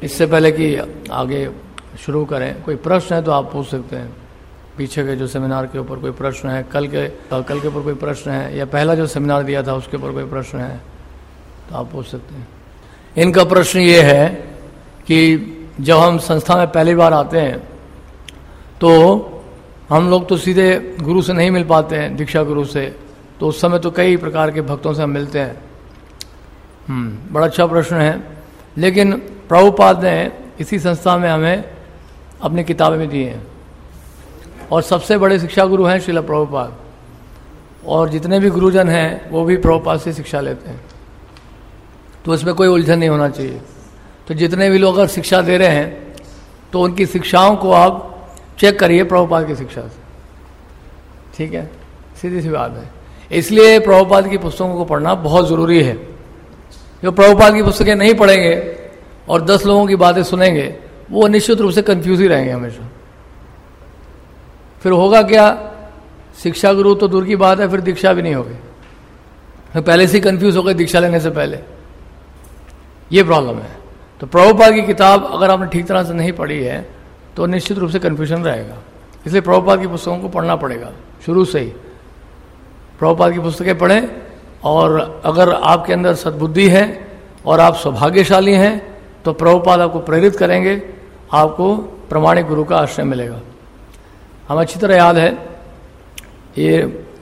इससे पहले कि आगे शुरू करें, कोई प्रश्न है तो आप पूछ सकते हैं। पीछे के जो सेमिनार के ऊपर कोई प्रश्न है, कल के ऊपर कोई प्रश्न है, या पहला जो सेमिनार दिया था उसके ऊपर कोई प्रश्न है तो आप पूछ सकते हैं। इनका प्रश्न ये है कि जब हम संस्था में पहली बार आते हैं तो हम लोग तो सीधे गुरु से नहीं मिल पाते हैं, दीक्षा गुरु से, तो उस समय तो कई प्रकार के भक्तों से हम मिलते हैं। बड़ा अच्छा प्रश्न है। लेकिन प्रभुपाद ने इसी संस्था में हमें अपनी किताबें भी दी हैं, और सबसे बड़े शिक्षा गुरु हैं श्रील प्रभुपाद, और जितने भी गुरुजन हैं वो भी प्रभुपाद से शिक्षा लेते हैं। तो इसमें कोई उलझन नहीं होना चाहिए। तो जितने भी लोग अगर शिक्षा दे रहे हैं तो उनकी शिक्षाओं को आप चेक करिए प्रभुपाद की शिक्षा से, ठीक है, सीधी सी बात है। इसलिए प्रभुपाद की पुस्तकों को पढ़ना बहुत ज़रूरी है। जो प्रभुपाद की पुस्तकें नहीं पढ़ेंगे और 10 लोगों की बातें सुनेंगे, वो निश्चित रूप से कंफ्यूज ही रहेंगे हमेशा। फिर होगा क्या, शिक्षा गुरु तो दूर की बात है, फिर दीक्षा भी नहीं होगी, फिर पहले से ही कंफ्यूज हो गए दीक्षा लेने से पहले। ये प्रॉब्लम है। तो प्रभुपाद की किताब अगर आपने ठीक तरह से नहीं पढ़ी है तो निश्चित रूप से कन्फ्यूजन रहेगा। इसलिए प्रभुपाद की पुस्तकों को पढ़ना पड़ेगा शुरू से ही। प्रभुपाद की पुस्तकें पढ़ें, और अगर आपके अंदर सद्बुद्धि है और आप सौभाग्यशाली हैं तो प्रभुपाद आपको प्रेरित करेंगे, आपको प्रमाणिक गुरु का आश्रय मिलेगा। हमें अच्छी तरह याद है, ये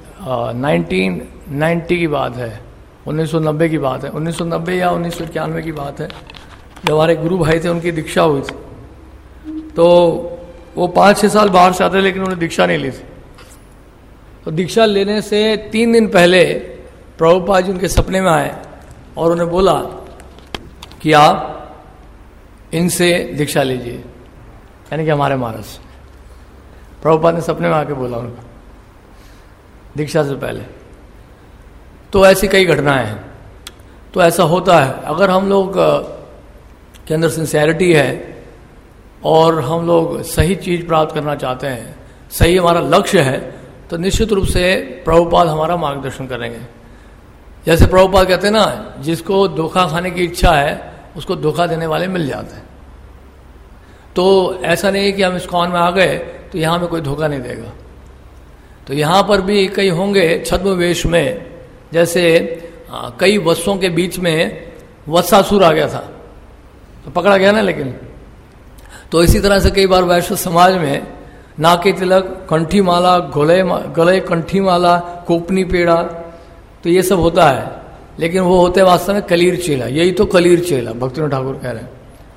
1990 की बात है, 1990 की बात है, 1990 या 1991 की बात है, जब हमारे गुरु भाई थे उनकी दीक्षा हुई थी। तो वो 5-6 साल बाहर से आते, लेकिन उन्होंने दीक्षा नहीं ली थी। तो दीक्षा लेने से 3 दिन पहले प्रभुपाद जी उनके सपने में आए और उन्हें बोला कि आप इनसे दीक्षा लीजिए, यानी कि हमारे महाराज से। प्रभुपाद ने सपने में आके बोला उनको दीक्षा से पहले। तो ऐसी कई घटनाएं हैं। तो ऐसा होता है, अगर हम लोग के अंदर सिंसियरिटी है और हम लोग सही चीज़ प्राप्त करना चाहते हैं, सही हमारा लक्ष्य है, तो निश्चित रूप से प्रभुपाद हमारा मार्गदर्शन करेंगे। जैसे प्रभुपाद कहते हैं ना, जिसको धोखा खाने की इच्छा है उसको धोखा देने वाले मिल जाते हैं। तो ऐसा नहीं है कि हम इस्कॉन में आ गए तो यहाँ में कोई धोखा नहीं देगा। तो यहाँ पर भी कई होंगे छद्म वेश में, जैसे कई वत्सों के बीच में वत्सासुर आ गया था तो पकड़ा गया ना। लेकिन तो इसी तरह से कई बार वैश्य समाज में नाके तिलक, कंठी माला, गले कंठी माला, कोपनी पेड़ा, तो ये सब होता है। लेकिन वो होते हैं वास्तव में कलीर चेला। यही तो कलीर चेला भक्तिनाथ ठाकुर कह रहे हैं।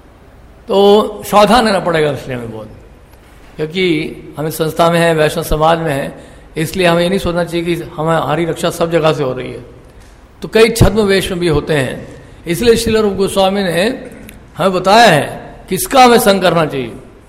तो सावधान रहना पड़ेगा इसलिए हमें बहुत, क्योंकि हम इस संस्था में हैं, वैष्णव समाज में हैं, इसलिए हमें ये नहीं सोचना चाहिए कि हमारी रक्षा सब जगह से हो रही है। तो कई छद्म वेश में भी होते हैं। इसलिए श्रील रूप गोस्वामी ने हमें बताया है किसका हमें संग करना चाहिए,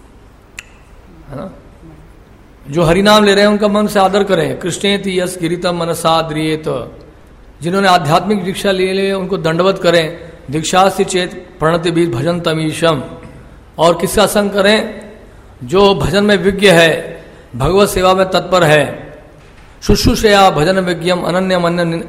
है ना। जो हरिनाम ले रहे हैं उनका मन से आदर करें। कृष्णेति यस गिरितम मनसा द्रियेत, जिन्होंने आध्यात्मिक दीक्षा ले ली उनको दंडवत करें। दीक्षास्ति चेत प्रणति बीज भजन तमीशम। और किसका संग करें, जो भजन में विज्ञ है, भगवत सेवा में तत्पर है। शुश्रूषया भजन विज्ञम अनन्यम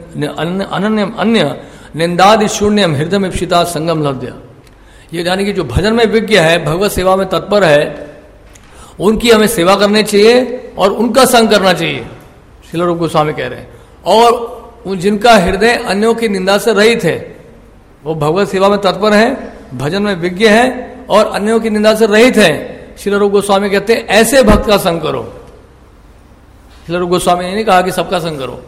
अन्य निंदादि शून्यम हृदय इप्सिता संगम लब्ध्य। ये यानी कि जो भजन में विज्ञ है, भगवत सेवा में तत्पर है, उनकी हमें सेवा करनी चाहिए और उनका संग करना चाहिए, श्रील रूप गोस्वामी कह रहे हैं। और जिनका हृदय अन्यों की निंदा से रहित है, वो भगवत सेवा में तत्पर है, भजन में विज्ञ है और अन्यों की निंदा से रहित है, श्रील रूप गोस्वामी कहते हैं ऐसे भक्त का संग करो। श्रील रूप गोस्वामी ने नहीं कहा कि सबका संग करो।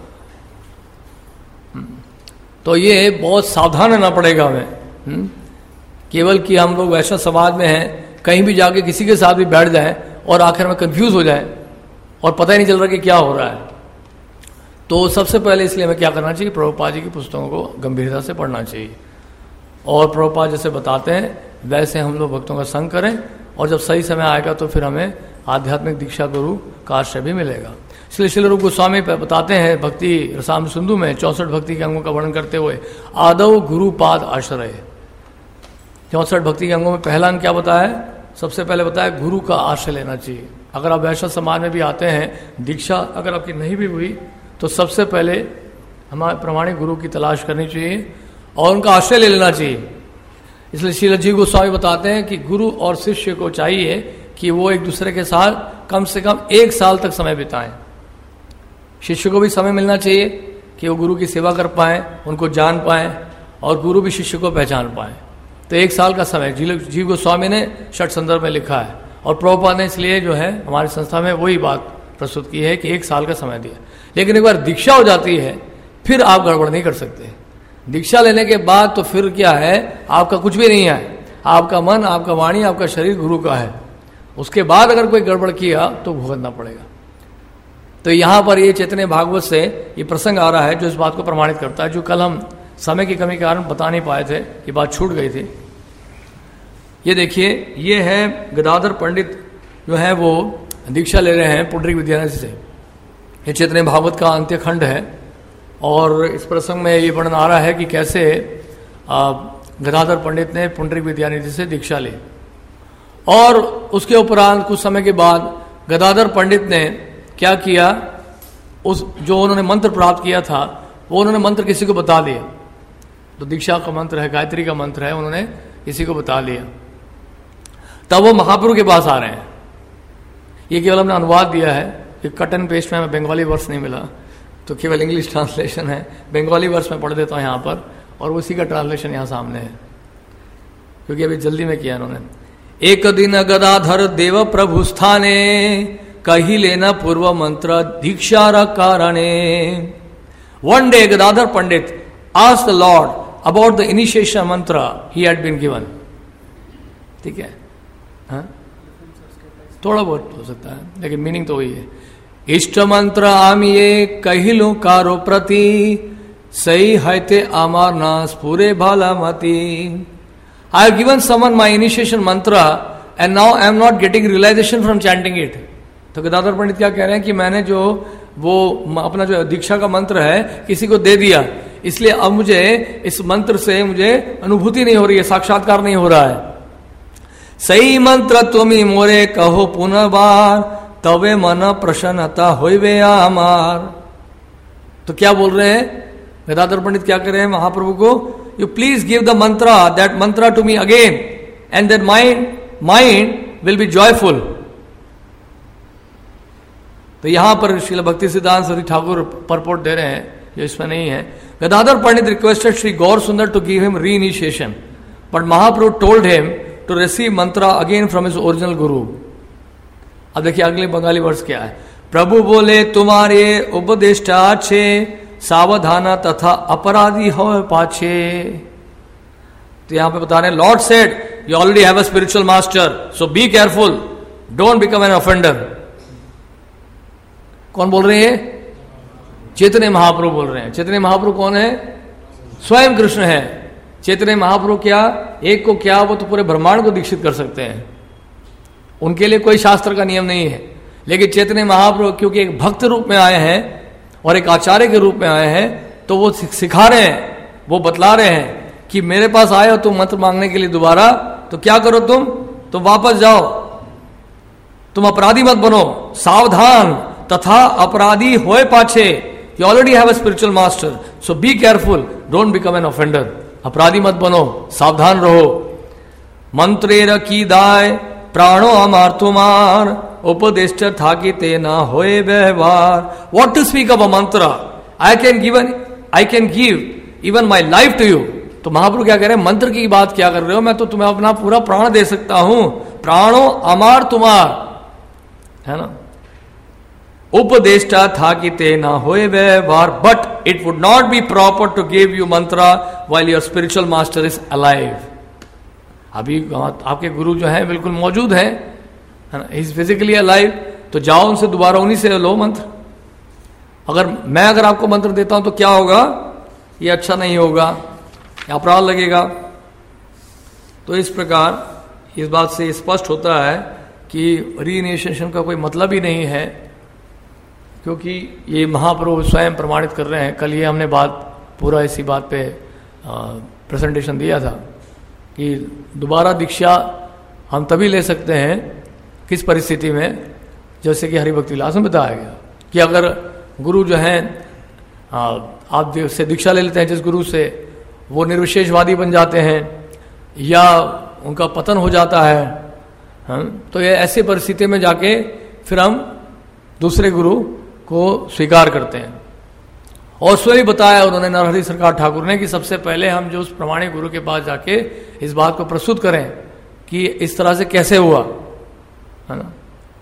तो ये बहुत सावधान रहना पड़ेगा हमें। केवल कि हम लोग वैष्णव समाज में हैं, कहीं भी जाके किसी के साथ भी बैठ जाएं और आखिर में कंफ्यूज हो जाएं और पता ही नहीं चल रहा कि क्या हो रहा है। तो सबसे पहले इसलिए हमें क्या करना चाहिए, प्रभुपाद जी की पुस्तकों को गंभीरता से पढ़ना चाहिए। और प्रभुपाद जैसे बताते हैं वैसे हम लोग भक्तों का संग करें, और जब सही समय आएगा तो फिर हमें आध्यात्मिक दीक्षा गुरु का आश्रय भी मिलेगा। इसलिए श्रील रूप गोस्वामी बताते हैं भक्ति रसाम सिंधु में 64 भक्ति के अंगों का वर्णन करते हुए, आदव गुरुपाद आश्रय। 64 भक्ति के अंगों में पहला अंग क्या बताया, सबसे पहले बताया गुरु का आश्रय लेना चाहिए। अगर आप वैष्णव समाज में भी आते हैं, दीक्षा अगर आपकी नहीं भी हुई, तो सबसे पहले हमारे प्रमाणिक गुरु की तलाश करनी चाहिए और उनका आश्रय ले लेना चाहिए। इसलिए श्रील जीव गोस्वामी बताते हैं कि गुरु और शिष्य को चाहिए कि वो एक दूसरे के साथ कम से कम 1 साल तक समय बिताएं। शिष्य को भी समय मिलना चाहिए कि वो गुरु की सेवा कर पाएं, उनको जान पाएं, और गुरु भी शिष्य को पहचान पाएं। तो 1 साल का समय जीव गोस्वामी ने षट संदर्भ में लिखा है, और प्रभुपाद ने इसलिए जो है हमारी संस्था में वही बात प्रस्तुत की है कि 1 साल का समय दिया। लेकिन एक बार दीक्षा हो जाती है फिर आप गड़बड़ नहीं कर सकते। दीक्षा लेने के बाद तो फिर क्या है, आपका कुछ भी नहीं है, आपका मन, आपका वाणी, आपका शरीर गुरु का है। उसके बाद अगर कोई गड़बड़ किया तो भुगतना पड़ेगा। तो यहां पर ये चैतन्य भागवत से ये प्रसंग आ रहा है जो इस बात को प्रमाणित करता है, जो कल हम समय की कमी के कारण बता नहीं पाए थे, ये बात छूट गई थी। ये देखिए, ये है गदाधर पंडित जो है वो दीक्षा ले रहे हैं पुंडरीक विद्यानिधि से। ये चैतन्य भागवत का अंत्य खंड है, और इस प्रसंग में ये वर्णन आ रहा है कि कैसे गदाधर पंडित ने पुंडरीक विद्यानिधि से दीक्षा ली। और उसके उपरांत कुछ समय के बाद गदाधर पंडित ने क्या किया, उस जो उन्होंने मंत्र प्राप्त किया था वो उन्होंने मंत्र किसी को बता दिया। तो दीक्षा का मंत्र है, गायत्री का मंत्र है, उन्होंने किसी को बता लिया। तब वो महाप्रभु के पास आ रहे हैं। ये केवल हमने अनुवाद दिया है, कि कट एंड पेस्ट में हमें बंगाली वर्स नहीं मिला, तो केवल इंग्लिश ट्रांसलेशन है। बंगाली वर्स में पढ़ देता हूँ यहाँ पर, और उसी का ट्रांसलेशन यहाँ सामने है, क्योंकि अभी जल्दी में किया इन्होंने। एक दिन गदाधर देव प्रभु स्थाने कही लेना पूर्व मंत्र दीक्षा कारणे। One day Gadadhar Pandit asked the Lord about the initiation mantra he had been given. ठीक है, हाँ? थोड़ा बहुत हो सकता है, लेकिन मीनिंग तो वही है। इष्ट मंत्र आमिये कहिलो कारो प्रति सही हैते अमार ना स्फुरे भाला मती। I have given someone my initiation mantra and now I am not getting realization from chanting it. तो गदाधर पंडित क्या कह रहे हैं कि मैंने जो वो अपना जो दीक्षा का मंत्र है किसी को दे दिया, इसलिए अब मुझे इस मंत्र से मुझे अनुभूति नहीं हो रही है, साक्षात्कार नहीं हो रहा है। सही मंत्र तुम्ही मोरे कहो पुनः बार तवे मन प्रसन्नता होइबे आमार। तो क्या बोल रहे हैं गदाधर पंडित, क्या कर रहे हैं महाप्रभु को, you please give the mantra, that mantra to me again and that mind will be joyful. तो यहां पर श्रील भक्ति सिद्धांत सरस्वती ठाकुर परपोर्ट दे रहे हैं, जो इसमें नहीं है। Gadadhar Pandit requested Shri Gaur Sundar to give him re initiation, but Mahaprabhu told him to receive mantra again from his original guru. अब देखिए अगले बंगाली वर्ष क्या है। प्रभु बोले तुम्हारे उपदेष्टा छे सावधाना तथा अपराधी हो पाछे। तो यहां पे बता रहे हैं Lord said you already have a spiritual master, so be careful, don't become an offender. कौन बोल रहे हैं? चैतन्य महाप्रभु बोल रहे हैं। चैतन्य महाप्रभु कौन है? स्वयं कृष्ण है। चैतन्य महाप्रभु क्या, एक को क्या, वो तो पूरे ब्रह्मांड को दीक्षित कर सकते हैं, उनके लिए कोई शास्त्र का नियम नहीं है। लेकिन चैतन्य महाप्रभु क्योंकि एक भक्त रूप में आए हैं और एक आचार्य के रूप में आए हैं, तो वो सिखा रहे हैं, वो बतला रहे हैं कि मेरे पास आए हो तुम मंत्र मांगने के लिए दोबारा, तो क्या करो तुम वापस जाओ, तुम अपराधी मत बनो, सावधान तथा अपराधी होए पाछे। You already have a spiritual master, so be careful, don't become an offender. अपराधी मत बनो, सावधान रहो। मंत्रेर की दाय प्राणो अमार तुमार उपदेष्ट था कि ते ना होए व्यवहार। What to speak of a mantra, I can give even my life to you. तो महाप्रभु क्या कह रहे हैं, मंत्र की बात क्या कर रहे हो, मैं तो तुम्हें अपना पूरा प्राण दे सकता हूं। प्राणो अमार तुमार, है ना। उपदेष्टा था कि ते ना होए व्यवहार, but it would not be proper to give you mantra while your spiritual master is alive. अभी आपके गुरु जो है बिल्कुल मौजूद है ना, इज फिजिकली अलाइव, तो जाओ उनसे दोबारा उन्हीं से लो मंत्र। अगर आपको मंत्र देता हूं तो क्या होगा, ये अच्छा नहीं होगा, अपराध लगेगा। तो इस प्रकार इस बात से स्पष्ट होता है कि रीइनिशिएशन का कोई मतलब ही नहीं है, क्योंकि ये महाप्रभु स्वयं प्रमाणित कर रहे हैं। कल ये हमने पूरा इसी बात पे प्रेजेंटेशन दिया था कि दोबारा दीक्षा हम तभी ले सकते हैं किस परिस्थिति में, जैसे कि हरिभक्ति विलास में बताया गया कि अगर गुरु जो हैं आप से दीक्षा ले लेते हैं जिस गुरु से, वो निर्विशेषवादी बन जाते हैं, या उनका पतन हो जाता है, तो ये ऐसी परिस्थिति में जाके फिर हम दूसरे गुरु को स्वीकार करते हैं। और स्वयं बताया उन्होंने, नरहरि सरकार ठाकुर ने, कि सबसे पहले हम जो उस प्रमाणिक गुरु के पास जाके इस बात को प्रस्तुत करें कि इस तरह से कैसे हुआ, है ना।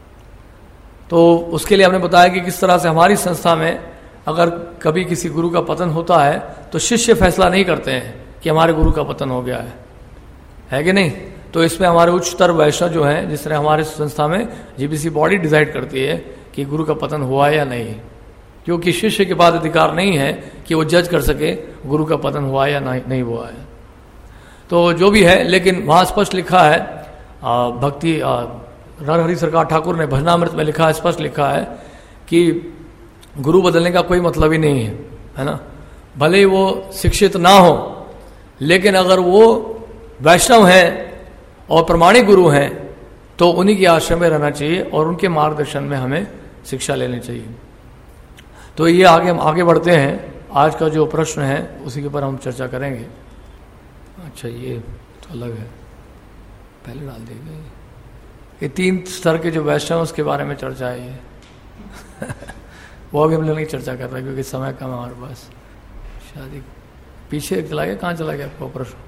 तो उसके लिए हमने बताया कि किस तरह से हमारी संस्था में अगर कभी किसी गुरु का पतन होता है तो शिष्य फैसला नहीं करते हैं कि हमारे गुरु का पतन हो गया है कि नहीं। तो इसमें हमारे उच्चतर वैष्णव जो हैं, जिस तरह हमारे संस्था में जीबीसी बॉडी डिसाइड करती है कि गुरु का पतन हुआ या नहीं, क्योंकि शिष्य के पास अधिकार नहीं है कि वो जज कर सके गुरु का पतन हुआ या नहीं हुआ है। तो जो भी है, लेकिन वहाँ स्पष्ट लिखा है, भक्ति नरहरि सरकार ठाकुर ने भजनामृत में लिखा है, स्पष्ट लिखा है कि गुरु बदलने का कोई मतलब ही नहीं है ना। भले ही वो शिक्षित ना हो, लेकिन अगर वो वैष्णव हैं और प्रमाणिक गुरु हैं तो उन्हीं के आश्रम में रहना चाहिए और उनके मार्गदर्शन में हमें शिक्षा लेनी चाहिए। तो ये आगे बढ़ते हैं। आज का जो प्रश्न है उसी के ऊपर हम चर्चा करेंगे। अच्छा, ये तो अलग है, पहले डाल देंगे। ये 3 स्तर के जो वैष्णव उसके बारे में चर्चा है ये वो अभी हम लोग नहीं चर्चा कर रहे क्योंकि समय कम है हमारे पास। शादी पीछे चला गया, कहाँ चला गया आपका प्रश्न?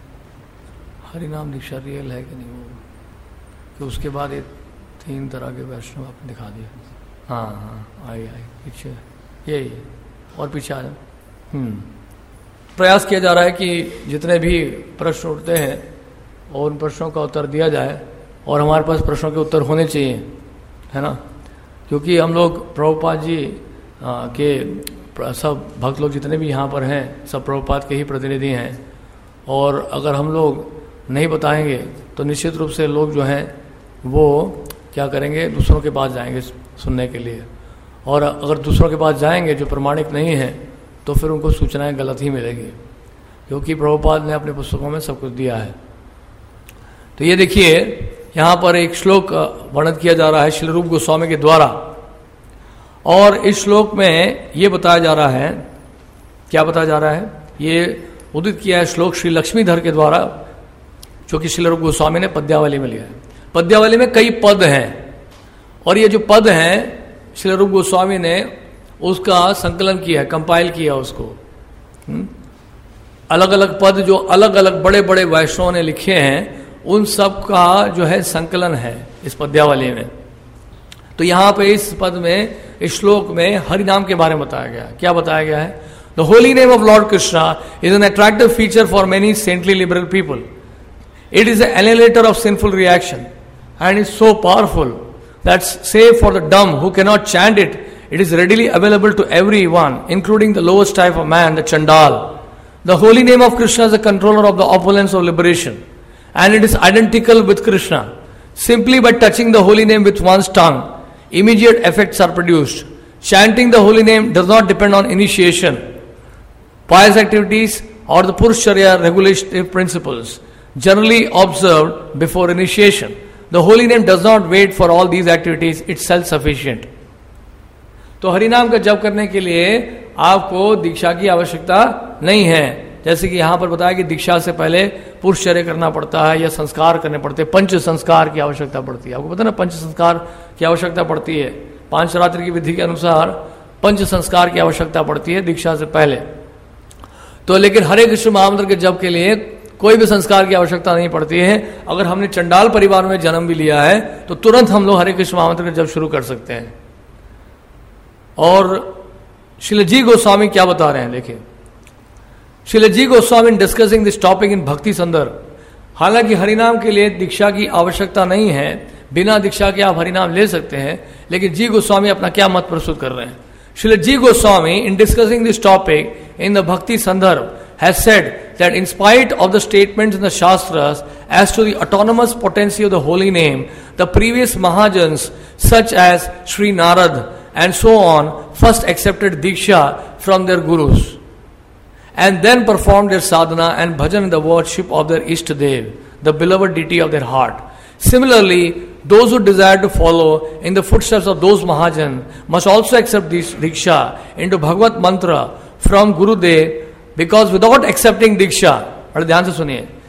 हरिनाम दीक्षा रियल है कि नहीं वो, कि उसके बाद ये 3 तरह के वैष्णव आपने दिखा दिया। हाँ, आई पीछे यही है, और पीछे आ जाओ। प्रयास किया जा रहा है कि जितने भी प्रश्न उठते हैं और उन प्रश्नों का उत्तर दिया जाए, और हमारे पास प्रश्नों के उत्तर होने चाहिए, है ना। क्योंकि हम लोग प्रभुपाद जी के सब भक्त लोग जितने भी यहाँ पर हैं सब प्रभुपाद के ही प्रतिनिधि हैं, और अगर हम लोग नहीं बताएंगे तो निश्चित रूप से लोग जो हैं वो क्या करेंगे, दूसरों के पास जाएंगे सुनने के लिए, और अगर दूसरों के पास जाएंगे जो प्रमाणिक नहीं है तो फिर उनको सूचनाएं गलत ही मिलेंगी, क्योंकि प्रभुपाद ने अपने पुस्तकों में सब कुछ दिया है। तो ये देखिए, यहाँ पर एक श्लोक वर्णन किया जा रहा है श्रील रूप गोस्वामी के द्वारा, और इस श्लोक में ये बताया जा रहा है, क्या बताया जा रहा है, ये उदित किया है श्लोक श्री लक्ष्मीधर के द्वारा, जो कि श्रील रूप गोस्वामी ने पद्यावली में लिया है। पद्यावली में कई पद हैं, और ये जो पद हैं श्रील रूप गोस्वामी ने उसका संकलन किया है, कंपाइल किया उसको। अलग अलग पद जो अलग अलग बड़े बड़े वैष्णवों ने लिखे हैं, उन सब का जो है संकलन है इस पद्यावली में। तो यहाँ पे इस पद में, इस श्लोक में हरि नाम के बारे में बताया गया। क्या बताया गया है? The holy name of Lord Krishna is an attractive feature for many saintly liberal people. It is an eliminator of sinful reaction and is so powerful that save for the dumb who cannot chant it, it is readily available to everyone, including the lowest type of man, the Chandal. The holy name of Krishna is the controller of the opulence of liberation, and it is identical with Krishna. Simply by touching the holy name with one's tongue, immediate effects are produced. Chanting the holy name does not depend on initiation, pious activities, or the Purushacharya regulative principles generally observed before initiation. The holy name does not wait for all these activities, it's self-sufficient. तो हरिनाम का जप करने के लिए आपको दीक्षा की आवश्यकता नहीं है। जैसे कि यहाँ पर बताया कि दीक्षा से पहले पुरुषचर्या करना पड़ता है या संस्कार करने पड़ते हैं, पंच संस्कार की आवश्यकता पड़ती है। आपको पता है ना, पंच संस्कार की आवश्यकता पड़ती है। 5 रात्रि की विधि के अनुसार पंच संस्कार की आवश्यकता पड़ती है दीक्षा से पहले। तो लेकिन हरे कृष्ण महामंत्र के जप के लिए कोई भी संस्कार की आवश्यकता नहीं पड़ती है। अगर हमने चंडाल परिवार में जन्म भी लिया है तो तुरंत हम लोग हरे कृष्ण महामंत्र का जप शुरू कर सकते हैं। और श्रील जी गोस्वामी क्या बता रहे हैं, देखिए। Srila Jiva Goswami discussing this topic in Bhakti Sandarbha, हालांकि हरिनाम के लिए दीक्षा की आवश्यकता नहीं है, बिना दीक्षा के आप हरिनाम ले सकते हैं, लेकिन जी गोस्वामी अपना क्या मत प्रस्तुत कर रहे हैं। Srila Jiva Goswami in discussing this topic in the Bhakti Sandarbha has said that in spite of the statements in the Shastras as to the autonomous potency of the holy name, the previous Mahajans such as Sri Narad and so on first accepted Diksha from their gurus and then performed their sadhana and bhajan in the worship of their Ishtadev, the beloved deity of their heart. Similarly, those who desire to follow in the footsteps of those Mahajans must also accept this Diksha into Bhagavad Mantra from Gurudev, because without accepting Diksha, और ध्यान से सुनिए,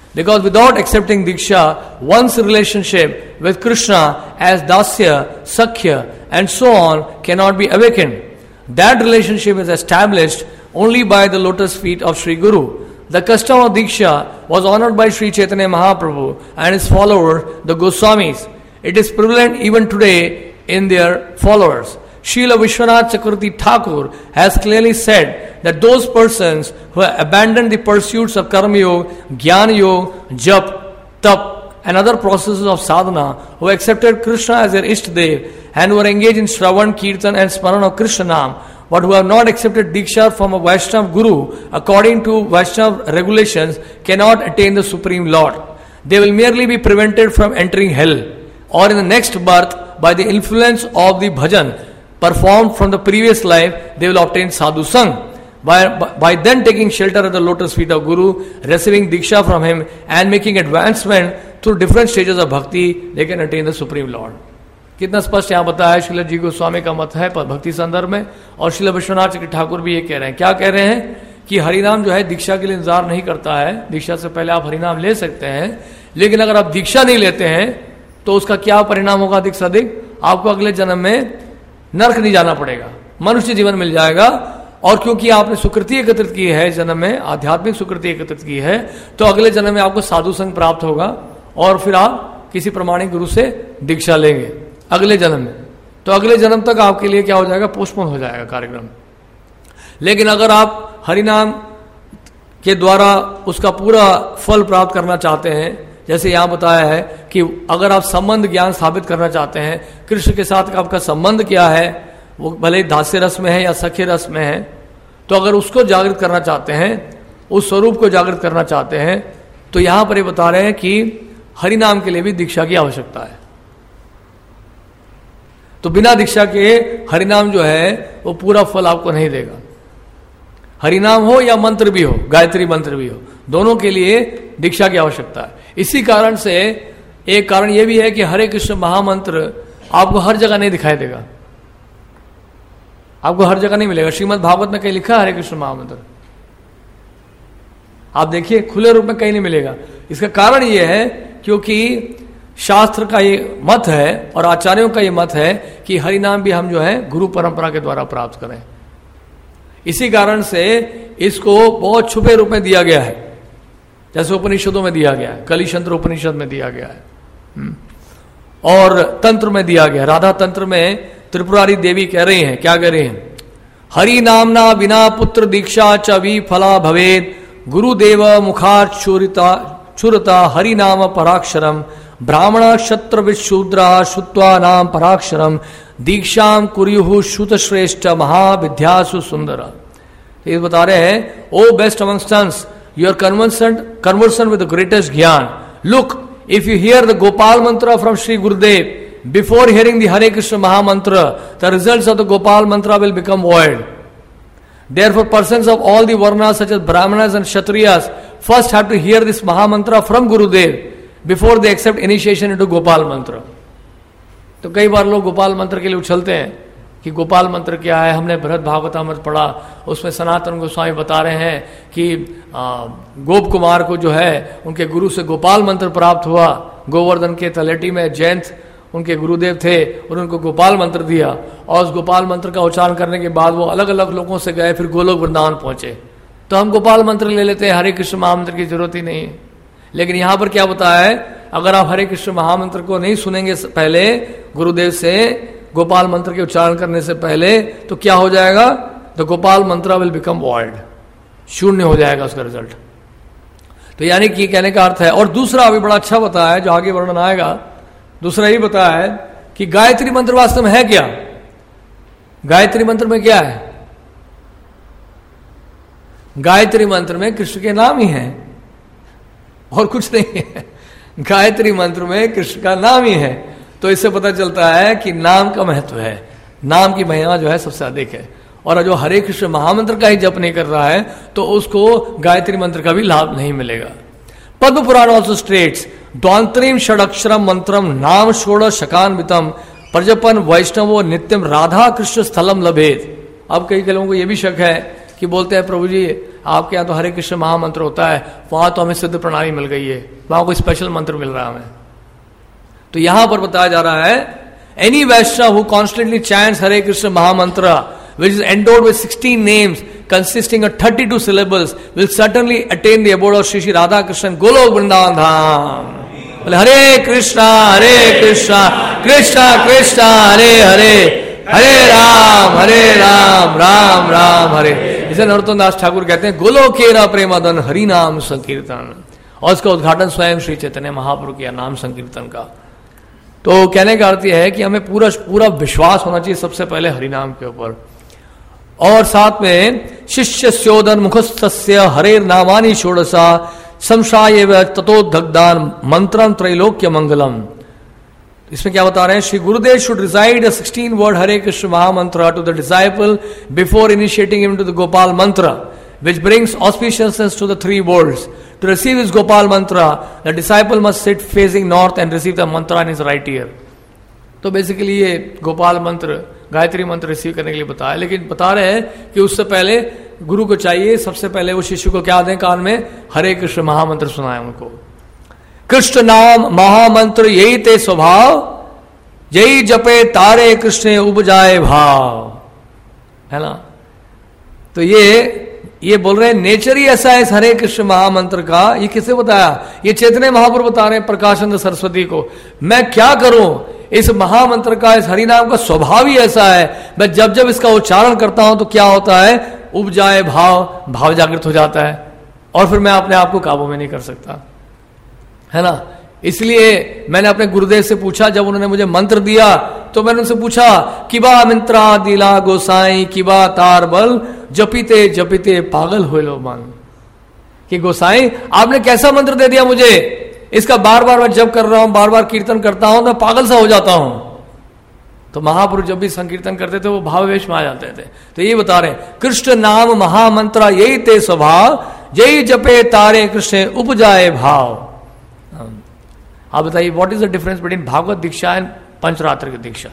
Because without accepting Diksha, one's relationship with Krishna as Dasya, Sakhya and so on cannot be awakened. That relationship is established only by the lotus feet of Sri Guru. The custom of Diksha was honored by Sri Chaitanya Mahaprabhu and his followers, the Goswamis. It is prevalent even today in their followers. Srila Vishwanath Chakravarti Thakur has clearly said that those persons who have abandoned the pursuits of Karma Yoga, Jnana Yoga, Jap, Tap and other processes of sadhana, who accepted Krishna as their Ishtadev and who are engaged in Shravan, Kirtan and Smaran of Krishna Nam, but who have not accepted Diksha from a Vaishnava Guru according to Vaishnava regulations, cannot attain the Supreme Lord. They will merely be prevented from entering hell or in the next birth by the influence of the bhajan performed from the previous life. They will obtain sadhu sang. By then taking shelter at the lotus feet of Guru, receiving Diksha from him and making advancement through different stages of bhakti, they can attain the Supreme Lord. कितना स्पष्ट यहाँ बताया है। श्रील जी गोस्वामी का मत है भक्ति संदर्भ में, और श्रील विश्वनाथ चक्रवर्ती ठाकुर भी ये कह रहे हैं। क्या कह रहे हैं कि हरिनाम जो है दीक्षा के लिए इंतजार नहीं करता है। दीक्षा से पहले आप हरिनाम ले सकते हैं, लेकिन अगर आप दीक्षा नहीं लेते हैं तो उसका क्या परिणाम होगा? अधिक से अधिक आपको अगले जन्म में नरक नहीं जाना पड़ेगा, मनुष्य जीवन मिल जाएगा। और क्योंकि आपने सुकृति एकत्रित की है, जन्म में आध्यात्मिक सुकृति एकत्रित की है, तो अगले जन्म में आपको साधु संग प्राप्त होगा और फिर आप किसी प्रमाणिक गुरु से दीक्षा लेंगे अगले जन्म में। तो अगले जन्म तक आपके लिए क्या हो जाएगा? पोस्टपोन हो जाएगा कार्यक्रम। लेकिन अगर आप हरिनाम के द्वारा उसका पूरा फल प्राप्त करना चाहते हैं, जैसे यहां बताया है कि अगर आप संबंध ज्ञान स्थापित करना चाहते हैं, कृष्ण के साथ आपका संबंध क्या है, वो भले दास्य रस में है या सख्य रस में है, तो अगर उसको जागृत करना चाहते हैं, उस स्वरूप को जागृत करना चाहते हैं, तो यहां पर ये बता रहे हैं कि हरिनाम के लिए भी दीक्षा की आवश्यकता है। तो बिना दीक्षा के हरिनाम जो है वो पूरा फल आपको नहीं देगा। हरिनाम हो या मंत्र भी हो, गायत्री मंत्र भी हो, दोनों के लिए दीक्षा की आवश्यकता है। इसी कारण से एक कारण यह भी है कि हरे कृष्ण महामंत्र आपको हर जगह नहीं दिखाई देगा, आपको हर जगह नहीं मिलेगा। श्रीमद् भागवत में कहीं लिखा है हरे कृष्ण महामंत्र? आप देखिए खुले रूप में कहीं नहीं मिलेगा। इसका कारण यह है क्योंकि शास्त्र का ये मत है और आचार्यों का ये मत है कि हरिनाम भी हम जो है गुरु परंपरा के द्वारा प्राप्त करें। इसी कारण से इसको बहुत छुपे रूप में दिया गया है, जैसे उपनिषदों में दिया गया है, कलिशंत्र उपनिषद में दिया गया है और तंत्र में दिया गया। राधा तंत्र में त्रिपुरारी देवी कह रही हैं, क्या कह रही हैं? हरि नामना बिना पुत्र दीक्षा च विफला भवेद, गुरुदेव मुखार चुरता हरि नाम पराक्षरम, ब्राह्मण क्षत्र विशूद्र श्रुत्वा नाम पराक्षरम, दीक्षाम कुर्युः श्रुत श्रेष्ठ महाविद्यासु सुंदर। ये बता रहे हैं, O best amongst sons, your conversion with the greatest gyan. Look, if you hear the Gopal mantra from Shri Gurudev before hearing the Hare Krishna mahamantra, the results of the Gopal mantra will become void. Therefore, persons of all the varnas such as brahmanas and kshatriyas first have to hear this mahamantra from Gurudev before they accept initiation into Gopal mantra. तो कई बार लोग गोपाल मंत्र के लिए उछलते हैं कि गोपाल मंत्र क्या है। हमने बृहद भागवतामृत पढ़ा, उसमें सनातन गोस्वामी बता रहे हैं कि गोप कुमार को जो है उनके गुरु से गोपाल मंत्र प्राप्त हुआ। गोवर्धन के तलेटी में जयंत उनके गुरुदेव थे और उनको गोपाल मंत्र दिया, और उस गोपाल मंत्र का उच्चारण करने के बाद वो अलग अलग लोगों से गए, फिर गोलोक वृंदावन पहुंचे। तो हम गोपाल मंत्र ले लेते हैं, हरे कृष्ण महामंत्र की जरूरत ही नहीं है। लेकिन यहां पर क्या बताया है, अगर आप हरे कृष्ण महामंत्र को नहीं सुनेंगे पहले गुरुदेव से, गोपाल मंत्र के उच्चारण करने से पहले, तो क्या हो जाएगा? The Gopal mantra will become void, शून्य हो जाएगा उसका रिजल्ट। तो यानी कि कहने का अर्थ है। और दूसरा अभी बड़ा अच्छा बताया है, जो आगे वर्णन आएगा, दूसरा ही बताया है कि गायत्री मंत्र वास्तव में है क्या। गायत्री मंत्र में क्या है? गायत्री मंत्र में कृष्ण के नाम ही है और कुछ नहीं है। गायत्री मंत्र में कृष्ण का नाम ही है। तो इससे पता चलता है कि नाम का महत्व है, नाम की महिमा जो है सबसे अधिक है। और जो हरे कृष्ण महामंत्र का ही जप नहीं कर रहा है तो उसको गायत्री मंत्र का भी लाभ नहीं मिलेगा। पद्म पुराण ऑल्सो स्टेट्स, द्वांतरीम षडक्षरम मंत्रम नाम षोड़ शकान्वितम प्रजपन वैष्णवो नित्यम राधा कृष्ण स्थलम लभेत। अब कई लोगों को यह भी शक है कि बोलते हैं प्रभु जी आपके यहाँ तो हरे कृष्ण महामंत्र होता है, वहां तो हमें सिद्ध प्रणाली मिल गई है, वहां कोई स्पेशल मंत्र मिल रहा है हमें। तो यहां पर बताया जा रहा है any Vaishnava who constantly chants Hare Krishna mahamantra which is endowed with 16 names consisting of 32 syllables will certainly attain the abode of Shri Shri Radha Krishna Golok Vrindavan Dham. बोले हरे कृष्णा कृष्णा कृष्णा हरे हरे, हरे राम राम राम हरे। इसे नरोत्तम दास ठाकुर कहते हैं गोलोकेरा प्रेमादन हरि नाम संकीर्तन, और उसका उद्घाटन स्वयं श्री चैतन्य महाप्रभु किया नाम संकीर्तन का। तो कहने का अर्थ यह है कि हमें पूरा विश्वास होना चाहिए सबसे पहले हरिनाम के ऊपर, और साथ में शिष्य स्योदन मुखस्तस्य हरेर नामानि षोडशा संशाय ततोदग्धान मंत्रम त्रैलोक्य मंगलम। इसमें क्या बता रहे हैं, Shri Gurudev should recite a 16 word Hare Krishna mahamantra to the disciple before initiating him to the Gopal mantra which brings auspiciousness to the 3 worlds. To receive his Gopal mantra, the disciple must sit facing north and receive the mantra in his right ear. तो basically ये गोपाल मंत्र गायत्री मंत्र receive करने के लिए बताया, लेकिन बता रहे हैं कि उससे पहले गुरु को चाहिए सबसे पहले वो शिष्य को क्या दें, कान में हरे कृष्ण महामंत्र सुनाए उनको। कृष्ण नाम महामंत्र यही ते स्वभाव, यही जपे तारे कृष्ण उपजाए भाव, है ना। तो ये बोल रहे हैं नेचर ही ऐसा है इस हरे कृष्ण महामंत्र का। ये किसे बताया, ये चैतन्य महाप्रभु बता रहे हैं प्रकाशानंद सरस्वती को। मैं क्या करूं, इस महामंत्र का, इस हरिनाम का स्वभाव ही ऐसा है, मैं जब जब इसका उच्चारण करता हूं तो क्या होता है, उपजाए भाव जागृत हो जाता है, और फिर मैं अपने आप को काबू में नहीं कर सकता, है ना। इसलिए मैंने अपने गुरुदेव से पूछा, जब उन्होंने मुझे मंत्र दिया तो मैंने उनसे पूछा किबा मिंत्रा दिला गोसाई किबा तार बल जपीते जपीते पागल हुए लो मन, कि गोसाई आपने कैसा मंत्र दे दिया मुझे, इसका बार बार मैं जप कर रहा हूं, बार बार कीर्तन करता हूं तो पागल सा हो जाता हूं। तो महापुरुष जब भी संकीर्तन करते थे वो भाववेश में आ जाते थे। तो ये बता रहे कृष्ण नाम महामंत्र यही ते स्वभाव, यही जपे तारे कृष्ण उपजाए भाव। आप बताइए what is the difference between Bhagavat diksha and Pancharatra की दीक्षा।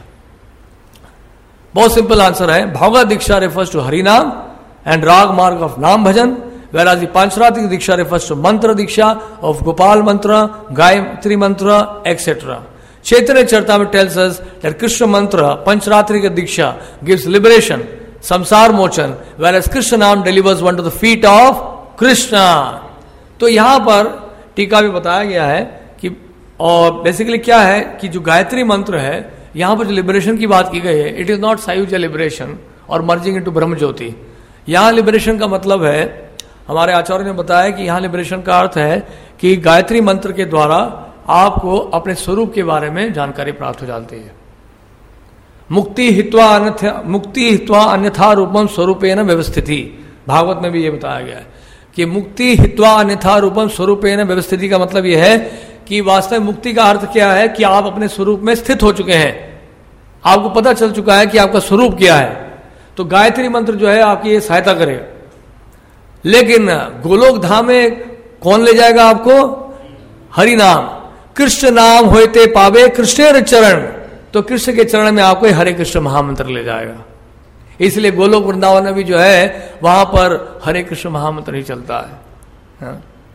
बहुत सिंपल आंसर है, Bhagavat diksha refers to harinam and raga marga of नाम भजन, whereas the Panchratri Diksha refers to mantra diksha of Gopal mantra, Gayatri mantra, etc. Chaitanya Charitamrita tells us that Krishna mantra, Panchratri Diksha, gives liberation, samsar mochan, whereas Krishna naam delivers one to the feet of Krishna. तो यहां पर टीका भी बताया गया है कि, और बेसिकली क्या है कि जो गायत्री मंत्र है यहां पर जो लिबरेशन की बात की गई है, it is not sayujya liberation और मर्जिंग इनटू ब्रह्म ज्योति। यहां लिबरेशन का मतलब है, हमारे आचार्य ने बताया कि यहां लिबरेशन का अर्थ है कि गायत्री मंत्र के द्वारा आपको अपने स्वरूप के बारे में जानकारी प्राप्त हो जाती है। मुक्ति हित्वा अन्यथा रूपम स्वरूपेण व्यवस्थिति, भागवत में भी ये बताया गया है कि मुक्ति हित्वा अन्यथा रूपम स्वरूपेण व्यवस्थिति का मतलब यह है कि वास्तव में मुक्ति का अर्थ क्या है कि आप अपने स्वरूप में स्थित हो चुके हैं, आपको पता चल चुका है कि आपका स्वरूप क्या है। तो गायत्री मंत्र जो है आपकी ये सहायता करेगा। लेकिन गोलोक धाम में कौन ले जाएगा आपको, हरि नाम। कृष्ण नाम होते पावे कृष्ण चरण, तो कृष्ण के चरण में आपको हरे कृष्ण महामंत्र ले जाएगा। इसलिए गोलोक वृंदावन में भी जो है वहां पर हरे कृष्ण महामंत्र ही चलता है।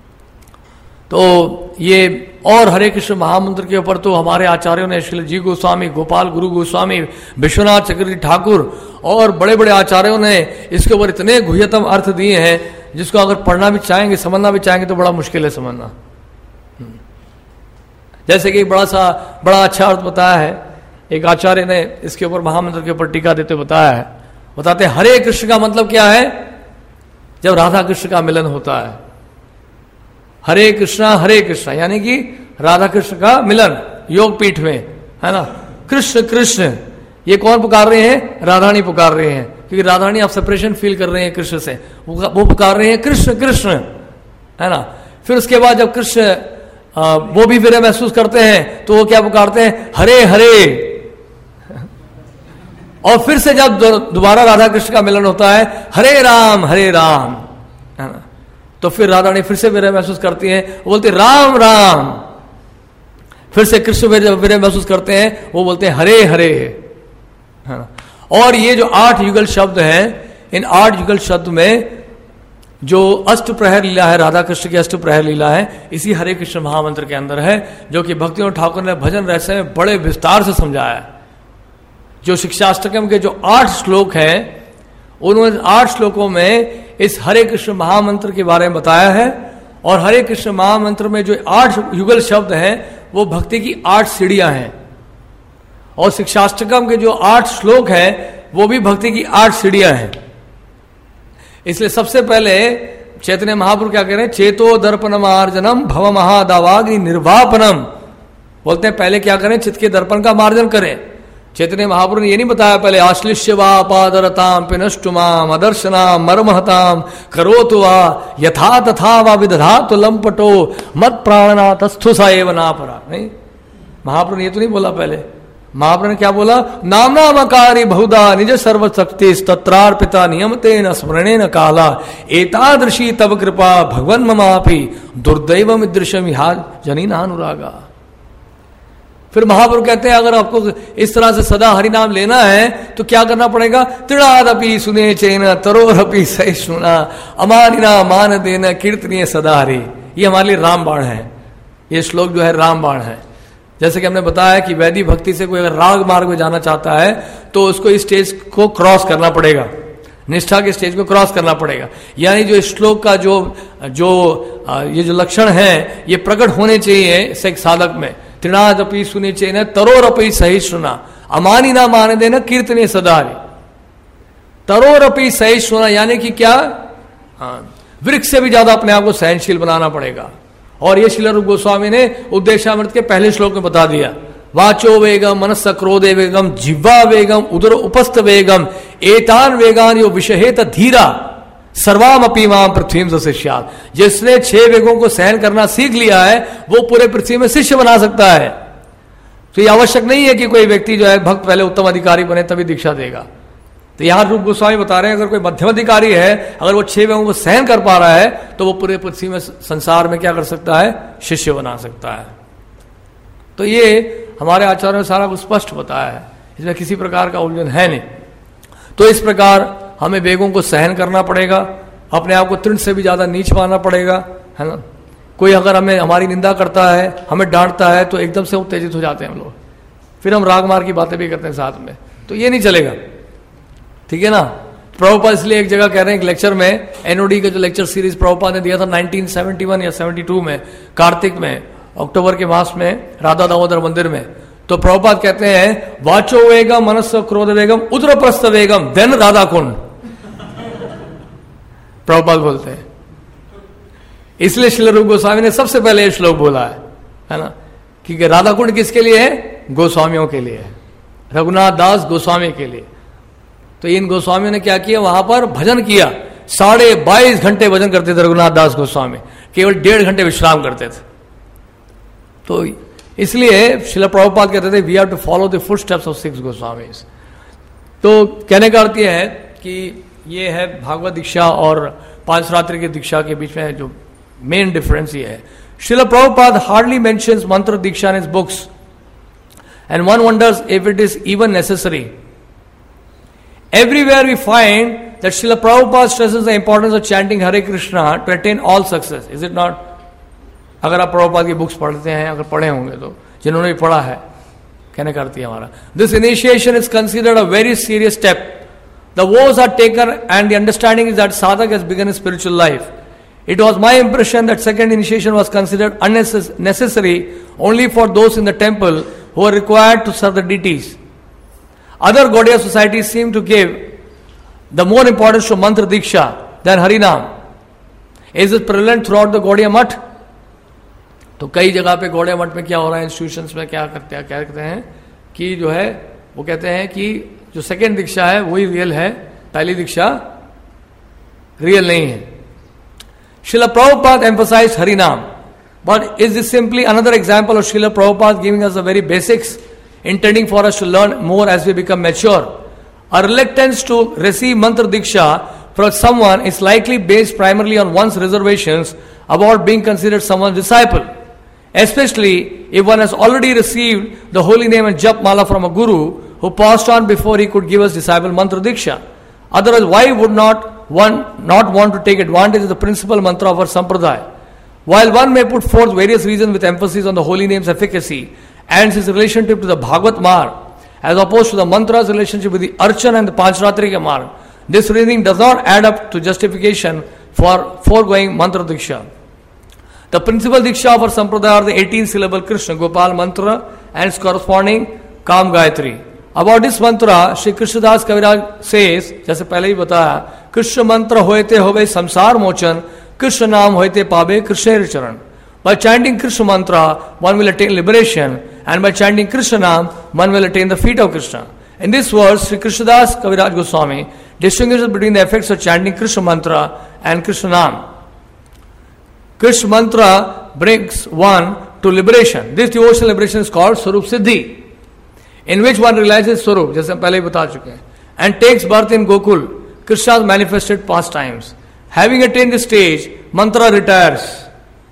तो ये और हरे कृष्ण महामंत्र के ऊपर तो हमारे आचार्यों ने, श्री जी गोस्वामी, गोपाल गुरु गोस्वामी, विश्वनाथ चक्रवर्ती ठाकुर और बड़े बड़े आचार्यों ने इसके ऊपर इतने गुह्यतम अर्थ दिए हैं जिसको अगर पढ़ना भी चाहेंगे, समझना भी चाहेंगे तो बड़ा मुश्किल है समझना। जैसे कि बड़ा अच्छा अर्थ बताया है एक आचार्य ने इसके ऊपर, महामंत्र के ऊपर टीका देते बताया है, बताते हरे कृष्ण का मतलब क्या है, जब राधा कृष्ण का मिलन होता है। हरे कृष्णा यानी कि राधा कृष्ण का मिलन योग पीठ में, है ना। कृष्ण कृष्ण ये कौन पुकार रहे हैं, राधारानी पुकार रहे हैं, क्योंकि राधारानी आप सेपरेशन फील कर रहे हैं कृष्ण से, वो पुकार रहे हैं कृष्ण कृष्ण, है ना। फिर उसके बाद जब कृष्ण वो भी विरह महसूस करते हैं तो वो क्या पुकारते हैं, हरे हरे। और फिर से जब दोबारा राधा कृष्ण का मिलन होता है, हरे राम, है ना। तो फिर राधारानी फिर से विरह महसूस करती हैं, वो बोलते राम राम। फिर से कृष्ण विरह महसूस करते हैं, वो बोलते हैं हरे हरे, है ना। और ये जो 8 युगल शब्द हैं, इन 8 युगल शब्द में जो अष्ट प्रहर लीला है, राधा कृष्ण की अष्ट प्रहर लीला है, इसी हरे कृष्ण महामंत्र के अंदर है, जो कि भक्ति और ठाकुर ने भजन रहस्य में बड़े विस्तार से समझाया है। जो शिक्षाष्टकम के जो 8 श्लोक हैं, उन्होंने 8 श्लोकों में इस हरे कृष्ण महामंत्र के बारे में बताया है। और हरे कृष्ण महामंत्र में जो 8 युगल शब्द हैं, वो भक्ति की 8 सीढ़ियां हैं। और शिक्षाष्टकम के जो 8 श्लोक हैं, वो भी भक्ति की 8 सीढ़ियां हैं। इसलिए सबसे पहले चैतन्य महाप्रभु क्या कह रहे हैं? चेतो दर्पणमार्जनम भव महादावाग्नि निर्वापनम। बोलते हैं पहले क्या करें? चित्त के दर्पण का मार्जन करें। चैतन्य महाप्रभु ने ये नहीं बताया पहले आश्लिष्य वा पादरताम पिनष्टुमाम अदर्शनाम मर्महताम करोतु वा यथा तथा वा विदधातु लंपटो मत प्राणना तस्थु सा एव नापरा। नहीं, महाप्रभु ने ये तो नहीं बोला पहले। महाप्रभु ने क्या बोला? नामनामकारी बहुधा निज सर्वशक्ति तत्रार्पिता नियमतेन स्मरणेन काला एतादृशी तव कृपा भगवन् ममापि दुर्दैवम दृश्यम इहा जनिनानुरागा। फिर महाप्रभु कहते हैं अगर आपको इस तरह से सदा हरिनाम लेना है तो क्या करना पड़ेगा? तृणादपि सुने चैन तरोरपि सहिष्णुना अमानिना मान देना कीर्तनीय सदा हरि। ये हमारे लिए रामबाण है। ये श्लोक जो है रामबाण है। जैसे कि हमने बताया कि वैदिक भक्ति से कोई अगर राग मार्ग में जाना चाहता है तो उसको इस स्टेज को क्रॉस करना पड़ेगा, निष्ठा के स्टेज को क्रॉस करना पड़ेगा। यानी जो श्लोक का ये जो लक्षण है ये प्रकट होने चाहिए एक साधक में। तृणादपि सुने चैन तरोरपि सहिष्णुना अमानी ना मान देना कीर्तनीय सदा हरि। तरोरपि सहिष्णुना यानी कि क्या? वृक्ष से भी ज्यादा अपने आप को सहनशील बनाना पड़ेगा। और ये श्रील रूप गोस्वामी ने उपदेशामृत के पहले श्लोक में बता दिया। वाचो वेगम मनस क्रोधे वेगम जिह्वा वेगम उदर उपस्थ वेगम एतान वेगान यो विषहेत धीरा सर्वाम अपी माम पृथ्वी शिष्यात। जिसने 6 वेगों को सहन करना सीख लिया है वो पूरे पृथ्वी में शिष्य बना सकता है। तो ये आवश्यक नहीं है कि कोई व्यक्ति जो है भक्त पहले उत्तम अधिकारी बने तभी दीक्षा देगा। तो यहां रूप गोस्वामी बता रहे हैं अगर कोई मध्यम अधिकारी है, अगर वो 6 वेगों को सहन कर पा रहा है तो वो पूरे पृथ्वी में संसार में क्या कर सकता है? शिष्य बना सकता है। तो ये हमारे आचार्यों ने सारा कुछ स्पष्ट बताया है, इसमें किसी प्रकार का उलझन है नहीं। तो इस प्रकार हमें वेगों को सहन करना पड़ेगा, अपने आप को तृण से भी ज्यादा नीच पाना पड़ेगा, है ना। कोई अगर हमारी निंदा करता है, हमें डांटता है तो एकदम से उत्तेजित हो जाते हैं हम लोग, फिर हम रागमार्ग की बातें भी करते हैं साथ में, तो ये नहीं चलेगा, ठीक है ना। प्रभुपाद इसलिए एक जगह कह रहे हैं, एक लेक्चर में, एनओडी का जो लेक्चर सीरीज प्रभुपाद ने दिया था 1971 या 72 में, कार्तिक में, अक्टूबर के मास में, राधा दामोदर मंदिर में, तो प्रभुपाद कहते हैं वाचो वेगम मनस क्रोध वेगम उद्रप्रस्थ वेगम देन राधा कुंड। प्रभुपाद बोलते हैं, इसलिए श्रील रूप गोस्वामी ने सबसे पहले ये श्लोक बोला है ना, कि राधा कुंड किसके लिए है? गोस्वामियों के लिए है, रघुनाथ दास गोस्वामी के लिए। तो इन गोस्वामियों ने क्या किया? वहां पर भजन किया, 22.5 घंटे भजन करते थे रघुनाथ दास गोस्वामी, केवल 1.5 घंटे विश्राम करते थे। तो इसलिए श्रील प्रभुपाद कहते थे we have to follow the footsteps of 6 Goswamis. तो कहने का अर्थ यह है कि ये है भागवत दीक्षा और पांचरात्रि की दीक्षा के बीच में जो मेन डिफरेंस ये है। Srila Prabhupada hardly mentions mantra diksha in his books and one wonders if it is even necessary. Everywhere we find that Srila Prabhupada stresses the importance of chanting Hare Krishna to attain all success. Is it not? अगर आप प्रभुपाद की books पढ़ते हैं, अगर पढ़े होंगे तो, जिन्होंने भी पढ़ा है, कहने करती है हमारा, This initiation is considered a very serious step. The vows are taken and the understanding is that sadhak has begun his spiritual life. It was my impression that second initiation was considered unnecessary only for those in the temple who are required to serve the deities. Other Gaudiya societies seem to give the more importance to mantra diksha than harinam. Is it prevalent throughout the Gaudiya Math? तो कई जगह पे गौड़िया मठ में क्या हो रहा है, इंस्टीट्यूशंस में क्या कहते हैं कि जो है वो कहते हैं कि जो सेकेंड दीक्षा है वही रियल है, पहली दीक्षा रियल नहीं है। Srila Prabhupada emphasized Harinam, but is this simply another example of Srila Prabhupada giving us the very basics, intending for us to learn more as we become mature? A reluctance to receive mantra diksha from someone is likely based primarily on one's reservations about being considered someone's disciple, especially if one has already received the holy name and jap mala from a guru who passed on before he could give us disciple mantra diksha. Otherwise, why would not want to take advantage of the principal mantra of our sampradaya. While one may put forth various reasons with emphasis on the holy name's efficacy and its relationship to the Bhagavad Marg, as opposed to the mantra's relationship with the Archan and the Panchratrika Marg, this reasoning does not add up to justification for foregoing mantra diksha. The principal diksha of our sampradaya are the 18-syllable Krishna Gopal mantra and its corresponding Kam Gayatri. About this mantra, Shri Krishnadas Kaviraj says, जैसे पहले ही बताया, कृष्ण मंत्र होते होवे संसार मोचन, कृष्ण नाम होते पावे कृष्ण चरण. By chanting Krishna mantra, one will attain liberation, and by chanting Krishna Nam, one will attain the feet of Krishna. In this verse, Sri Krishnadas Kaviraj Goswami distinguishes between the effects of chanting Krishna mantra and Krishna Nam. Krishna mantra brings one to liberation. This devotional liberation is called Swarup Siddhi, in which one realizes Swarup, जैसे हम पहले ही बता चुके हैं, and takes birth in Gokul, Krishna's manifested pastimes. Having attained this stage, mantra retires.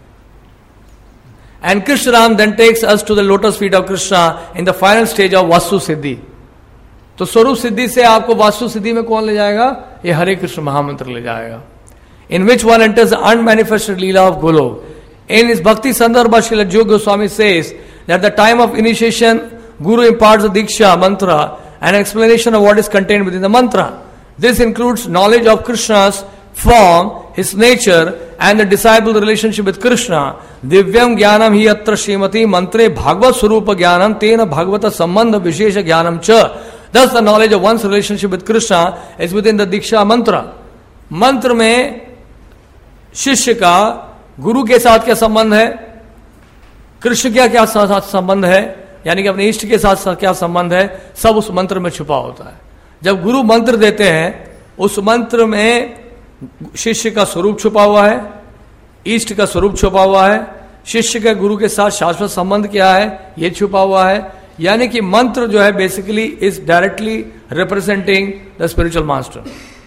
And Krishna Ram then takes us to the lotus feet of Krishna in the final stage of Vastu Siddhi. तो स्वरूप सिद्धि से आपको वास्तु सिद्धि में कौन ले जाएगा? ये हरे कृष्ण महामंत्र ले जाएगा. In which one enters the unmanifested Leela of Golok. In his Bhakti Sandarbha, Srila Jiva Goswami says that at the time of initiation, Guru imparts the Diksha mantra and explanation of what is contained within the mantra. This includes knowledge of Krishna's form, his nature, and the disciple's relationship with Krishna. Divyam jnanam hi atra shrimati mantre bhagavad swarupa jnanam tena bhagavata sambandha vishesha jnanam cha. Thus the knowledge of one's relationship with Krishna is within the Diksha mantra. मंत्र में शिष्य का गुरु के साथ क्या संबंध है, कृष्ण क्या क्या साथ संबंध है, यानी कि अपने इष्ट के साथ क्या संबंध है, सब उस मंत्र में छुपा होता है. जब गुरु मंत्र देते हैं, उस मंत्र में शिष्य का स्वरूप छुपा हुआ है, इष्ट का स्वरूप छुपा हुआ है, शिष्य का गुरु के साथ शाश्वत संबंध क्या है, ये छुपा हुआ है. यानी कि मंत्र जो है basically is directly representing the spiritual master.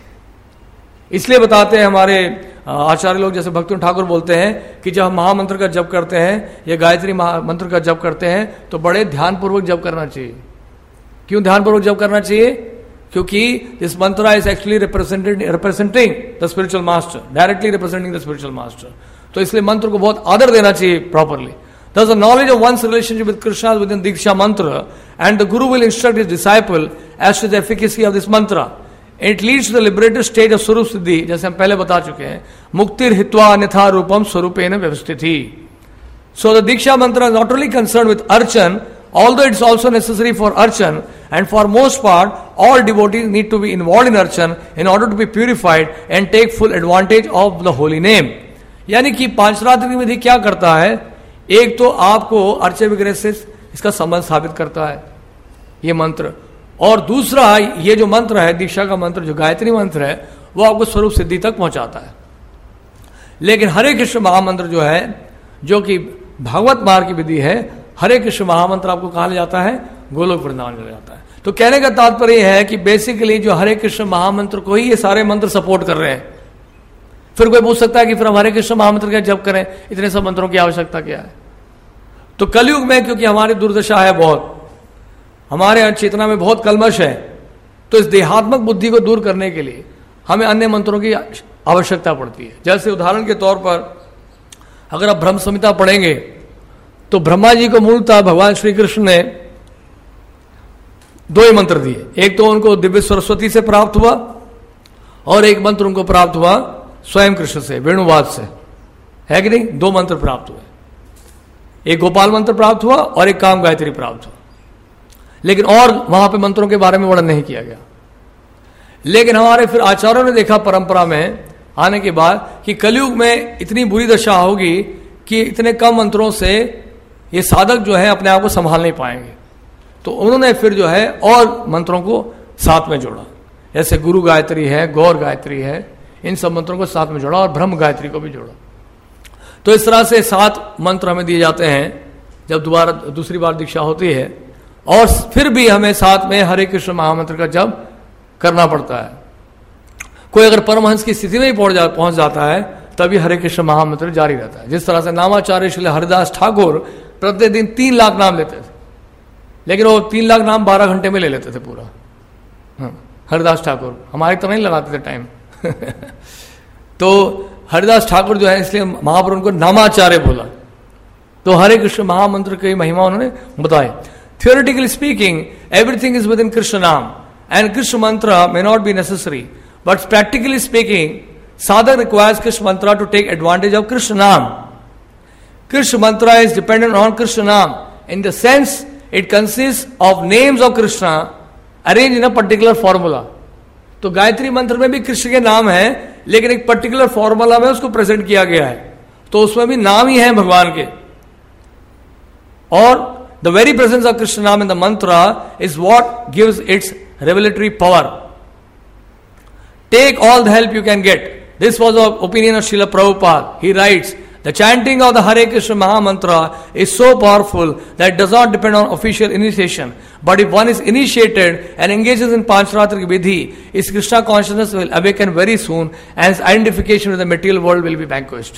इसलिए बताते हैं हमारे आचार्य लोग, जैसे भक्ति ठाकुर बोलते हैं कि जब हम महामंत्र का जप करते हैं या गायत्री मंत्र का जप करते हैं तो बड़े ध्यानपूर्वक जप करना चाहिए. क्यों ध्यानपूर्वक जप करना चाहिए? क्योंकि this mantra is actually representing the spiritual master, directly representing the spiritual master. तो इसलिए मंत्र को बहुत आदर देना चाहिए properly. Thus the knowledge of one's relationship with Krishna is within Diksha mantra, and the Guru will instruct his disciple as to the efficacy of this mantra. It leads to the liberated stage of Swarup Siddhi, जैसे हम पहले बता चुके हैं. Muktir hitva anitha rupam swarupena vyavasthithi. So the Diksha mantra is not only concerned with Archan, although it's also necessary for Archan, and for most part, all devotees need to be involved in Archan in order to be purified and take full advantage of the holy name. यानी कि पांचरात्रि विधि क्या करता है? एक तो आपको अर्चे विग्रह से इसका संबंध साबित करता है ये मंत्र, और दूसरा ये जो मंत्र है दीक्षा का मंत्र, जो गायत्री मंत्र है, वो आपको स्वरूप सिद्धि तक पहुंचाता है. लेकिन हरे कृष्ण महामंत्र जो है, जो कि भागवत मार्ग की विधि है, हरे कृष्ण महामंत्र आपको कहां ले जाता है? गोलोक वृंदावन ले जाता है. तो कहने का तात्पर्य यह है कि बेसिकली जो हरे कृष्ण महामंत्र को ही ये सारे मंत्र सपोर्ट कर रहे हैं. फिर कोई पूछ सकता है कि फिर हम हरे कृष्ण महामंत्र का जप करें, इतने सब मंत्रों की आवश्यकता क्या है? तो कलयुग में क्योंकि हमारी दुर्दशा है बहुत, हमारे चेतना में बहुत कलमश है, तो इस देहात्मक बुद्धि को दूर करने के लिए हमें अन्य मंत्रों की आवश्यकता पड़ती है. जैसे उदाहरण के तौर पर अगर आप ब्रह्म संहिता पढ़ेंगे तो ब्रह्मा जी को मूलतः भगवान श्री कृष्ण ने दो ही मंत्र दिए. एक तो उनको दिव्य सरस्वती से प्राप्त हुआ और एक मंत्र उनको प्राप्त हुआ स्वयं कृष्ण से, वेणुवाद से, है कि नहीं? दो मंत्र प्राप्त हुए. एक गोपाल मंत्र प्राप्त हुआ और एक काम गायत्री प्राप्त हुआ. लेकिन और वहां पे मंत्रों के बारे में वर्णन नहीं किया गया. लेकिन हमारे फिर आचार्यों ने देखा परंपरा में आने के बाद कि कलयुग में इतनी बुरी दशा होगी कि इतने कम मंत्रों से ये साधक जो है अपने आप को संभाल नहीं पाएंगे. तो उन्होंने फिर जो है और मंत्रों को साथ में जोड़ा, जैसे गुरु गायत्री है, गौर गायत्री है, इन सब मंत्रों को साथ में जोड़ा और ब्रह्म गायत्री को भी जोड़ा. तो इस तरह से 7 मंत्र हमें दिए जाते हैं जब दूसरी बार दीक्षा होती है, और फिर भी हमें साथ में हरे कृष्ण महामंत्र का जप करना पड़ता है. कोई अगर परमहंस की स्थिति में ही पहुंच जाता है तभी हरे कृष्ण महामंत्र जारी रहता है. जिस तरह से नामाचार्य श्री हरिदास ठाकुर प्रतिदिन 3 लाख नाम लेते थे, लेकिन वो 3 लाख नाम 12 घंटे में ले लेते थे पूरा. हरिदास ठाकुर हमारी तरह नहीं लगाते थे टाइम. तो हरिदास ठाकुर जो है, इसलिए महाप्रभु उनको नामाचार्य बोला। तो हरे कृष्ण महामंत्र की महिमा उन्होंने बताए। Theoretically speaking everything is within Krishna nam and Krishna mantra may not be necessary, but practically speaking sadhak requires Krishna mantra to take advantage of Krishna Naam. Krishna mantra is dependent on Krishna Naam in the sense it consists of names of Krishna arranged in a particular formula. तो गायत्री मंत्र में भी कृष्ण के नाम है, लेकिन एक particular formula में उसको प्रेजेंट किया गया है, तो उसमें भी नाम ही है भगवान के। और the very presence of Krishna nam in the mantra is what gives its revelatory power. Take all the help you can get. This was the opinion of Srila Prabhupada. He writes, the chanting of the Hare Krishna Maha Mantra is so powerful that it does not depend on official initiation. But if one is initiated and engages in Pancharatric Vidhi, his Krishna consciousness will awaken very soon and his identification with the material world will be vanquished.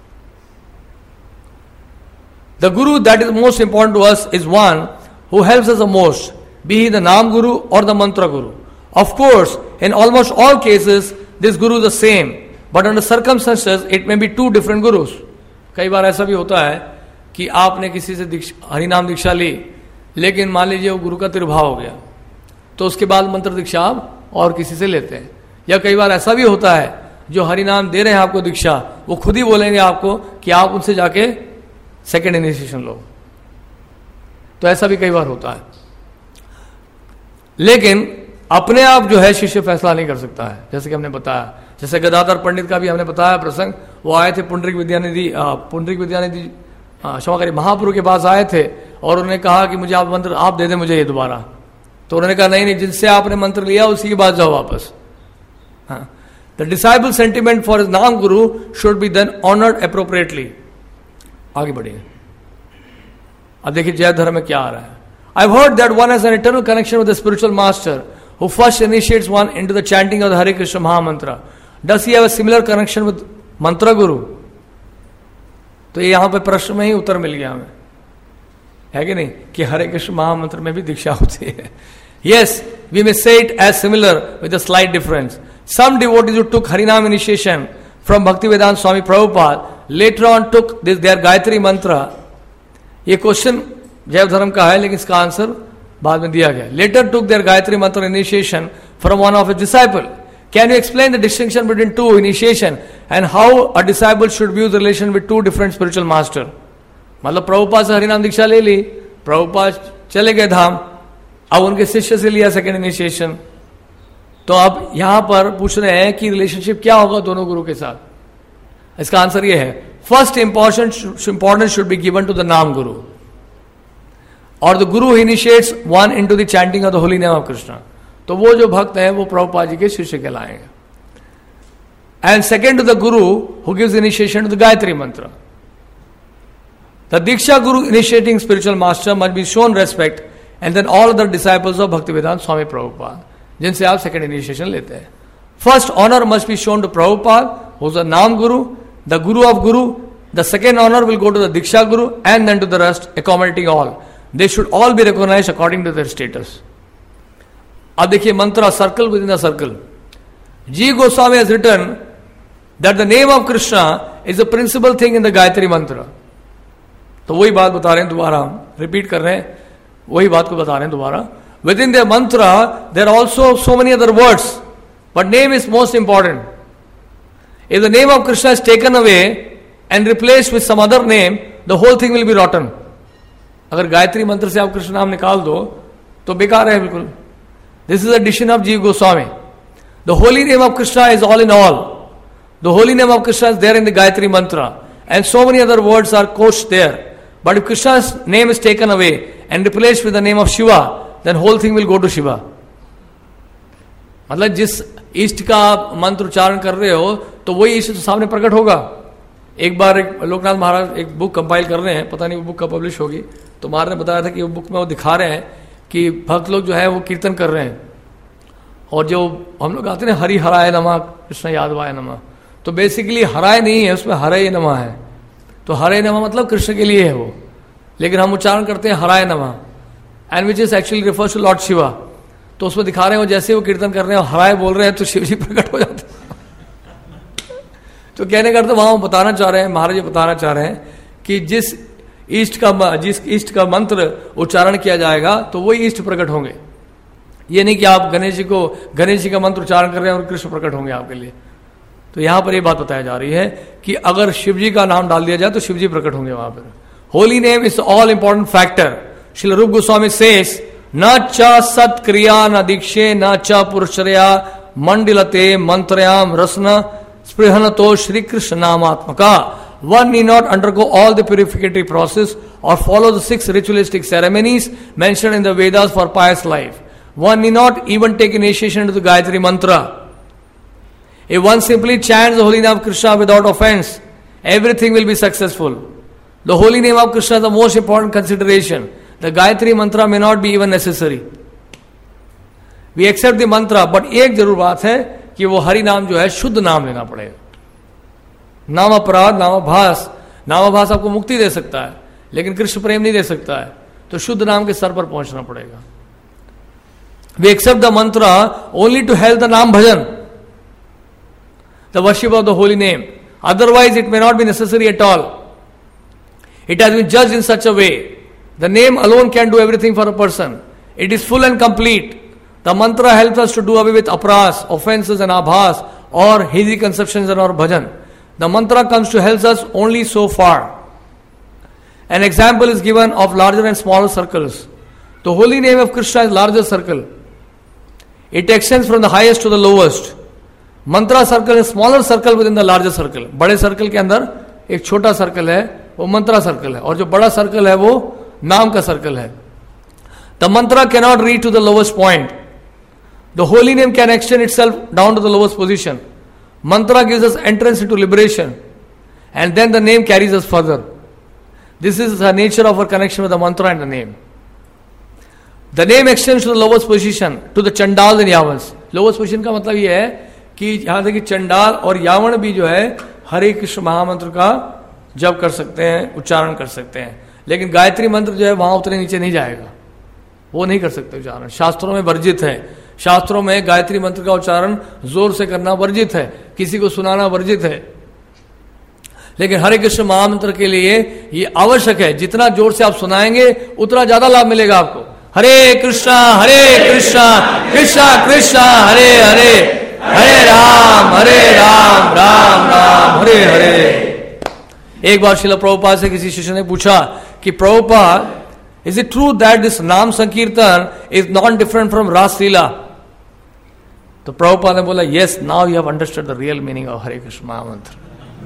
The Guru that is most important to us is one who helps us the most, be he the Nam Guru or the Mantra Guru. Of course, in almost all cases, this Guru is the same. But under circumstances it may be two different gurus. कई बार ऐसा भी होता है कि आपने किसी से हरिनाम दीक्षा ली, लेकिन मान लीजिए वो गुरु का तिरभाव हो गया, तो उसके बाद मंत्र दीक्षा आप और किसी से लेते हैं। या कई बार ऐसा भी होता है जो हरिनाम दे रहे हैं आपको दीक्षा, वो खुद ही बोलेंगे आपको कि आप उनसे जाके सेकेंड इनिशिएशन लो। तो ऐसा भी कई बार होता है, लेकिन अपने आप जो है शिष्य फैसला नहीं कर सकता है। जैसे कि हमने बताया, जैसे गदाधर पंडित का भी हमने बताया प्रसंग, वो आए थे पुंडरीक विद्यानिधि क्षमा करिए महाप्रभु के पास आए थे और उन्होंने कहा कि मुझे आप मंत्र आप दे दें मुझे ये दोबारा। तो उन्होंने कहा नहीं नहीं, जिनसे आपने मंत्र लिया उसी के बाद जाओ वापस। The disciple sentiment for his nam guru should be then honoured appropriately. आगे बढ़िए, अब देखिए जय धर्म में क्या आ रहा है। I have heard that one has an eternal connection with the spiritual master who first initiates one into the chanting of the Hare Krishna Maha Mantra. Does he have a similar connection with Mantra Guru? तो ये यहां पे प्रश्न में ही उत्तर मिल गया हमें, है कि नहीं, कि हरे कृष्ण महामंत्र में भी दीक्षा होती है। Yes, we may say it as similar with a slight difference. Some devotees who took Harinam initiation from Bhaktivedanta Swami Prabhupada later on took their Gayatri Mantra. ये क्वेश्चन जैव धर्म का है, लेकिन इसका आंसर बाद में दिया गया। Later took their Gayatri Mantra initiation from one of his disciples. Can you explain the distinction between two initiation and how a disciple should view the relation with two different spiritual master? मतलब प्रभुपाद से हरिनाम दीक्षा ले ली, प्रभुपाद चले गए धाम, अब उनके शिष्य से लिया सेकेंड इनिशिएशन। तो अब यहां पर पूछ रहे हैं कि रिलेशनशिप क्या होगा दोनों गुरु के साथ। इसका आंसर यह है, first importance should be given to the nam guru, और the guru initiates one into the chanting of the holy name of Krishna. तो वो जो भक्त है वो प्रभुपाद जी के शिष्य कहलाएंगे। And second to the guru who gives initiation to the Gayatri mantra. The diksha guru initiating spiritual master must be shown respect, and then all other disciples of Bhaktivedanta Swami Prabhupada, जिनसे आप सेकेंड इनिशिएशन लेते हैं। First honour must be shown to Prabhupada who is the nam guru, the guru of guru. The second honour will go to the diksha guru and then to the rest, accommodating all. They should all be recognized according to their status. अब देखिए mantra circle within the circle. Jiva Goswami has written that the name of Krishna is the principal thing in the Gayatri mantra. तो वही बात बता रहे हैं दोबारा, हम रिपीट कर रहे हैं, वही बात को बता रहे हैं दोबारा। Within the mantra there are also so many other words, but name is most important. If the name of Krishna is taken away and replaced with some other name, the whole thing will be rotten. अगर गायत्री मंत्र से आप कृष्ण नाम निकाल दो तो बेकार है बिल्कुल। This is a decision of Jiva Goswami. The holy name of Krishna is all in all. The holy name of Krishna is there in the Gayatri mantra and so many other words are couched there, but if Krishna's name is taken away and replaced with the name of Shiva, then whole thing will go to Shiva. मतलब जिस इष्ट का आप मंत्र उच्चारण कर रहे हो तो वही इष्ट सामने प्रकट होगा। एक बार एक लोकनाथ महाराज एक बुक कंपाइल कर रहे हैं, पता नहीं वो बुक कब पब्लिश होगी, तो महाराज ने बताया था कि वो बुक में वो दिखा रहे हैं कि भक्त लोग जो है वो कीर्तन कर रहे हैं, और जो हम लोग आते हैं हरि हराय नमः कृष्ण यादवाय नमः, तो बेसिकली हराय नहीं है, उसमें हरे नमः है। तो हरे नमः मतलब कृष्ण के लिए है वो, लेकिन हम उच्चारण करते हैं हराय नमः, and which is actually refers to Lord Shiva. तो उसमें दिखा रहे हो जैसे वो कीर्तन कर रहे हैं हराय बोल रहे हैं तो शिव जी प्रकट हो जाते हैं। तो कहने का अर्थ वहां बताना चाह रहे हैं, महाराज जी बताना चाह रहे हैं कि जिस इष्ट का मंत्र उच्चारण किया जाएगा तो वही इष्ट प्रकट होंगे। ये नहीं कि आप गणेश जी का मंत्र उच्चारण कर रहे हैं और कृष्ण प्रकट होंगे आपके लिए। तो यहां पर ये बात बताई जा रही है कि अगर शिव जी का नाम डाल दिया जाए तो शिव जी प्रकट होंगे वहां पर। Holy name is all important factor. Srila Rupa Goswami cess न च सत्क्रिया न दीक्षे न च पुरुषर्या मंडिलते मंत्रयाम रसन स्पृहनतो Shri Krishna नामात्मका। One need not undergo all the purificatory process or follow the 6 ritualistic ceremonies mentioned in the Vedas for pious life. One need not even take initiation into the Gayatri mantra. If one simply chants the holy name of Krishna without offense, everything will be successful. The holy name of Krishna is the most important consideration. The Gayatri mantra may not be even necessary. We accept the mantra, but एक जरूर बात है कि वो हरि नाम जो है शुद्ध नाम लेना पड़ेगा। नाम अपराध नामाभास आपको मुक्ति दे सकता है, लेकिन कृष्ण प्रेम नहीं दे सकता है, तो शुद्ध नाम के स्तर पर पहुंचना पड़ेगा। We accept the mantra only to help the nam bhajan, the worship of the holy name. Otherwise it may not be necessary at all. It has been judged in such a way. The name alone can do everything for a person. It is full and complete. The mantra helps us to do away with apras, offenses and abhas, or hazy conceptions in our bhajan. The mantra comes to help us only so far. An example is given of larger and smaller circles. The holy name of Krishna is larger circle. It extends from the highest to the lowest. Mantra circle is smaller circle within the larger circle. बड़े circle के अंदर एक छोटा circle है, वो मंत्रा circle है, और जो बड़ा सर्कल है वो नाम का सर्कल है. The mantra cannot reach to the lowest point. The holy name can extend itself down to the lowest position. Mantra gives us entrance into liberation, and then the name carries us further. This is the nature of our connection with the mantra and the name. The name extends to the lowest position, to the Chandals and Yavans. Lowest position का मतलब ये है कि यहाँ तक कि चंडाल और यावण भी जो है हरे कृष्ण महामंत्र का जप कर सकते हैं, उच्चारण कर सकते हैं, लेकिन गायत्री मंत्र जो है वहां उतने नीचे नहीं जाएगा, वो नहीं कर सकते उच्चारण, शास्त्रों में वर्जित है. शास्त्रों में गायत्री मंत्र का उच्चारण जोर से करना वर्जित है, किसी को सुनाना वर्जित है, लेकिन हरे कृष्ण महामंत्र के लिए ये आवश्यक है. जितना जोर से आप सुनाएंगे उतना ज्यादा लाभ मिलेगा आपको. हरे कृष्णा कृष्णा कृष्णा हरे हरे, हरे राम राम राम हरे हरे. एक बार श्रील प्रभुपाद से किसी शिष्य ने पूछा कि Prabhupada, is it true that this nam sankirtan is not different from रास लीला? तो प्रभुपाद ने बोला, yes, now you have understood the real meaning of Hare Krishna mahamantra.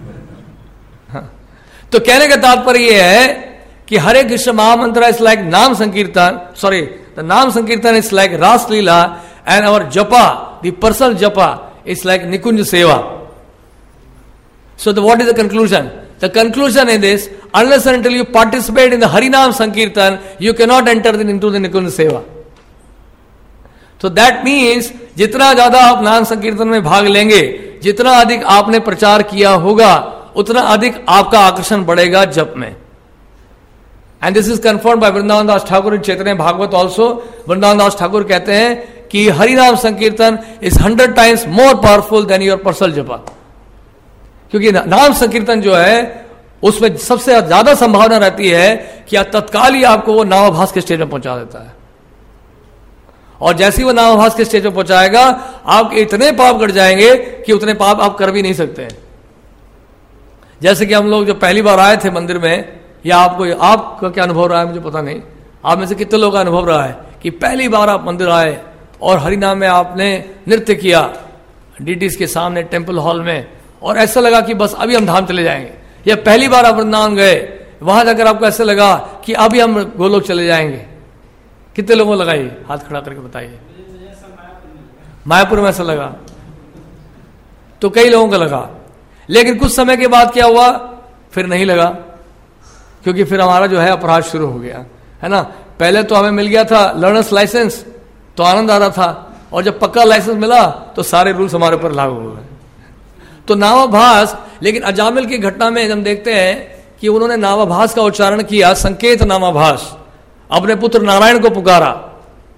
तो कहने का तात्पर्य यह है कि हरे कृष्ण महामंत्र इज लाइक नाम संकीर्तन, सॉरी, द नाम sankirtan is like ras lila, and our japa, the personal japa, is like nikunja seva. So what is the conclusion? The conclusion is this: unless and until you participate in the Harinam Sankirtan, you cannot enter into the Nikunj Seva. So that means जितना ज्यादा आप नाम संकीर्तन में भाग लेंगे, जितना अधिक आपने प्रचार किया होगा, उतना अधिक आपका आकर्षण बढ़ेगा जप में. And this is confirmed by Vrindavan Das Thakur in Chaitanya Bhagavat also. Vrindavan Das Thakur कहते हैं कि हरिनाम संकीर्तन is 100 times more powerful than your personal जपा. क्योंकि नाम संकीर्तन जो है उसमें सबसे ज्यादा संभावना रहती है कि तत्काल ही आपको वो नामाभास के स्टेज में पहुंचा देता है, और जैसे ही वो नामाभास के स्टेज में पहुंचाएगा आपके इतने पाप कट जाएंगे कि उतने पाप आप कर भी नहीं सकते हैं. जैसे कि हम लोग जो पहली बार आए थे मंदिर में, या आपका क्या अनुभव रहा है मुझे पता नहीं, आप में से कितने लोगों का अनुभव रहा है कि पहली बार आप मंदिर आए और हरिनाम में आपने नृत्य किया डीटीज के सामने टेम्पल हॉल में, और ऐसा लगा कि बस अभी हम धाम चले जाएंगे. या पहली बार आप वृंदावन गए, वहां जाकर आपको ऐसा लगा कि अभी हम गोलोक चले जाएंगे. कितने लोगों को लगा? ये हाथ खड़ा करके बताइए. मायापुर में ऐसा लगा, तो कई लोगों को लगा, लेकिन कुछ समय के बाद क्या हुआ, फिर नहीं लगा, क्योंकि फिर हमारा जो है अपराध शुरू हो गया, है ना. पहले तो हमें मिल गया था लर्नर्स लाइसेंस, तो आनंद आ रहा था, और जब पक्का लाइसेंस मिला तो सारे रूल्स हमारे ऊपर लागू हो गए. तो नामाभास, लेकिन अजामिल की घटना में हम देखते हैं कि उन्होंने नामाभास का उच्चारण किया, संकेत नामाभास, अपने पुत्र नारायण को पुकारा,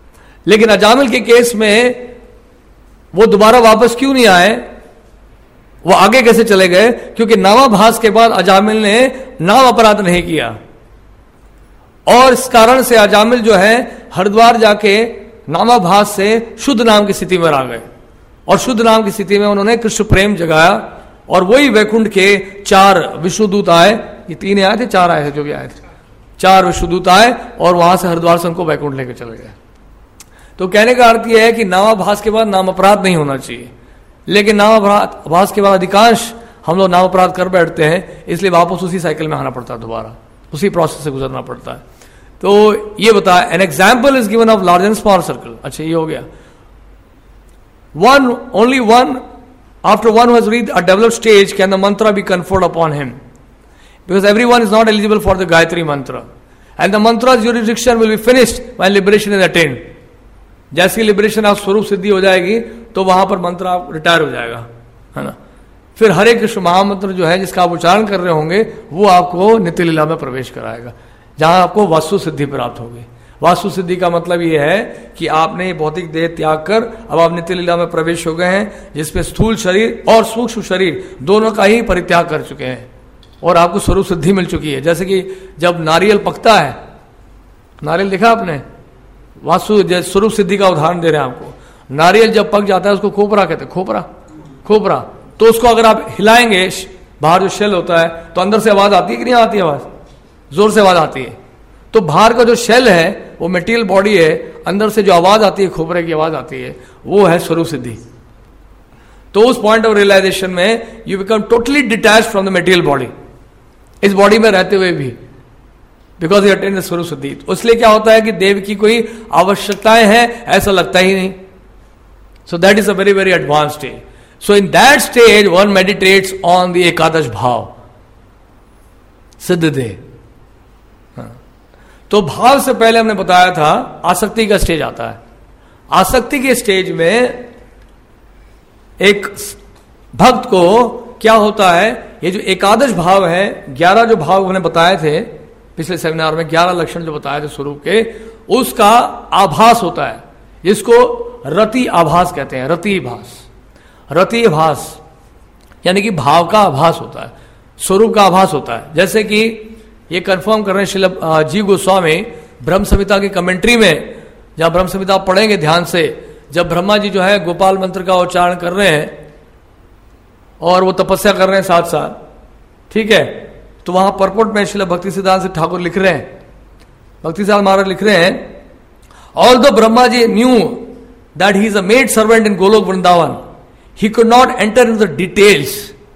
लेकिन अजामिल के केस में वो दोबारा वापस क्यों नहीं आए? वो आगे कैसे चले गए? क्योंकि नामाभास के बाद अजामिल ने नाम अपराध नहीं किया, और इस कारण से अजामिल जो है हरिद्वार जाके नामाभास से शुद्ध नाम की स्थिति में आ गए, और शुद्ध नाम की स्थिति में उन्होंने कृष्ण प्रेम जगाया, और वही वैकुंठ के 4 विष्णुदूत आए, ये 3 आए थे, 4 आए थे, जो भी आए थे, 4 विष्णुदूत आए और वहां से हरिद्वार से उनको वैकुंठ लेकर चले गए। तो कहने का अर्थ यह है कि नामाभास के बाद नाम अपराध नहीं होना चाहिए, लेकिन नामाभास के बाद अधिकांश हम लोग नाम अपराध कर बैठते हैं, इसलिए वापस उसी साइकिल में आना पड़ता है, दोबारा उसी प्रोसेस से गुजरना पड़ता है। तो ये बताया, an example is given of large and small circle. अच्छा, ये हो गया। Only one, after one who has reached a developed stage, can the mantra be conferred upon him, because everyone is not eligible for the Gayatri mantra, and the mantra's jurisdiction will be finished when liberation is attained. जैसी liberation आप स्वरूप सिद्धि हो जाएगी तो वहां पर मंत्र आप रिटायर हो जाएगा, है ना। फिर हरे कृष्ण महामंत्र जो है जिसका आप उच्चारण कर रहे होंगे वो आपको नित्य लीला में प्रवेश कराएगा, जहां आपको वास्तु सिद्धि प्राप्त होगी। वास्तु सिद्धि का मतलब ये है कि आपने भौतिक देह त्याग कर अब आप नित्य लीला में प्रवेश हो गए हैं, जिसमें स्थूल शरीर और सूक्ष्म शरीर दोनों का ही परित्याग कर चुके हैं, और आपको स्वरूप सिद्धि मिल चुकी है। जैसे कि जब नारियल पकता है, नारियल देखा आपने, वास्तु स्वरूप सिद्धि का उदाहरण दे रहे हैं आपको। नारियल जब पक जाता है उसको खोपरा कहते हैं, खोपरा। तो उसको अगर आप हिलाएंगे, बाहर जो शेल होता है, तो अंदर से आवाज आती है कि नहीं आती? आवाज जोर से आवाज आती है। तो बाहर का जो शेल है वो मेटीरियल बॉडी है, अंदर से जो आवाज आती है, खोपरे की आवाज आती है, वो है स्वरूप सिद्धि। तो उस पॉइंट ऑफ रियलाइजेशन में you become totally detach from the material body, इस बॉडी में रहते हुए भी, बिकॉज यू अटेन द स्वरूप सिद्धि। तो इसलिए क्या होता है कि देव की कोई आवश्यकताएं हैं ऐसा लगता ही नहीं। So that is a very very advance stage. So in that stage one meditates on the ekadasha bhava, सिद्ध देह। तो भाव से पहले हमने बताया था आसक्ति का स्टेज आता है। आसक्ति के स्टेज में एक भक्त को क्या होता है, ये जो एकादश भाव है, 11 जो भाव हमने बताए थे पिछले सेमिनार में, 11 लक्षण जो बताए थे स्वरूप के, उसका आभास होता है, जिसको रति आभास कहते हैं। रति आभास यानी कि भाव का आभास होता है, स्वरूप का आभास होता है। जैसे कि ये कंफर्म कर रहे हैं श्रील जी गोस्वामी ब्रह्म संहिता की कमेंट्री में, जहां ब्रह्म संहिता पढ़ेंगे ध्यान से, जब ब्रह्मा जी जो है गोपाल मंत्र का उच्चारण कर रहे हैं और वो तपस्या कर रहे हैं साथ साथ, ठीक है, तो वहां परपोर्ट में श्रील भक्ति सिद्धांत ठाकुर लिख रहे हैं, भक्ति सिद्धांत महाराज लिख रहे हैं, although Brahma ji knew that he is a maid servant in Goloka Vrindavan, he could not enter in the details.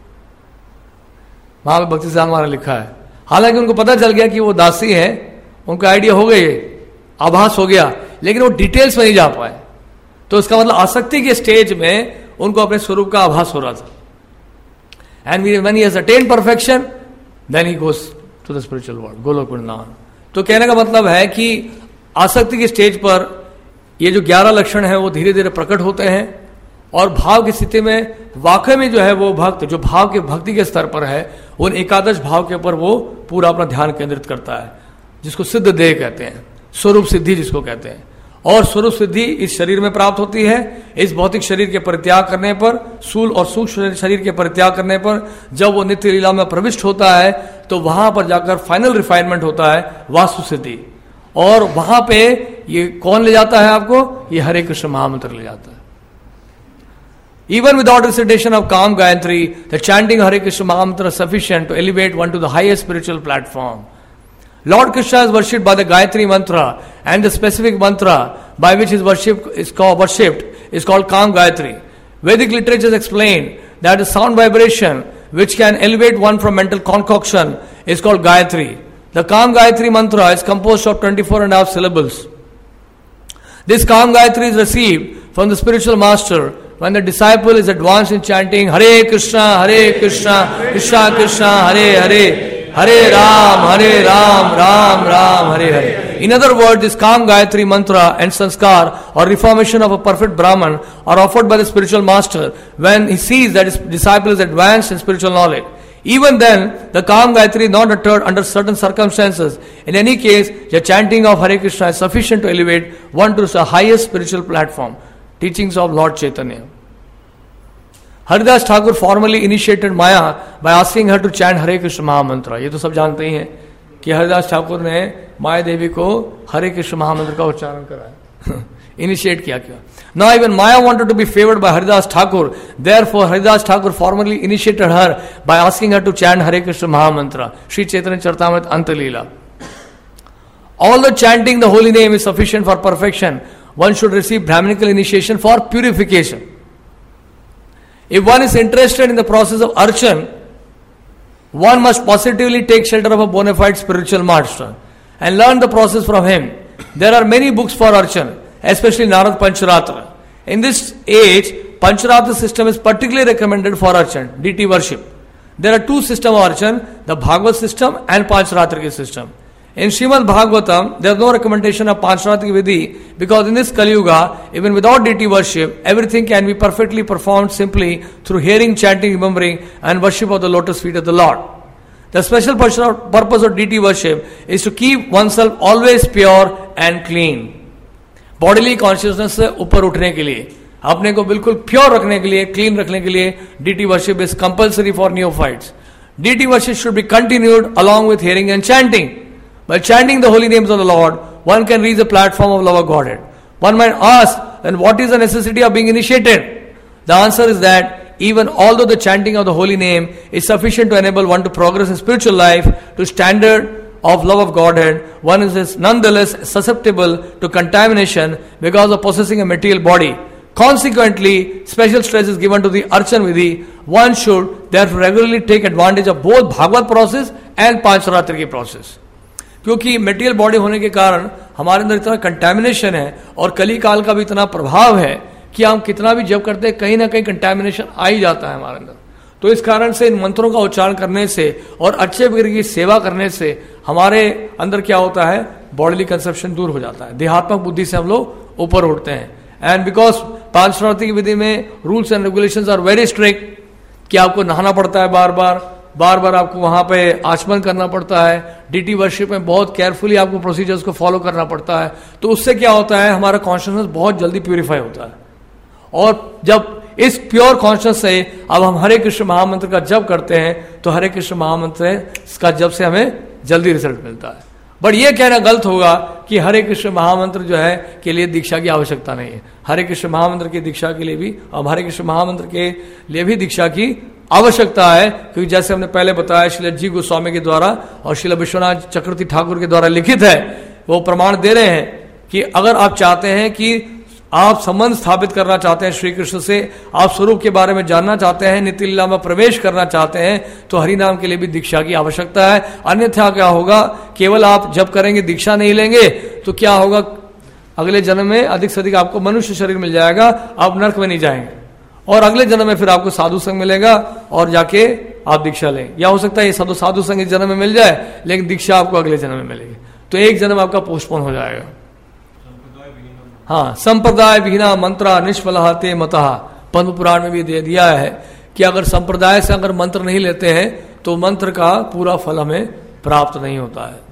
वहां पर भक्ति सिद्धांत महाराज लिखा है, हालांकि उनको पता चल गया कि वो दासी है, उनको आइडिया हो गई, आभास हो गया, लेकिन वो डिटेल्स में नहीं जा पाए। तो इसका मतलब आसक्ति के स्टेज में उनको अपने स्वरूप का आभास हो रहा था। And when he has attained perfection then he goes to the spiritual world, Goloka Vrindavan. तो कहने का मतलब है कि आसक्ति के स्टेज पर ये जो 11 लक्षण है वो धीरे धीरे प्रकट होते हैं, और भाव की स्थिति में वाकई में जो है वो भक्त जो भाव के भक्ति के स्तर पर है, उन एकादश भाव के ऊपर वो पूरा अपना ध्यान केंद्रित करता है, जिसको सिद्ध देह कहते हैं, स्वरूप सिद्धि जिसको कहते हैं। और स्वरूप सिद्धि इस शरीर में प्राप्त होती है। इस भौतिक शरीर के परित्याग करने पर, स्थूल और सूक्ष्म शरीर के परित्याग करने पर, जब वो नित्य लीला में प्रविष्ट होता है तो वहां पर जाकर फाइनल रिफाइनमेंट होता है, वास्तु सिद्धि। और वहां पे ये कौन ले जाता है आपको? ये हरे कृष्ण महामंत्र ले जाता है। Even without recitation of Kam Gayatri, the chanting Hare Krishna Mahamantra is sufficient to elevate one to the highest spiritual platform. Lord Krishna is worshipped by the Gayatri mantra, and the specific mantra by which his worship is called Kam Gayatri. Vedic literature explain that the sound vibration which can elevate one from mental concoction is called Gayatri. The Kam Gayatri mantra is composed of 24.5 syllables. This Kam Gayatri is received from the spiritual master when the disciple is advanced in chanting Hare Krishna, Krishna Krishna, Hare Hare, Hare Ram, Ram Ram, Hare Hare. In other words, this Kam Gayatri mantra and sanskar or reformation of a perfect Brahman are offered by the spiritual master when he sees that his disciple is advanced in spiritual knowledge. Even then, the Kam Gayatri is not uttered under certain circumstances. In any case, the chanting of Hare Krishna is sufficient to elevate one to the highest spiritual platform. Teachings of Lord Chaitanya. Haridas Thakur formally initiated Maya by asking her to chant Hare Krishna mahamantra. ये तो सब जानते ही हैं कि हरिदास ठाकुर ने माया देवी को हरे कृष्ण महामंत्र का उच्चारण कराया, इनिशिएट किया. Now even Maya wanted to be favored by Haridas Thakur. Therefore, Haridas Thakur formally initiated her by asking her to chant Hare Krishna Mahamantra. Sri Chaitanya Charitamrita Anta Leela. Although chanting the holy name is sufficient for perfection, one should receive Brahminical initiation for purification. If one is interested in the process of archan, one must positively take shelter of a bona fide spiritual master and learn the process from him. There are many books for archan, especially Narad Pancharatra. In this age, Pancharatra system is particularly recommended for archan, deity worship. There are two systems of archan, the Bhagavad system and Pancharatra system. In Srimad Bhagavatam, there is no recommendation of Pancharatra Vidhi because in this Kali Yuga, even without deity worship, everything can be perfectly performed simply through hearing, chanting, remembering and worship of the lotus feet of the Lord. The special purpose of deity worship is to keep oneself always pure and clean. Bodily consciousness से ऊपर उठने के लिए, अपने को बिल्कुल pure रखने के लिए, क्लीन रखने के लिए deity worship is compulsory for neophytes. Deity worship should be continued along with hearing and chanting. By chanting the holy names of the Lord, one can reach the platform of love of Godhead. One might ask, then what is the necessity of being initiated? The answer is that even although the chanting of the holy name is sufficient to enable one to progress in spiritual life to standard of love of Godhead, one is nonetheless susceptible to contamination because of possessing a material body. Consequently, special stress is given to the Archan Vidhi. One should therefore regularly take advantage of both Bhagavad process and Pancharatra की process. क्योंकि material body होने के कारण हमारे अंदर इतना contamination है और कली काल का भी इतना प्रभाव है कि हम कितना भी जप करते हैं कहीं ना कहीं कंटेमिनेशन आ ही जाता है हमारे अंदर. तो इस कारण से इन मंत्रों का उच्चारण करने से और अच्छे वगैरह की सेवा करने से हमारे अंदर क्या होता है, बॉडीली कंसेप्शन दूर हो जाता है, देहात्मक बुद्धि से हम लोग ऊपर उठते हैं. एंड बिकॉज पांचरात्रि की विधि में rules and regulations are very strict कि आपको नहाना पड़ता है, बार बार आपको वहां पे आचमन करना पड़ता है. डीटी वर्शिप में बहुत केयरफुली आपको प्रोसीजर्स को फॉलो करना पड़ता है. तो उससे क्या होता है, हमारा कॉन्शियसनेस बहुत जल्दी प्यूरिफाई होता है. और जब इस प्योर कॉन्शियस से अब हम हरे कृष्ण महामंत्र का जप करते हैं तो हरे कृष्ण महामंत्र का जप से हमें जल्दी रिजल्ट मिलता है. बट ये कहना गलत होगा कि हरे कृष्ण महामंत्र जो है के लिए दीक्षा की आवश्यकता नहीं है. हरे कृष्ण महामंत्र की दीक्षा के लिए भी, अब हरे कृष्ण महामंत्र के लिए भी दीक्षा की आवश्यकता है. क्योंकि जैसे हमने पहले बताया, श्रील जी गोस्वामी के द्वारा और श्रील विश्वनाथ चक्रवर्ती ठाकुर के द्वारा लिखित है, वो प्रमाण दे रहे हैं कि अगर आप चाहते हैं कि आप संबंध स्थापित करना चाहते हैं श्री कृष्ण से, आप स्वरूप के बारे में जानना चाहते हैं, नित्य लीला में प्रवेश करना चाहते हैं, तो हरि नाम के लिए भी दीक्षा की आवश्यकता है. अन्यथा क्या होगा, केवल आप जब करेंगे दीक्षा नहीं लेंगे तो क्या होगा, अगले जन्म में अधिक से अधिक आपको मनुष्य शरीर मिल जाएगा, आप नरक में नहीं जाएंगे और अगले जन्म में फिर आपको साधु संग मिलेगा और जाके आप दीक्षा लें. या हो सकता है ये साधु संग इस जन्म में मिल जाए लेकिन दीक्षा आपको अगले जन्म में मिलेगी, तो एक जन्म आपका पोस्टपोन हो जाएगा. हाँ, संप्रदाय विहीना मंत्रा निष्फलहाते मतः, पद्म पुराण में भी दे दिया है कि अगर संप्रदाय से अगर मंत्र नहीं लेते हैं तो मंत्र का पूरा फल हमें प्राप्त नहीं होता है.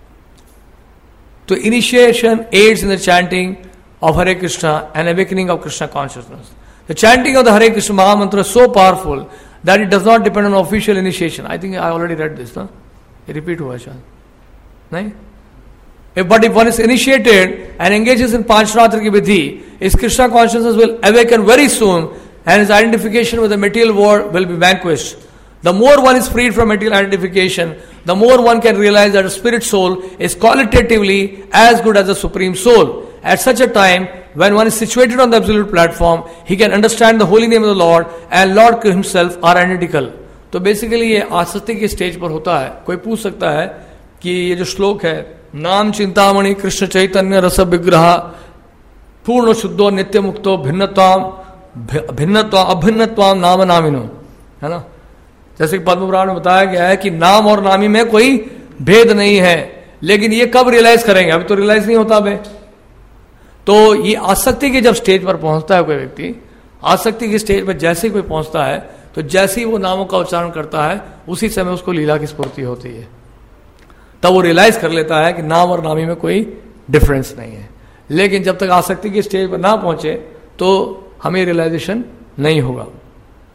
तो initiation aids in the chanting of Hare Krishna and awakening of Krishna consciousness. The chanting of the Hare Krishna mahamantra is so powerful that it does not depend on official initiation. I think I already read this ना, repeat हुआ शायद नहीं. But if one is initiated and engages in Pancharatra ki vidhi, his Krishna consciousness will awaken very soon and his identification with the material world will be vanquished. The more one is freed from material identification, the more one can realize that a spirit soul is qualitatively as good as the supreme soul. At such a time, when one is situated on the absolute platform, he can understand the holy name of the Lord and Lord himself are identical. तो basically ये आसक्ति के stage पर होता है. कोई पूछ सकता है कि ये जो श्लोक है, नाम चिंतामणि कृष्ण चैतन्य रस विग्रह पूर्ण शुद्धो नित्य मुक्तो भिन्नत्व अभिन्नत्वाम नाम नामिनो, है ना. जैसे कि पद्म पुराण में बताया गया है कि नाम और नामी में कोई भेद नहीं है, लेकिन ये कब रियलाइज करेंगे, अभी तो रियलाइज नहीं होता बे. तो ये आसक्ति के जब स्टेज पर पहुंचता है कोई व्यक्ति, आसक्ति के स्टेज पर जैसे ही कोई पहुंचता है तो जैसे ही वो नामों का उच्चारण करता है उसी समय उसको लीला की स्फूर्ति होती है. तब वो रियलाइज कर लेता है कि नाम और नामी में कोई डिफरेंस नहीं है. लेकिन जब तक आसक्ति के स्टेज पर ना पहुंचे तो हमें रियलाइजेशन नहीं होगा.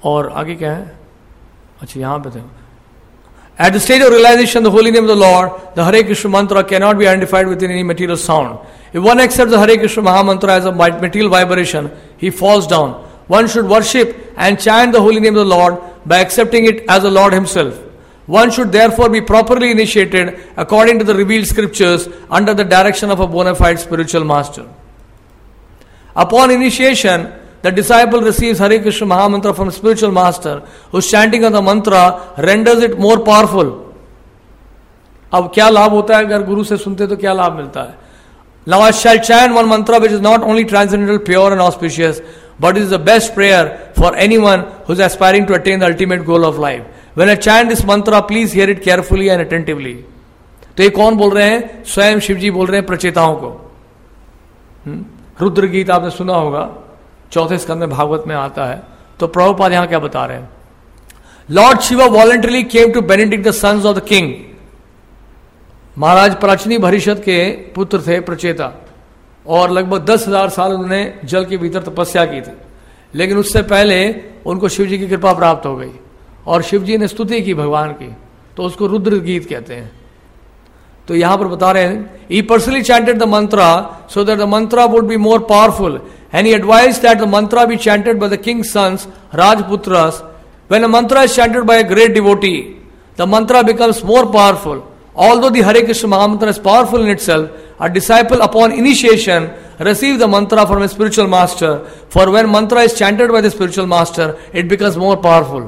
और आगे क्या है, अच्छा यहां पे थे. At the stage of realization, the holy name of the Lord, the Hare Krishna mantra cannot be identified within any material sound. If one accepts the Hare Krishna Maha Mantra as a material vibration, he falls down. One should worship and chant the holy name of the Lord by accepting it as the Lord himself. One should therefore be properly initiated according to the revealed scriptures under the direction of a bona fide spiritual master. Upon initiation, the disciple receives Hare Krishna Maha Mantra from a spiritual master whose chanting of the mantra renders it more powerful. अब क्या लाभ होता है अगर गुरु से सुनते तो क्या लाभ मिलता है? Now I shall chant one mantra which is not only transcendental, pure and auspicious, but is the best prayer for anyone who is aspiring to attain the ultimate goal of life. When I chant this mantra, please hear it carefully and attentively. तो ये कौन बोल रहे हैं? स्वयं शिव जी बोल रहे हैं प्रचेताओं को. रुद्र गीत आपने सुना होगा, 4th स्कंद में भागवत में आता है. तो प्रभुपाद यहां क्या बता रहे हैं? Lord Shiva voluntarily came to benedict the sons of the king. Maharaj Prachina Barhishat के पुत्र थे प्रचेता, और लगभग 10,000 साल उन्होंने जल के भीतर तपस्या की थी. लेकिन उससे पहले उनको शिव जी की कृपा प्राप्त हो गई और शिव जी ने स्तुति की भगवान की, तो उसको रुद्र गीत कहते हैं. तो यहां पर बता रहे हैं, he personally chanted the mantra so that the mantra would be more powerful, and he advised that the mantra be chanted by the king's sons, Rajputras. When a mantra is chanted by a great devotee, the mantra becomes more powerful. Although the Hare Krishna Maha Mantra is powerful in itself, a disciple upon initiation receives the mantra from a spiritual master, for when mantra is chanted by the spiritual master, it becomes more powerful.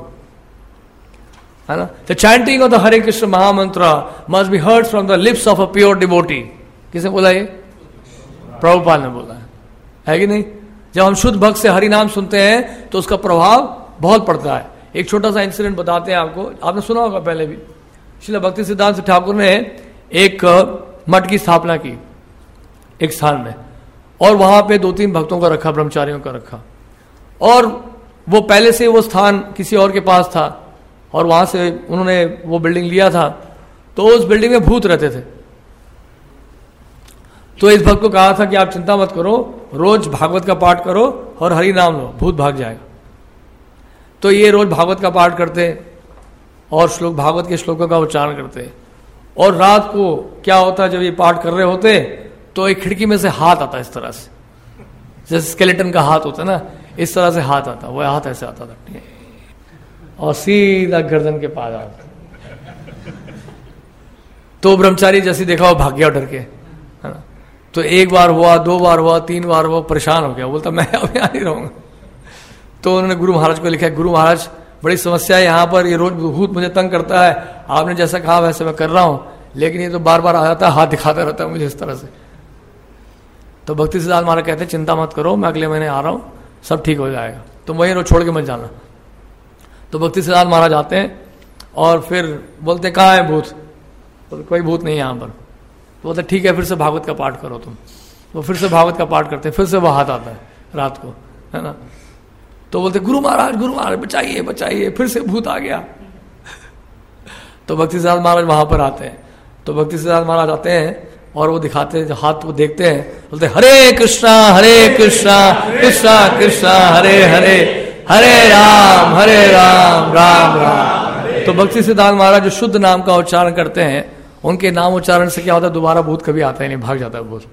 The chanting of the Hare Krishna Maha Mantra must be heard from the lips of a pure devotee. किसने बोला ये? प्रभुपाद ने बोला है कि नहीं? जब हम शुद्ध भक्त से हरि नाम सुनते हैं तो उसका प्रभाव बहुत पड़ता है. एक छोटा सा इंसिडेंट बताते हैं आपको, आपने सुना होगा पहले भी. श्रील भक्ति सिद्धांत ठाकुर ने एक मठ की स्थापना की एक स्थान में, और वहां पे 2-3 भक्तों का रखा, ब्रह्मचारियों का रखा, और वो पहले से वो स्थान किसी और के पास था, और वहां से उन्होंने वो बिल्डिंग लिया था. तो उस बिल्डिंग में भूत रहते थे. तो इस भक्त को कहा था कि आप चिंता मत करो, रोज भागवत का पाठ करो और हरि नाम लो, भूत भाग जाएगा. तो ये रोज भागवत का पाठ करते और भागवत के श्लोकों का उच्चारण करते. और रात को क्या होता, जब ये पाठ कर रहे होते तो एक खिड़की में से हाथ आता इस तरह से, जैसे स्केलेटन का हाथ होता है ना, इस तरह से हाथ आता. वो हाथ ऐसे आता था और सीधा गर्दन के पास आता. तो ब्रह्मचारी जैसे देखा वो भाग गया डर के, है ना. तो 1 बार हुआ, 2 बार हुआ, 3 बार हुआ, परेशान हो गया, बोलता मैं अब यहाँ नहीं रहूंगा. तो उन्होंने गुरु महाराज को लिखा, गुरु महाराज बड़ी समस्या है यहाँ पर, ये रोज भूत मुझे तंग करता है, आपने जैसा कहा वैसे मैं कर रहा हूं, लेकिन ये तो बार बार आ जाता है, हाथ दिखाता रहता है मुझे इस तरह से. तो भक्ति सिद्धांत महाराज कहते हैं चिंता मत करो, मैं अगले महीने आ रहा हूं, सब ठीक हो जाएगा, तुम वहीं रोज छोड़ के मत जाना. तो भक्ति सिद्धांत महाराज आते हैं और फिर बोलते कहाँ है भूत? तो कोई भूत नहीं यहाँ पर. तो बोलते ठीक है, फिर से भागवत का पाठ करो तुम. वो फिर से भागवत का पाठ करते, फिर से वो हाथ आता है रात को, है ना. तो बोलते गुरु महाराज बचाइए बचाइए, फिर से भूत आ गया. तो भक्ति सिद्धांत महाराज वहां पर आते हैं. तो भक्ति सिद्धांत महाराज आते हैं और वो दिखाते हैं, हाथ को देखते हैं, बोलते हरे कृष्णा कृष्णा कृष्णा हरे हरे, हरे राम राम राम. तो भक्ति सिद्धांत महाराज जो शुद्ध नाम का उच्चारण करते हैं, उनके नाम उच्चारण से क्या होता है, दोबारा भूत कभी आता ही नहीं, भाग जाता है भूत.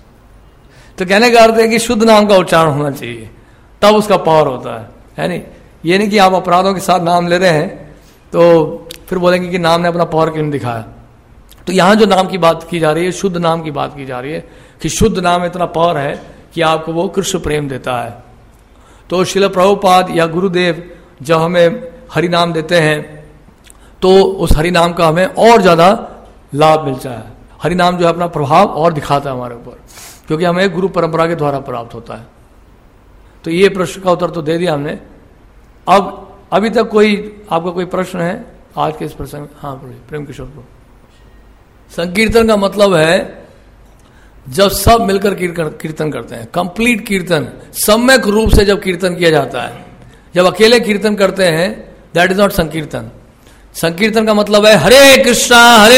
तो कहने का अर्थ है कि शुद्ध नाम का उच्चारण होना चाहिए, तब उसका पावर होता है नहीं. ये नहीं कि आप अपराधों के साथ नाम ले रहे हैं तो फिर बोलेंगे कि नाम ने अपना पावर क्यों नहीं दिखाया. तो यहां जो नाम की बात की जा रही है, शुद्ध नाम की बात की जा रही है, कि शुद्ध नाम में इतना पावर है कि आपको वो कृष्ण प्रेम देता है. तो श्रील प्रभुपाद या गुरुदेव जब हमें हरि नाम देते हैं तो उस हरि नाम का हमें और ज्यादा लाभ मिलता है. हरि नाम जो है अपना प्रभाव और दिखाता है हमारे ऊपर, क्योंकि हमें गुरु परंपरा के द्वारा प्राप्त होता है. तो ये प्रश्न का उत्तर तो दे दिया हमने. अब अभी तक आपका कोई प्रश्न है आज के इस प्रसंग? हाँ प्रेम किशोर को. संकीर्तन का मतलब है जब सब मिलकर कीर्तन करते हैं, कंप्लीट कीर्तन, सम्यक रूप से जब कीर्तन किया जाता है. जब अकेले कीर्तन करते हैं दैट इज नॉट संकीर्तन. संकीर्तन का मतलब है हरे कृष्णा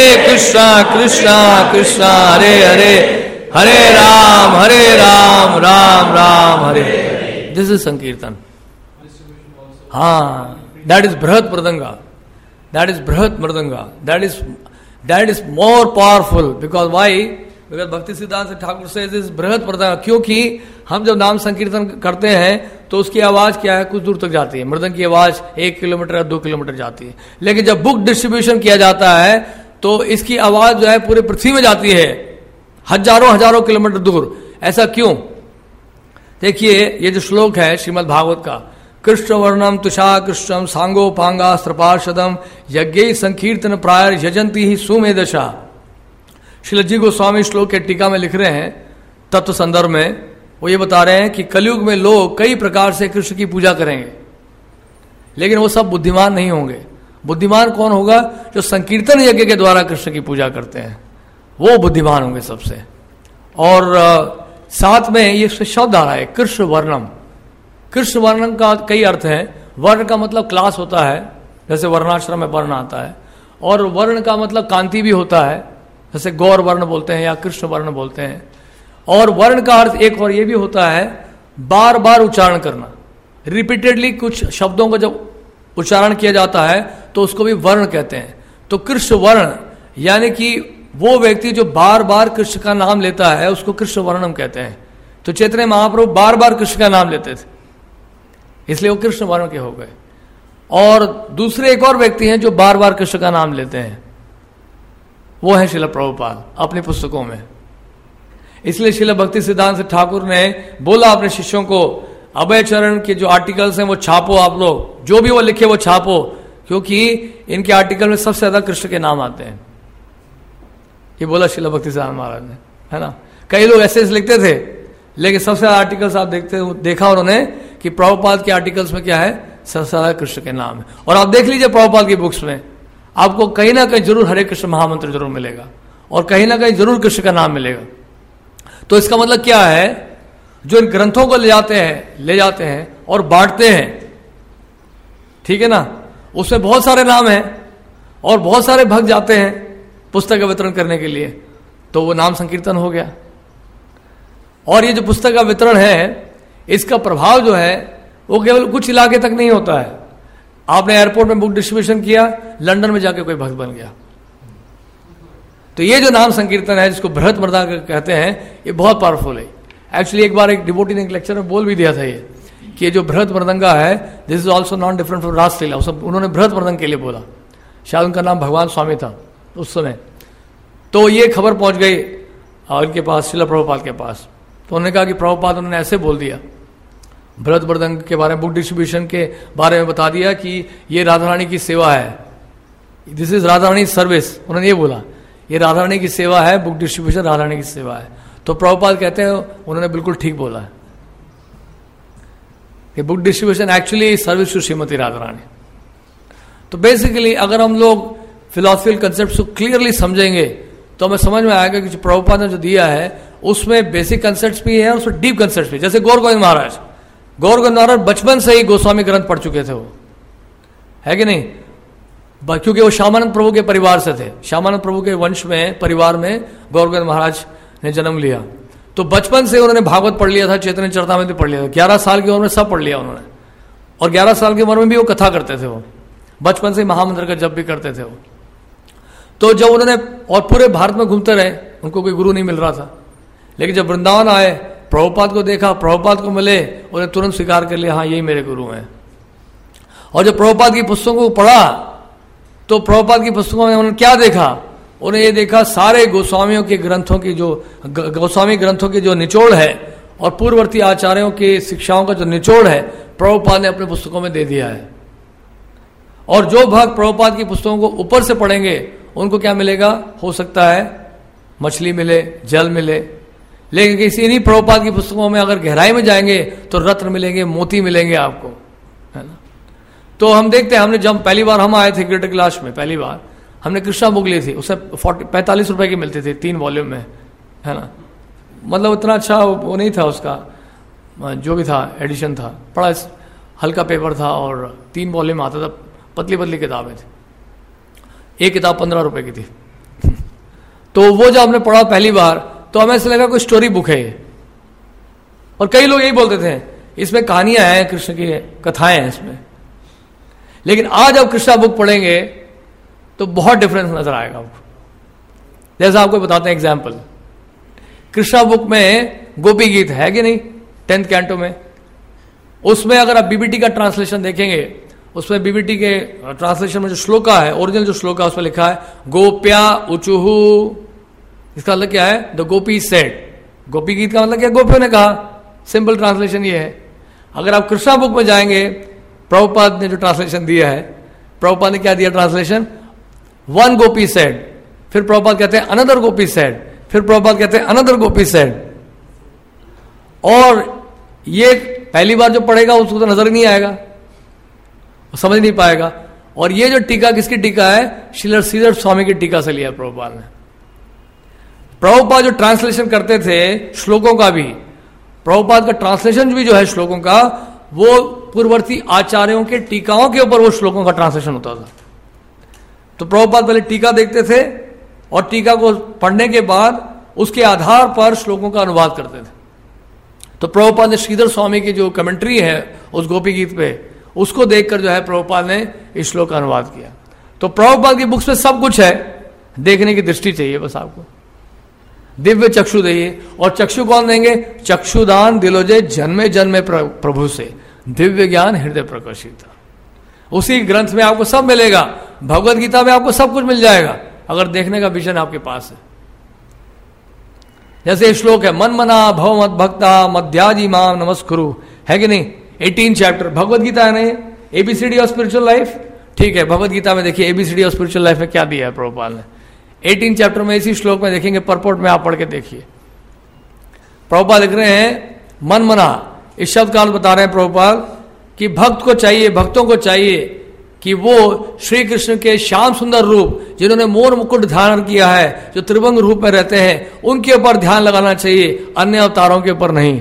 कृष्णा कृष्णा हरे हरे, हरे राम राम राम हरे. This is sankirtan. हाँ, that is brihat mridanga, that is brihat mridanga, that is more powerful. Because why? Because Bhakti Siddhanta Thakur से इज बृहत मृदंगा, क्योंकि हम जब नाम संकीर्तन करते हैं तो उसकी आवाज क्या है, कुछ दूर तक जाती है। मृदंग की आवाज 1 किलोमीटर या 2 किलोमीटर जाती है, लेकिन जब बुक डिस्ट्रीब्यूशन किया जाता है तो इसकी आवाज जो है पूरे पृथ्वी में जाती है, हजारों किलोमीटर दूर। ऐसा क्यों? देखिए, ये जो श्लोक है श्रीमद् भागवत का, कृष्ण वर्णम तुषा कृष्णम सांगो पांगा स्त्रपार्षदम यज्ञ संकीर्तन प्राय यजंती ही सुमेधशा। श्रील जी गोस्वामी श्लोक के टीका में लिख रहे हैं तत्व संदर्भ में, वो ये बता रहे हैं कि कलयुग में लोग कई प्रकार से कृष्ण की पूजा करेंगे, लेकिन वो सब बुद्धिमान नहीं होंगे। बुद्धिमान कौन होगा? जो संकीर्तन यज्ञ के द्वारा कृष्ण की पूजा करते हैं, वो बुद्धिमान होंगे सबसे। और साथ में ये शब्द आ रहा है कृष्ण वर्णम। कृष्ण वर्णम का कई अर्थ हैं। वर्ण का मतलब क्लास होता है, जैसे वर्णाश्रम में वर्ण आता है, और वर्ण का मतलब कांति भी होता है, जैसे गौर वर्ण बोलते हैं या कृष्ण वर्ण बोलते हैं। और वर्ण का अर्थ एक और ये भी होता है बार बार उच्चारण करना, रिपीटेडली कुछ शब्दों का जब उच्चारण किया जाता है तो उसको भी वर्ण कहते हैं। तो कृष्ण वर्ण यानी कि वो व्यक्ति जो बार बार कृष्ण का नाम लेता है उसको कृष्ण वर्णम कहते हैं। तो चैतन्य महाप्रभु बार बार कृष्ण का नाम लेते थे, इसलिए वो कृष्ण वर्ण के हो गए। और दूसरे एक और व्यक्ति हैं जो बार बार कृष्ण का नाम लेते हैं, वो है श्रील प्रभुपाद अपनी पुस्तकों में। इसलिए श्रील भक्ति सिद्धांत ठाकुर ने बोला अपने शिष्यों को, अभय चरण के जो आर्टिकल्स हैं वो छापो, आप लोग जो भी वो लिखे वो छापो, क्योंकि इनके आर्टिकल में सबसे ज्यादा कृष्ण के नाम आते हैं। ये बोला श्रील भक्ति सिद्धांत महाराज ने, है ना। कई लोग ऐसे लिखते थे, लेकिन सबसे ज्यादा आर्टिकल्स आप देखा उन्होंने कि प्रभुपाद के आर्टिकल्स में क्या है, सबसे ज्यादा कृष्ण के नाम है। और आप देख लीजिए प्रभुपाद की बुक्स में आपको कहीं ना कहीं जरूर हरे कृष्ण महामंत्र जरूर मिलेगा, और कहीं ना कहीं जरूर कृष्ण का नाम मिलेगा। तो इसका मतलब क्या है, जो इन ग्रंथों को ले जाते हैं और बांटते हैं, ठीक है ना, उसमें बहुत सारे नाम हैं और बहुत सारे भक्त जाते हैं पुस्तक का वितरण करने के लिए, तो वो नाम संकीर्तन हो गया। और ये जो पुस्तक का वितरण है, इसका प्रभाव जो है वो केवल कुछ इलाके तक नहीं होता है। आपने एयरपोर्ट में बुक डिस्ट्रीब्यूशन किया, लंदन में जाके कोई भक्त बन गया। तो ये जो नाम संकीर्तन है, जिसको बृहत मृदंगा कहते हैं, ये बहुत पावरफुल है। एक्चुअली एक बार एक डिवोटी ने एक लेक्चर में बोल भी दिया था ये कि ये जो बृहत मृदंगा है, this is also not different from raslila. उन्होंने बृहत मृदंग के लिए बोला, शायद उनका नाम भगवान स्वामी था उस समय। तो ये खबर पहुंच गई उनके पास, श्रील प्रभुपाद के पास। तो उन्होंने कहा कि प्रभुपाद उन्होंने ऐसे बोल दिया बृहत मृदंग के बारे में, बुक डिस्ट्रीब्यूशन के बारे में बता दिया कि ये राधा रानी की सेवा है, this is Radha Rani service. उन्होंने ये बोला, ये राधा रानी की सेवा है, बुक डिस्ट्रीब्यूशन राधा रानी की सेवा है। तो प्रभुपाद कहते हैं उन्होंने बिल्कुल ठीक बोला है कि book distribution actually service to Shrimati Radha Rani. तो बेसिकली अगर हम लोग फिलोसफिकल कंसेप्ट को क्लियरली समझेंगे तो हमें समझ में आएगा कि जो प्रभुपाद ने जो दिया है उसमें बेसिक कंसेप्ट भी है, उसमें डीप कंसेप्ट भी। जैसे गौर गोविंद महाराज बचपन से ही गोस्वामी ग्रंथ पढ़ चुके थे, वो है कि नहीं, क्योंकि वो श्यामानंद प्रभु के परिवार से थे। श्यामानंद प्रभु के वंश में, परिवार में गौर गोविंद महाराज ने जन्म लिया। तो बचपन से उन्होंने भागवत पढ़ लिया था, चैतन्य चरितामृत भी पढ़ लिया था। 11 साल की उम्र में सब पढ़ लिया उन्होंने, और 11 साल की उम्र में भी वो कथा करते थे। वो बचपन से महामंत्र का जप भी करते थे वो। तो जब उन्होंने, और पूरे भारत में घूमते रहे, उनको कोई गुरु नहीं मिल रहा था, लेकिन जब वृंदावन आए, प्रभुपाद को देखा, प्रभुपाद को मिले, उन्हें तुरंत स्वीकार कर लिया, हाँ यही मेरे गुरु हैं। और जब प्रभुपाद की पुस्तकों को पढ़ा तो प्रभुपाद की पुस्तकों में उन्होंने क्या देखा, उन्हें ये देखा सारे गोस्वामियों के ग्रंथों की जो गोस्वामी ग्रंथों की जो निचोड़ है और पूर्ववर्ती आचार्यों की शिक्षाओं का जो निचोड़ है, प्रभुपाद ने अपने पुस्तकों में दे दिया है। और जो भक्त प्रभुपाद की पुस्तकों को ऊपर से पढ़ेंगे उनको क्या मिलेगा, हो सकता है मछली मिले, जल मिले, लेकिन किसी इन्हीं प्रभुपाद की पुस्तकों में अगर गहराई में जाएंगे तो रत्न मिलेंगे, मोती मिलेंगे आपको, है ना। तो हम देखते हैं, हमने जब पहली बार हम आए थे ग्रेटर क्लास में, पहली बार हमने कृष्णा बुक ली थी, उससे 45 रुपए की मिलती थी, 3 वॉल्यूम में, है ना। मतलब इतना अच्छा वो नहीं था उसका, जो भी था एडिशन था, बड़ा हल्का पेपर था और 3 वॉल्यूम आता था, पतली पतली किताबें थी, एक किताब 15 रुपए की थी। तो वो जब हमने पढ़ा पहली बार तो हमें ऐसा लगा कोई स्टोरी बुक है ये। और कई लोग यही बोलते थे इसमें कहानियां हैं, कृष्ण की कथाएं हैं इसमें, लेकिन आज आप कृष्णा बुक पढ़ेंगे तो बहुत डिफरेंस नजर आएगा आपको। जैसा आपको बताते हैं एग्जाम्पल, कृष्णा बुक में गोपी गीत है कि नहीं 10th कैंटो में, उसमें अगर आप बीबीटी का ट्रांसलेशन देखेंगे, उसमें बीबीटी के ट्रांसलेशन में जो श्लोका है, ओरिजिनल जो श्लोका है, उसमें लिखा है गोप्या उचुहु। इसका मतलब क्या है? The Gopi said. गोपी गीत का मतलब क्या? गोपियों ने कहा। सिंपल ट्रांसलेशन ये है। अगर आप कृष्णा बुक में जाएंगे, प्रभुपाद ने जो ट्रांसलेशन दिया है, प्रभुपाद ने क्या दिया ट्रांसलेशन? वन गोपी सेड, फिर प्रभुपाद कहते हैं अनदर गोपी सेड, फिर प्रभुपाद कहते हैं अनदर गोपी सेड। और ये पहली बार जो पढ़ेगा उसको तो नजर नहीं आएगा, वो समझ नहीं पाएगा। और ये जो टीका किसकी टीका है? श्रील श्रीधर स्वामी की टीका से लिया प्रभुपाद ने। प्रभुपाद जो ट्रांसलेशन करते थे श्लोकों का भी, प्रभुपाद का ट्रांसलेशन भी जो है श्लोकों का, वो पूर्ववर्ती आचार्यों के टीकाओं के ऊपर वो श्लोकों का ट्रांसलेशन होता था। तो प्रभुपाद पहले टीका देखते थे और टीका को पढ़ने के बाद उसके आधार पर श्लोकों का अनुवाद करते थे। तो प्रभुपाद ने श्रीधर स्वामी की जो कमेंट्री है उस गोपी गीत पे, उसको देखकर जो है प्रभुपाद ने इस श्लोक का अनुवाद किया। तो प्रभुपाद की बुक्स में सब कुछ है, देखने की दृष्टि चाहिए बस आपको। दिव्य चक्षु देइए, और चक्षु कौन देंगे? चक्षुदान दिलोजे जन्मे जन्मे प्रभु से, दिव्य ज्ञान हृदय प्रकाशित। उसी ग्रंथ में आपको सब मिलेगा, भगवत गीता में आपको सब कुछ मिल जाएगा, अगर देखने का विजन आपके पास है। जैसे श्लोक है, मन मना भव मत भक्ता मध्याजी माम नमस्कुरु, है कि नहीं? 18 चैप्टर भगवत गीता है नहीं? A B C D of spiritual life. ठीक है, भगवत गीता में देखिए एबीसीडी ऑफ स्पिरिचुअल लाइफ में क्या दिया है प्रभुपाद ने। 18 चैप्टर में इसी श्लोक में देखेंगे, परपोर्ट में आप पढ़ के देखिए। प्रभुपाद लिख रहे हैं मन मना, इस शब्द का बता रहे हैं प्रभुपाद कि भक्त को चाहिए, भक्तों को चाहिए कि वो श्री कृष्ण के श्याम सुंदर रूप, जिन्होंने मोर मुकुट धारण किया है, जो त्रिभंग रूप में रहते हैं, उनके ऊपर ध्यान लगाना चाहिए, अन्य अवतारों के ऊपर नहीं।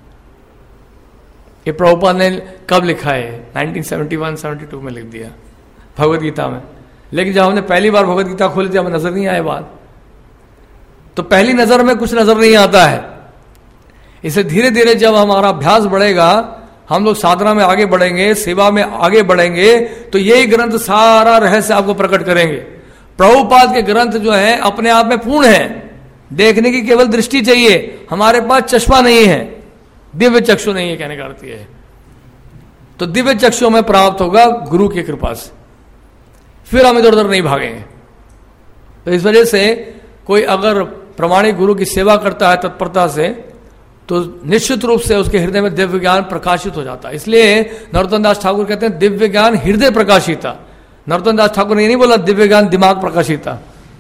ये प्रभुपाद ने कब लिखा है? 1971-72 में लिख दिया भगवत गीता में। लेकिन जब हमने पहली बार भगवत गीता खोली थी, हमें नजर नहीं आए बात। तो पहली नजर में कुछ नजर नहीं आता है। इसे धीरे धीरे जब हमारा अभ्यास बढ़ेगा, हम लोग साधना में आगे बढ़ेंगे, सेवा में आगे बढ़ेंगे, तो यही ग्रंथ सारा रहस्य आपको प्रकट करेंगे। प्रभुपाद के ग्रंथ जो है अपने आप में पूर्ण है, देखने की केवल दृष्टि चाहिए। हमारे पास चश्मा नहीं है, दिव्य चक्षु नहीं है, कहने का अर्थ है। तो दिव्य चक्षु में प्राप्त होगा गुरु की कृपा से, फिर हम इधर उधर नहीं भागेंगे। तो इस वजह से कोई अगर प्रमाणिक गुरु की सेवा करता है तत्परता से, तो निश्चित रूप से उसके हृदय में दिव्य ज्ञान प्रकाशित हो जाता है। इसलिए नरोत्तम दास ठाकुर कहते हैं दिव्य ज्ञान हृदय प्रकाशिता। नरोत्तम दास ठाकुर ने ये नहीं बोला दिव्य ज्ञान दिमाग प्रकाशिता,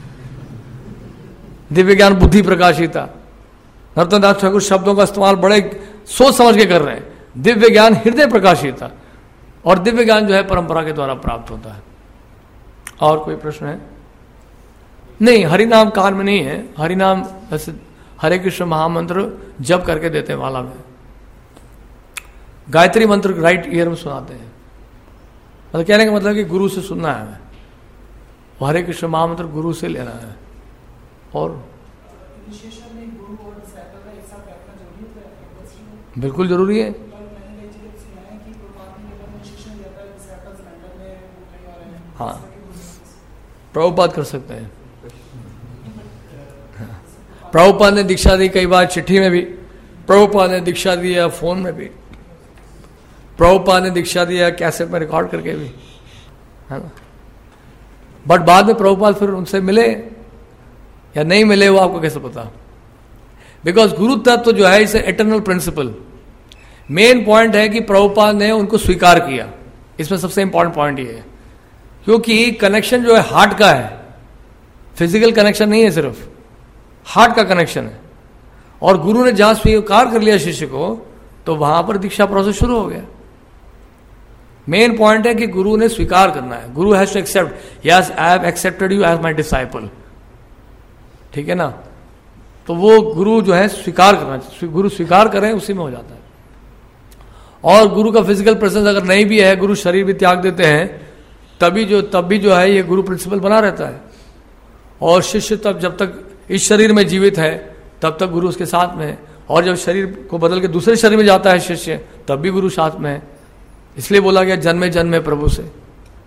दिव्य ज्ञान बुद्धि प्रकाशिता। नरोत्तम दास ठाकुर शब्दों का इस्तेमाल बड़े सोच समझ के कर रहे हैं। दिव्य ज्ञान हृदय प्रकाशिता, और दिव्य ज्ञान जो है परंपरा के द्वारा प्राप्त होता है। और कोई प्रश्न है? नहीं, हरिनाम कान में नहीं है। हरिनाम वैसे हरे कृष्ण महामंत्र जप करके देते हैं माला में। गायत्री मंत्र राइट ईयर में सुनाते हैं। मतलब कहने का मतलब कि गुरु से सुनना है हमें, हरे कृष्ण महामंत्र गुरु से लेना है। और बिल्कुल जरूरी है। हाँ, प्रभुपाद कर सकते हैं। प्रभुपाद ने दीक्षा दी कई बार चिट्ठी में भी, प्रभुपाद ने दीक्षा दिया फोन में भी, प्रभुपाद ने दीक्षा दिया कैसेट में रिकॉर्ड करके भी, है ना। बट बाद में प्रभुपाद फिर उनसे मिले या नहीं मिले, वो आपको कैसे पता? बिकॉज गुरु तत्व जो है इसे एटर्नल प्रिंसिपल। मेन पॉइंट है कि प्रभुपाद ने उनको स्वीकार किया। इसमें सबसे इंपॉर्टेंट पॉइंट ये है, क्योंकि कनेक्शन जो है हार्ट का है, फिजिकल कनेक्शन नहीं है, सिर्फ हार्ट का कनेक्शन है। और गुरु ने जहां स्वीकार कर लिया शिष्य को, तो वहां पर दीक्षा प्रोसेस शुरू हो गया। मेन पॉइंट है कि गुरु ने स्वीकार करना है। Guru has to accept, yes I have accepted you as my disciple, ठीक है ना। तो वो गुरु जो है स्वीकार करना, गुरु स्वीकार करें उसी में हो जाता है। और गुरु का फिजिकल प्रेजेंस अगर नहीं भी है, गुरु शरीर भी त्याग देते हैं, तब भी जो है ये गुरु प्रिंसिपल बना रहता है। और शिष्य तब जब तक इस शरीर में जीवित है तब तक गुरु उसके साथ में है, और जब शरीर को बदल के दूसरे शरीर में जाता है शिष्य, तब भी गुरु साथ में है। इसलिए बोला गया जन्मे जन्मे प्रभु से,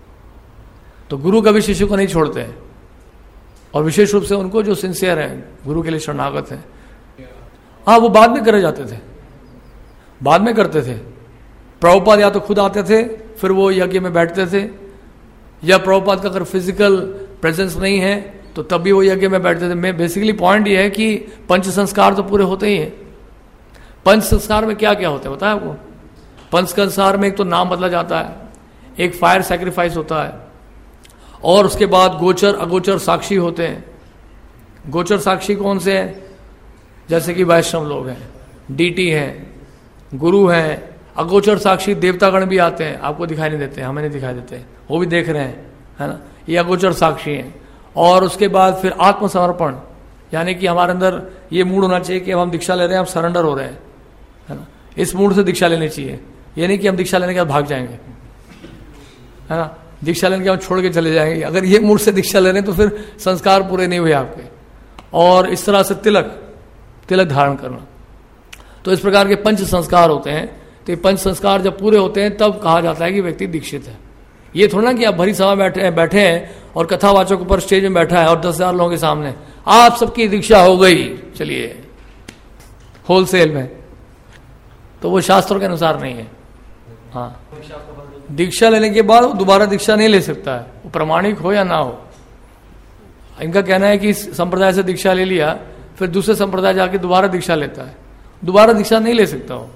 तो गुरु कभी शिष्य को नहीं छोड़ते हैं, और विशेष रूप से उनको जो सिंसियर हैं, गुरु के लिए शरणागत हैं। हाँ, वो बाद में करे जाते थे, बाद में करते थे। प्रभुपाद या तो खुद आते थे, फिर वो यज्ञ में बैठते थे, या प्रभुपाद का अगर फिजिकल प्रेजेंस नहीं है तो तब भी वो यज्ञ में बैठते थे। मैं बेसिकली पॉइंट ये है कि पंच संस्कार तो पूरे होते ही हैं। पंच संस्कार में क्या क्या होता है बताया आपको? पंच संस्कार में एक तो नाम बदला जाता है, एक फायर सैक्रिफाइस होता है, और उसके बाद गोचर अगोचर साक्षी होते हैं। गोचर साक्षी कौन से हैं? जैसे कि वैष्णव लोग हैं, डीटी हैं, गुरु हैं। अगोचर साक्षी देवतागण भी आते हैं, आपको दिखाई नहीं देते, हमें नहीं दिखाई देते, वो भी देख रहे हैं, है ना, ये अगोचर साक्षी हैं। और उसके बाद फिर आत्मसमर्पण, यानी कि हमारे अंदर ये मूड होना चाहिए कि अब हम दीक्षा ले रहे हैं, हम सरेंडर हो रहे हैं, है ना, इस मूड से दीक्षा लेनी चाहिए। ये नहीं कि हम दीक्षा लेने के बाद भाग जाएंगे, है ना, दीक्षा लेने के बाद छोड़ के चले जाएंगे। अगर ये मूड से दीक्षा ले रहे हैं तो फिर संस्कार पूरे नहीं हुए आपके। और इस तरह से तिलक धारण करना, तो इस प्रकार के पंच संस्कार होते हैं। तो ये पंच संस्कार जब पूरे होते हैं तब कहा जाता है कि व्यक्ति दीक्षित है। ये थोड़ा ना कि आप भरी सभा बैठे हैं और कथावाचक ऊपर स्टेज में बैठा है और 10,000 लोगों के सामने आप सबकी दीक्षा हो गई, चलिए होलसेल में, तो वो शास्त्रों के अनुसार नहीं है। हाँ, दीक्षा लेने के बाद वो दोबारा दीक्षा नहीं ले सकता है, वो प्रामाणिक हो या ना हो। इनका कहना है कि इस संप्रदाय से दीक्षा ले लिया, फिर दूसरे संप्रदाय जाके दोबारा दीक्षा लेता है, दोबारा दीक्षा नहीं ले सकता हो।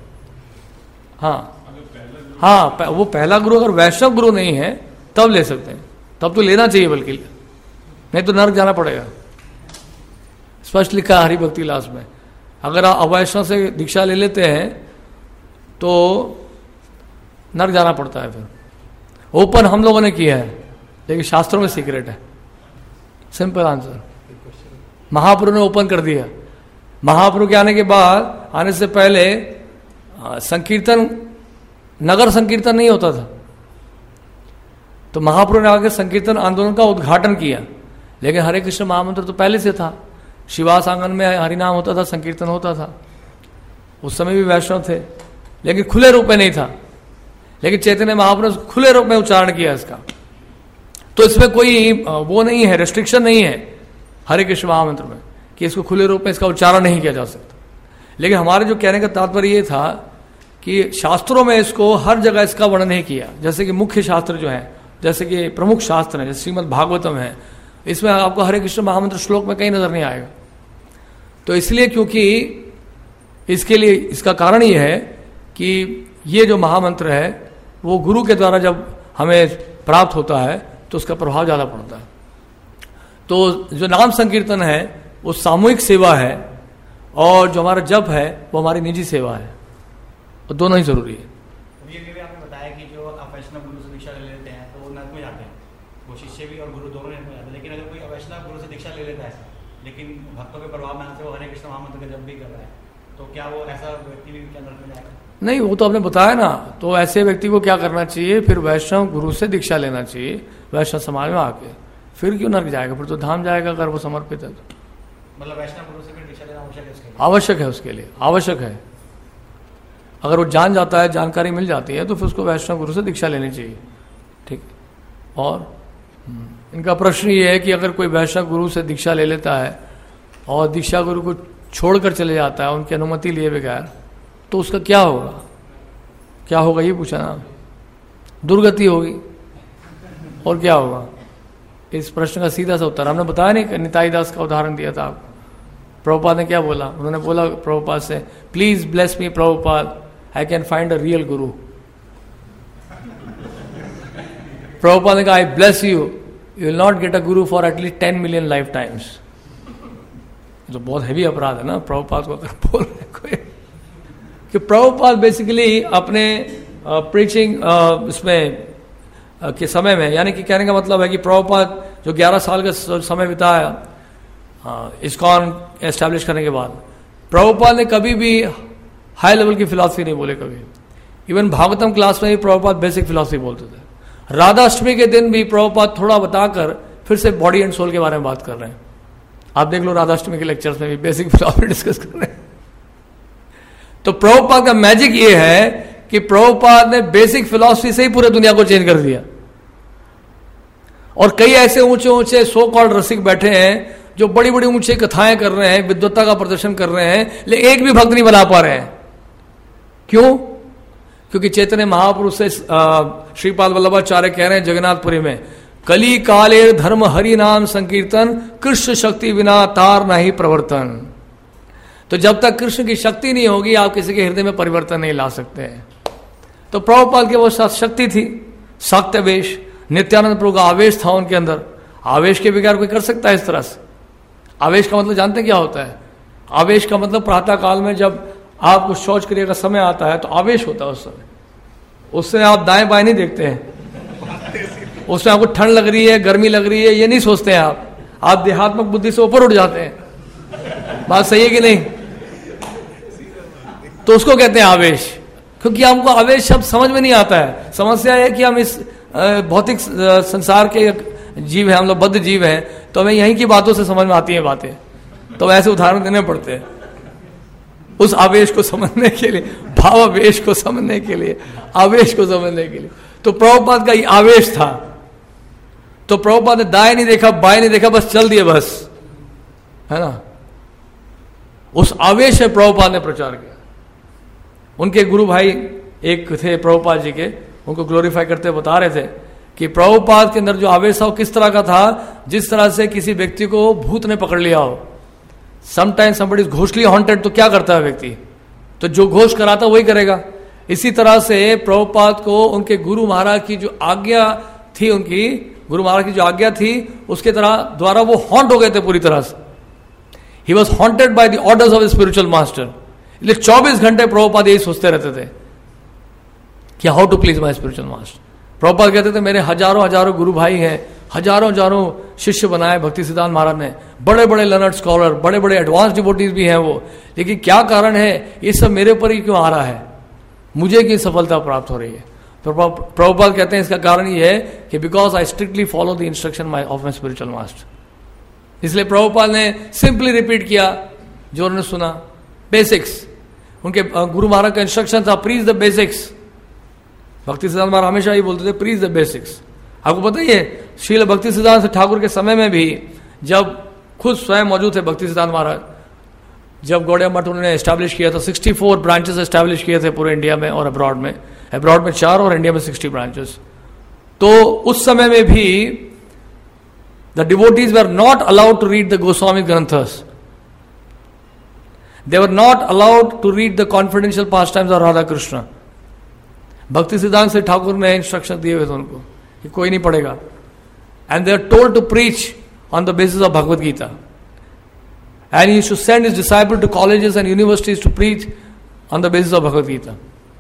हाँ, वो पहला गुरु अगर वैष्णव गुरु नहीं है तब ले सकते हैं, तब तो लेना चाहिए, बल्कि नहीं तो नरक जाना पड़ेगा। स्पष्ट लिखा है हरिभक्ति विलास में, अगर आप अवैष्णव से दीक्षा ले लेते हैं तो नरक जाना पड़ता है। फिर ओपन हम लोगों ने किया है, लेकिन शास्त्रों में सीक्रेट है। सिंपल आंसर, महाप्रभु ने ओपन कर दिया। महाप्रभु के आने के बाद, आने से पहले संकीर्तन, नगर संकीर्तन नहीं होता था, तो महाप्रभु ने आकर संकीर्तन आंदोलन का उद्घाटन किया। लेकिन हरे कृष्ण महामंत्र तो पहले से था, शिवास आंगन में हरिनाम होता था, संकीर्तन होता था, उस समय भी वैष्णव थे, लेकिन खुले रूप में नहीं था। लेकिन चैतन्य महाप्रभु ने खुले रूप में उच्चारण किया इसका, तो इसमें कोई वो नहीं है, रेस्ट्रिक्शन नहीं है हरे कृष्ण महामंत्र में कि इसको खुले रूप में इसका उच्चारण नहीं किया जा सकता। लेकिन हमारे जो कहने का तात्पर्य ये था कि शास्त्रों में इसको हर जगह इसका वर्णन नहीं किया। जैसे कि मुख्य शास्त्र जो है, जैसे कि प्रमुख शास्त्र है, जैसे श्रीमद् भागवतम है, इसमें आपको हरे कृष्ण महामंत्र श्लोक में कहीं नजर नहीं आएगा। तो इसलिए, क्योंकि इसके लिए इसका कारण ये है कि ये जो महामंत्र है वो गुरु के द्वारा जब हमें प्राप्त होता है तो उसका प्रभाव ज्यादा पड़ता है। तो जो नाम संकीर्तन है वो सामूहिक सेवा है, और जो हमारा जप है वो हमारी निजी सेवा है, और दोनों ही जरूरी है। ये भी आपने बताया कि जो अवैष्णव गुरु से दीक्षा ले लेते हैं तो वो नरक में जाते हैं, वो शिष्य भी और गुरु दोनों नरक में जाते हैं। लेकिन अगर कोई अवैष्णव गुरु से दीक्षा ले लेता है, लेकिन भक्तों के प्रभाव में से वो हरे कृष्ण महामंत्र का जप भी कर रहा है, तो क्या वो ऐसा व्यक्ति भी क्या नरक में जाएगा? नहीं, वो तो आपने बताया ना। तो ऐसे व्यक्ति को क्या करना चाहिए, फिर वैष्णव गुरु से दीक्षा लेना चाहिए, वैष्णव समाज में आके, फिर क्यों नरक जाएगा, फिर तो धाम जाएगा अगर वो समर्पित है तो। मतलब वैष्णव गुरु से फिर दीक्षा लेना आवश्यक है उसके लिए? आवश्यक है, उसके लिए आवश्यक है। अगर वो जान जाता है, जानकारी मिल जाती है, तो फिर उसको वैष्णव गुरु से दीक्षा लेनी चाहिए। ठीक। और इनका प्रश्न ये है कि अगर कोई वैष्णव गुरु से दीक्षा ले लेता है और दीक्षा गुरु को छोड़कर चले जाता है उनकी अनुमति लिए बगैर, तो उसका क्या होगा? क्या होगा ये पूछा ना, दुर्गति होगी, और क्या होगा? इस प्रश्न का सीधा सा उत्तर हमने बताया नहीं। निताई दास का उदाहरण दिया था आपको। प्रभुपाद ने क्या बोला? उन्होंने बोला प्रभुपाद से, please bless me Prabhupada, I can find a real guru. Prabhupada ने कहा, I bless you, you will not get a guru for at least 10 million life times. तो बहुत हैवी अपराध है ना प्रभुपाद को अगर बोल रहे कोई, कि प्रभुपाद बेसिकली अपने प्रीचिंग इसमें के समय में, यानी कि कहने का मतलब है कि प्रभुपाद जो 11 साल का समय बिताया इस्कॉन एस्टैब्लिश करने के बाद, प्रभुपाद ने कभी भी हाई लेवल की फिलॉसफी नहीं बोले कभी। इवन भागवतम क्लास में भी प्रभुपाद बेसिक फिलॉसफी बोलते थे। राधाष्टमी के दिन भी प्रभुपाद थोड़ा बताकर फिर से बॉडी एंड सोल के बारे में बात कर रहे हैं। आप देख लो राधाष्टमी के लेक्चर्स में भी बेसिक फिलॉसफी डिस्कस कर रहे हैं। तो प्रभुपाद का मैजिक ये है कि प्रभुपाद ने बेसिक फिलॉसफी से ही पूरे दुनिया को चेंज कर दिया। और कई ऐसे ऊंचे ऊंचे सो कॉल्ड रसिक बैठे हैं जो बड़ी बड़ी ऊंची कथाएं कर रहे हैं, विद्वत्ता का प्रदर्शन कर रहे हैं, लेकिन एक भी भक्त नहीं बना पा रहे हैं। क्यों? क्योंकि चैतन्य महापुरुष से श्रीपाद वल्लभाचार्य कह रहे हैं जगन्नाथपुरी में, कली काले धर्म हरि नाम संकीर्तन, कृष्ण शक्ति बिना तार नहीं प्रवर्तन। तो जब तक कृष्ण की शक्ति नहीं होगी आप किसी के हृदय में परिवर्तन नहीं ला सकते हैं। तो प्रभुपाद के वो शक्ति थी, सत्यावेश, नित्यानंद प्रभु का आवेश था उनके अंदर। आवेश के बगैर कोई कर सकता है इस तरह से? आवेश का मतलब जानते क्या होता है? आवेश का मतलब प्रातः काल में जब आपको शौच क्रिया का समय आता है तो आवेश होता है उस समय। उससे आप दाएं बाएं नहीं देखते हैं, उसमें आपको ठंड लग रही है, गर्मी लग रही है, ये नहीं सोचते हैं आप देहात्मक बुद्धि से ऊपर उठ जाते हैं। बात सही है कि नहीं? तो उसको कहते हैं आवेश, क्योंकि हमको आवेश शब्द समझ में नहीं आता है। समस्या है कि हम इस भौतिक संसार के जीव हैं, हम लोग बद्ध जीव हैं, तो हमें यहीं की बातों से समझ में आती हैं बातें, तो ऐसे उदाहरण देने पड़ते हैं उस आवेश को समझने के लिए, भावावेश को समझने के लिए, आवेश को समझने के लिए। तो प्रभुपाद का ये आवेश था। तो प्रभुपाद ने दाएं नहीं देखा, बाएं नहीं देखा, बस चल दिए, बस, है ना। उस आवेश से प्रभुपाद ने प्रचार किया। उनके गुरु भाई एक थे प्रभुपाद जी के, उनको ग्लोरीफाई करते बता रहे थे कि प्रभुपाद के अंदर जो आवेश था वो किस तरह का था, जिस तरह से किसी व्यक्ति को भूत ने पकड़ लिया हो। समटाइम्स समबडी इज घोषली हॉन्टेड, तो क्या करता है व्यक्ति? तो जो घोष कराता वही करेगा। इसी तरह से प्रभुपाद को उनके गुरु महाराज की जो आज्ञा थी, उनकी गुरु महाराज की जो आज्ञा थी, उसके द्वारा वो हॉन्ट हो गए थे पूरी तरह से। He was haunted by the orders of spiritual master. इसलिए 24 घंटे प्रभुपाद यही सोचते रहते थे कि how to please my spiritual master. Prabhupada कहते थे मेरे हजारों हजारों गुरु भाई हैं, हजारों हजारों शिष्य बनाए भक्ति सिद्धांत महाराज ने, बड़े बड़े लर्नड स्कॉलर, बड़े बड़े एडवांस डिवोटीज भी हैं वो, लेकिन क्या कारण है ये सब मेरे ऊपर ही क्यों आ रहा है, मुझे क्यों सफलता प्राप्त हो रही है? तो प्रभुपाद कहते हैं इसका कारण ये है कि because I strictly follow the instruction of my spiritual master. इसलिए प्रभुपाद ने सिंपली रिपीट किया जो उन्होंने सुना, बेसिक्स। उनके गुरु महाराज का इंस्ट्रक्शन था, प्रीच द बेसिक्स। भक्ति सिद्धांत महाराज हमेशा ही बोलते थे, प्रीच द बेसिक्स। आपको पता ही है, श्रील भक्ति सिद्धांत ठाकुर के समय में भी, जब खुद स्वयं मौजूद थे भक्ति सिद्धांत महाराज, जब गौड़िया मठ उन्होंने एस्टैब्लिश किया था, 64 ब्रांचेस एस्टैब्लिश किए थे पूरे इंडिया में और अब्रॉड में 4 और इंडिया में 60 ब्रांचेस। तो उस समय में भी the devotees were not allowed to read the Goswami granthas, they were not allowed to read the confidential pastimes of Radha Krishna. भक्ति सिद्धांत से ठाकुर ने इंस्ट्रक्शन दिए हुए थे उनको कि कोई नहीं पढ़ेगा, and they are told to preach on the basis of Bhagavad Gita, and he used to send his disciples to colleges and universities to preach on the basis of Bhagavad Gita.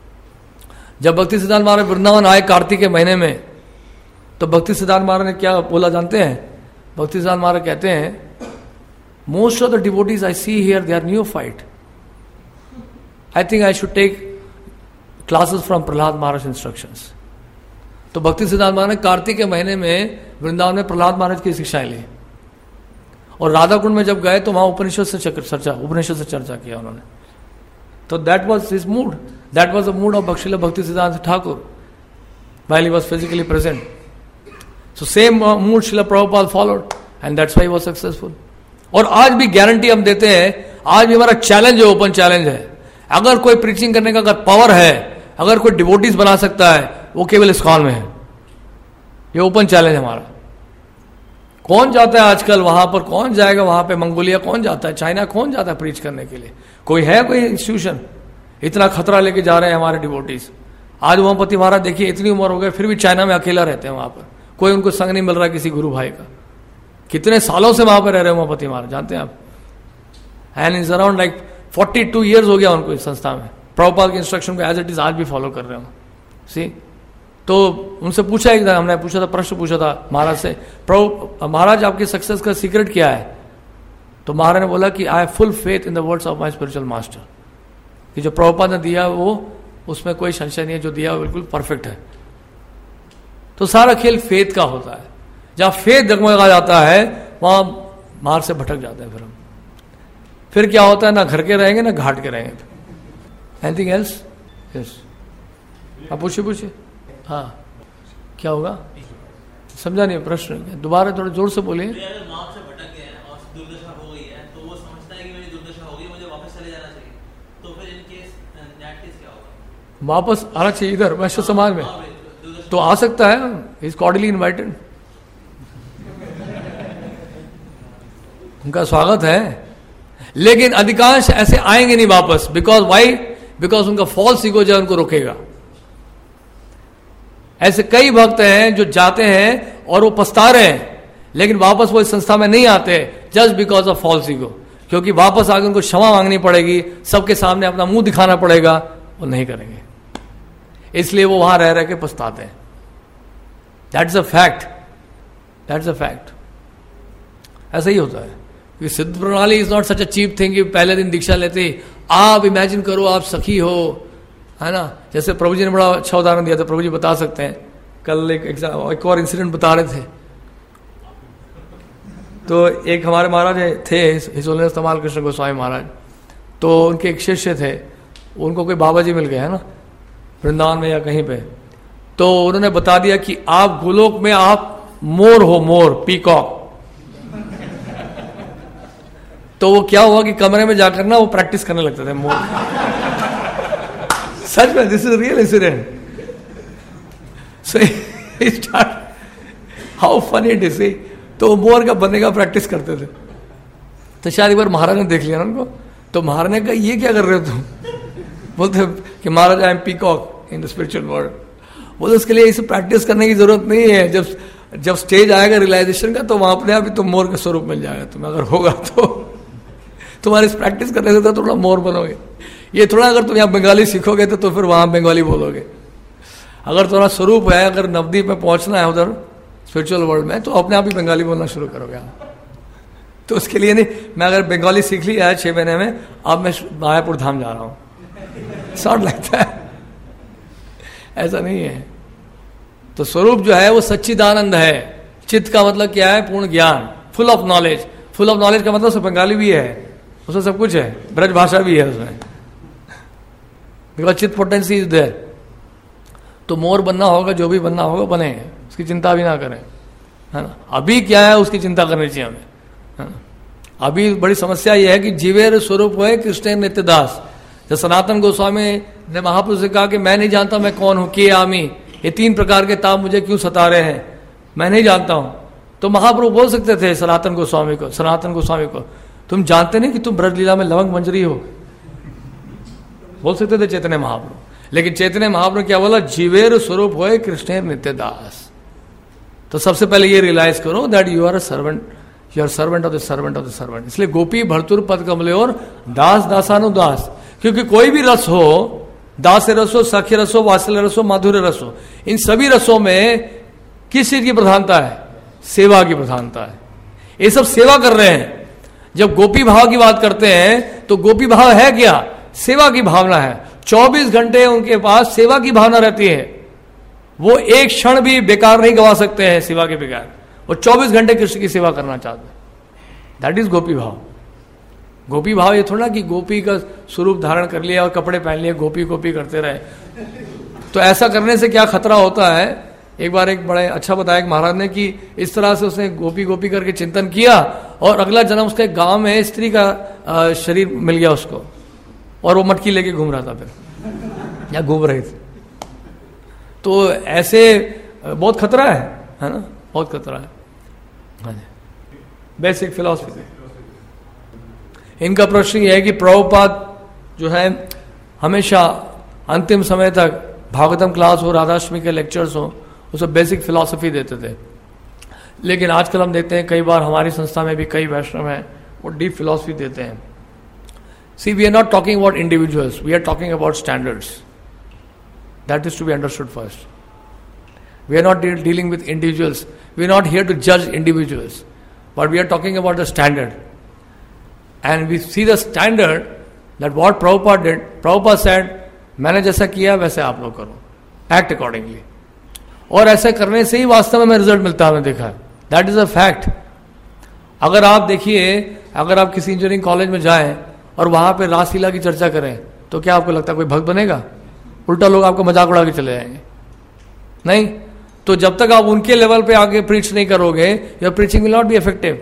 जब भक्ति सिद्धांत महाराज वृंदावन आए कार्तिक के महीने में, तो भक्ति सिद्धांत महाराज ने क्या बोला जानते हैं? भक्ति सिद्धांत महाराज कहते हैं, most of the devotees I see here, they are neophyte. I think I should take classes from Prahlad Maharaj instructions. तो भक्ति सिद्धांत महाराज ने कार्तिक के महीने में वृंदावन में प्रहलाद महाराज की शिक्षाएं ली, और राधा कुंड में जब गए तो वहां उपनिषद से चर्चा किया उन्होंने। तो that was his mood, that was the mood of Shrila Bhakti Siddhanta Thakur while he was physically present. So same mood Srila Prabhupada followed, and that's why he was successful. और आज भी गारंटी हम देते हैं, आज भी हमारा चैलेंज है, ओपन चैलेंज है, अगर कोई प्रीचिंग करने का अगर पावर है, अगर कोई डिवोटीज बना सकता है, वो केवल इस्कॉन में है। ये ओपन चैलेंज हमारा। कौन जाता है आजकल वहां पर? कौन जाएगा वहां पे? मंगोलिया कौन जाता है? चाइना कौन जाता है प्रीच करने के लिए? कोई है कोई इंस्टीट्यूशन? इतना खतरा लेके जा रहे हैं हमारे डिवोटीज। आज उमापति महाराज देखिए, इतनी उम्र हो गई फिर भी चाइना में अकेला रहते हैं, वहां पर कोई उनको संग नहीं मिल रहा किसी गुरु भाई का। कितने सालों से वहां पर रह रहे हैं उमापति महाराज, जानते हैं आप? And is around like 42 years हो गया उनको इस संस्था में। प्रभुपाद के इंस्ट्रक्शन को एज इट इज आज भी फॉलो कर रहे हो। सी, तो उनसे पूछा, एक हमने पूछा था, प्रश्न पूछा था महाराज से, प्रभु महाराज आपके सक्सेस का सीक्रेट क्या है? तो महाराज ने बोला कि I have full faith in the words of my spiritual master, कि जो प्रभुपाद ने दिया वो, उसमें कोई संशय नहीं है, जो दिया वो बिल्कुल परफेक्ट है। तो सारा खेल फेथ का होता है। जहां फेथ डगमगा जाता है वहां मार्ग से भटक जाते हैं। फिर क्या होता है? ना घर के रहेंगे ना घाट के रहेंगे। Anything else? यस, आप पूछिए। हाँ, क्या होगा? समझा नहीं प्रश्न, दोबारा थोड़ा जोर से बोलिए। मार्ग से भटक गए हैं और दुर्दशा हो गई है, तो वो समझता है कि मेरी दुर्दशा हो गई, मुझे वापस चले जाना चाहिए, तो फिर इन केस क्या होगा? वापस आना चाहिए इधर वैश्य समाज में, तो आ सकता है, इज कॉर्डियली इनवाइटेड, उनका स्वागत है। लेकिन अधिकांश ऐसे आएंगे नहीं वापस, बिकॉज वाई, बिकॉज उनका फॉल्स ईगो जो उनको रोकेगा। ऐसे कई भक्त हैं जो जाते हैं और वो पछता रहे हैं, लेकिन वापस वो इस संस्था में नहीं आते just because of false ego, क्योंकि वापस आगे उनको क्षमा मांगनी पड़ेगी, सबके सामने अपना मुंह दिखाना पड़ेगा, वो नहीं करेंगे, इसलिए वो वहां रह रह के पछताते हैं। That's a fact, that's a fact. ऐसा ही होता है कि siddha pranali is not such a cheap thing कि पहले दिन दीक्षा लेते आप इमेजिन करो आप सखी हो, है ना। जैसे प्रभु जी ने बड़ा अच्छा उदाहरण दिया था, प्रभु जी बता सकते हैं। कल एक और इंसिडेंट बता रहे थे, तो एक हमारे महाराज थे हिज होलिनेस तमाल कृष्ण गोस्वामी महाराज, तो उनके एक शिष्य थे, उनको कोई बाबा जी मिल गए है ना वृंदावन में या कहीं पे, तो उन्होंने बता दिया कि आप गोलोक में आप मोर हो, मोर, पीकॉक। तो वो क्या हुआ कि कमरे में जाकर ना वो प्रैक्टिस करने लगते थे मोर। सच में, this is real incident. So start, how funny it is. तो मोर का बनने का प्रैक्टिस करते थे। तो शायद एक बार महाराज ने देख लिया ना उनको, तो महाराज ने कहा ये क्या कर रहे हो तुम? बोलते कि Maharaj I am peacock in the spiritual world. बोलते उसके लिए इसे प्रैक्टिस करने की जरूरत नहीं है, जब स्टेज आएगा रियलाइजेशन का तो वहां अपने आप ही तुम मोर का स्वरूप मिल जाएगा तुम्हें, अगर होगा तो तुम्हारी इस प्रैक्टिस करने से तो थोड़ा मोर बनोगे। ये थोड़ा अगर तुम यहाँ बंगाली सीखोगे तो फिर वहां बंगाली बोलोगे। अगर तुम्हारा स्वरूप है, अगर नवद्वीप में पहुंचना है उधर स्पिरिचुअल वर्ल्ड में, तो अपने आप ही बंगाली बोलना शुरू करोगे। तो उसके लिए नहीं, मैं अगर बंगाली सीख लिया है 6 महीने में, अब मैं मायापुर धाम जा रहा हूं, शॉर्ट लगता है, ऐसा नहीं है। तो स्वरूप जो है वो सच्चिदानंद है। चित्त का मतलब क्या है? पूर्ण ज्ञान, full of knowledge. Full of knowledge का मतलब उसमें बंगाली भी है, उसमें सब कुछ है, ब्रज भाषा भी है उसमें, बिकॉज चित्त पोटेंसी इज देयर। तो मोर बनना होगा, जो भी बनना होगा बने, उसकी चिंता भी ना करें, है ना। अभी क्या है उसकी चिंता करनी चाहिए हमें, है ना। अभी बड़ी समस्या यह है कि जीवेर स्वरूप है कृष्ण नित्यदास। जब सनातन गोस्वामी ने महापुरुष से कहा कि मैं नहीं जानता मैं कौन हूं, के आमी, ये 3 प्रकार के ताप मुझे क्यों सता रहे हैं, मैं नहीं जानता हूं। तो महाप्रभु बोल सकते थे सनातन गोस्वामी को, तुम जानते नहीं कि तुम ब्रजलीला में लवंग मंजरी हो, बोल सकते थे चैतन्य महाप्रभु। लेकिन चैतन्य महाप्रभु क्या बोला? जीवेर स्वरूप होए कृष्ण नित्यदास। तो सबसे पहले ये रियलाइज करो that you are a servant, you are servant of the servant of the servant. इसलिए गोपी भर्तुर पद कमले और दास दासानुदास, क्योंकि कोई भी रस हो, दास रस हो, सख्य रस हो, वात्सल्य रस हो, माधुर्य रस हो, इन सभी रसों में किस चीज की प्रधानता है? सेवा की प्रधानता है। ये सब सेवा कर रहे हैं। जब गोपी भाव की बात करते हैं तो गोपी भाव है क्या? सेवा की भावना है। 24 घंटे उनके पास सेवा की भावना रहती है। वो एक क्षण भी बेकार नहीं गवा सकते हैं सेवा के बगैर। वो 24 घंटे कृष्ण की सेवा करना चाहते हैं। दैट इज गोपी भाव। गोपी भाव ये थोड़ा कि गोपी का स्वरूप धारण कर लिया और कपड़े पहन लिए, गोपी गोपी करते रहे। तो ऐसा करने से क्या खतरा होता है? एक बार एक बड़े अच्छा बताया महाराज ने कि इस तरह से उसने गोपी गोपी करके चिंतन किया और अगला जन्म उसके गांव में स्त्री का शरीर मिल गया उसको, और वो मटकी लेके घूम रहा था फिर, या घूम रहे थे। तो ऐसे बहुत खतरा है ना, बहुत खतरा है। हाँ जी, बेसिक फिलॉसफी। इनका प्रश्न यह है कि प्रभुपाद जो है हमेशा अंतिम समय तक भागवतम क्लास हो, राधाष्टमी के लेक्चर्स हो, उसे बेसिक फिलॉसफी देते थे। लेकिन आजकल हम देखते हैं कई बार हमारी संस्था में भी कई वैष्णव हैं वो डीप फिलॉसफी देते हैं। See, we are not talking about individuals, we are talking about standards. That is to be understood first. We are not dealing with individuals, we are not here to जज individuals, but we are talking about the standard. And we see the standard that what Prabhupada did. Prabhupada said, मैंने जैसा किया वैसे आप लोग करो, act accordingly. और ऐसा करने से ही वास्तव में रिजल्ट मिलता है, हमने देखा है। That is a fact. अगर आप देखिए, अगर आप किसी इंजीनियरिंग कॉलेज में जाएं और वहां पे रासलीला की चर्चा करें तो क्या आपको लगता है कोई भक्त बनेगा? उल्टा लोग आपको मजाक उड़ा के चले जाएंगे। नहीं, तो जब तक आप उनके लेवल पे आगे प्रीच नहीं करोगे, your preaching will not be effective.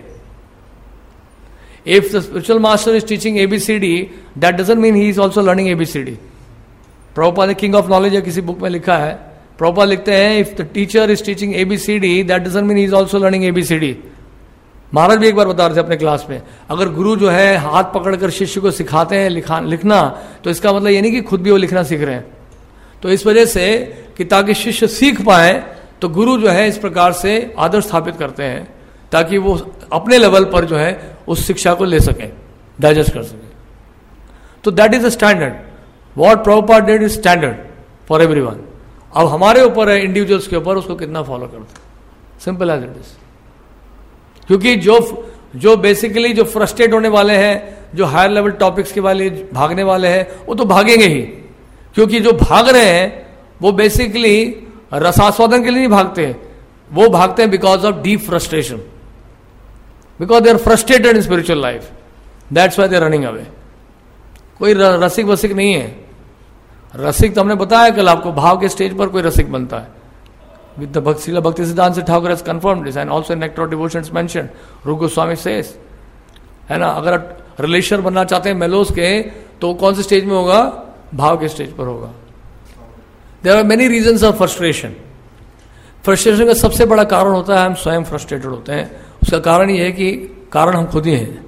If the spiritual master is teaching ABCD, that doesn't mean he is also learning ABCD. Prabhupada ने किंग ऑफ नॉलेज है किसी बुक में लिखा है, प्रभुपाद लिखते हैं if the teacher is teaching ABCD, that doesn't mean he is also learning ABCD. Maharaj भी एक बार बता रहे थे अपने क्लास में, अगर गुरु जो है हाथ पकड़कर शिष्य को सिखाते हैं लिखना, तो इसका मतलब ये नहीं कि खुद भी वो लिखना सीख रहे हैं. तो इस वजह से कि ताकि शिष्य सीख पाए, तो गुरु जो है इस प्रकार से आदर्श स्थापित करते हैं ताकि वो अपने लेवल पर जो है उस शिक्षा को ले सके, डाइजेस्ट कर सके. तो that is the standard. What Prabhupada did is standard for everyone. अब हमारे ऊपर है, इंडिविजुअल्स के ऊपर, उसको कितना फॉलो करते हैं. Simple as it is. क्योंकि जो बेसिकली जो फ्रस्ट्रेट होने वाले हैं, जो हायर लेवल टॉपिक्स के वाले भागने वाले हैं, वो तो भागेंगे ही. क्योंकि जो भाग रहे हैं वो बेसिकली रसास्वादन के लिए नहीं भागते, वो भागते हैं because of deep frustration, because they are frustrated in spiritual life, that's why they are running away. कोई रसिक वसिक नहीं है. रसिक तो हमने बताया कल आपको, भाव के स्टेज पर कोई रसिक बनता है. With the Srila Bhakti Siddhanta Thakur has confirmed this, and also in Nectar of Devotion it's mentioned. Rupa Goswami says, है ना, अगर आप रिलेशनर बनना चाहते हैं मेलोस के, तो कौन से स्टेज में होगा? भाव के स्टेज पर होगा. There are many reasons of frustration. Frustration का सबसे बड़ा कारण होता है हम स्वयं फ्रस्ट्रेटेड होते हैं. उसका कारण ये है कि कारण हम खुद ही हैं,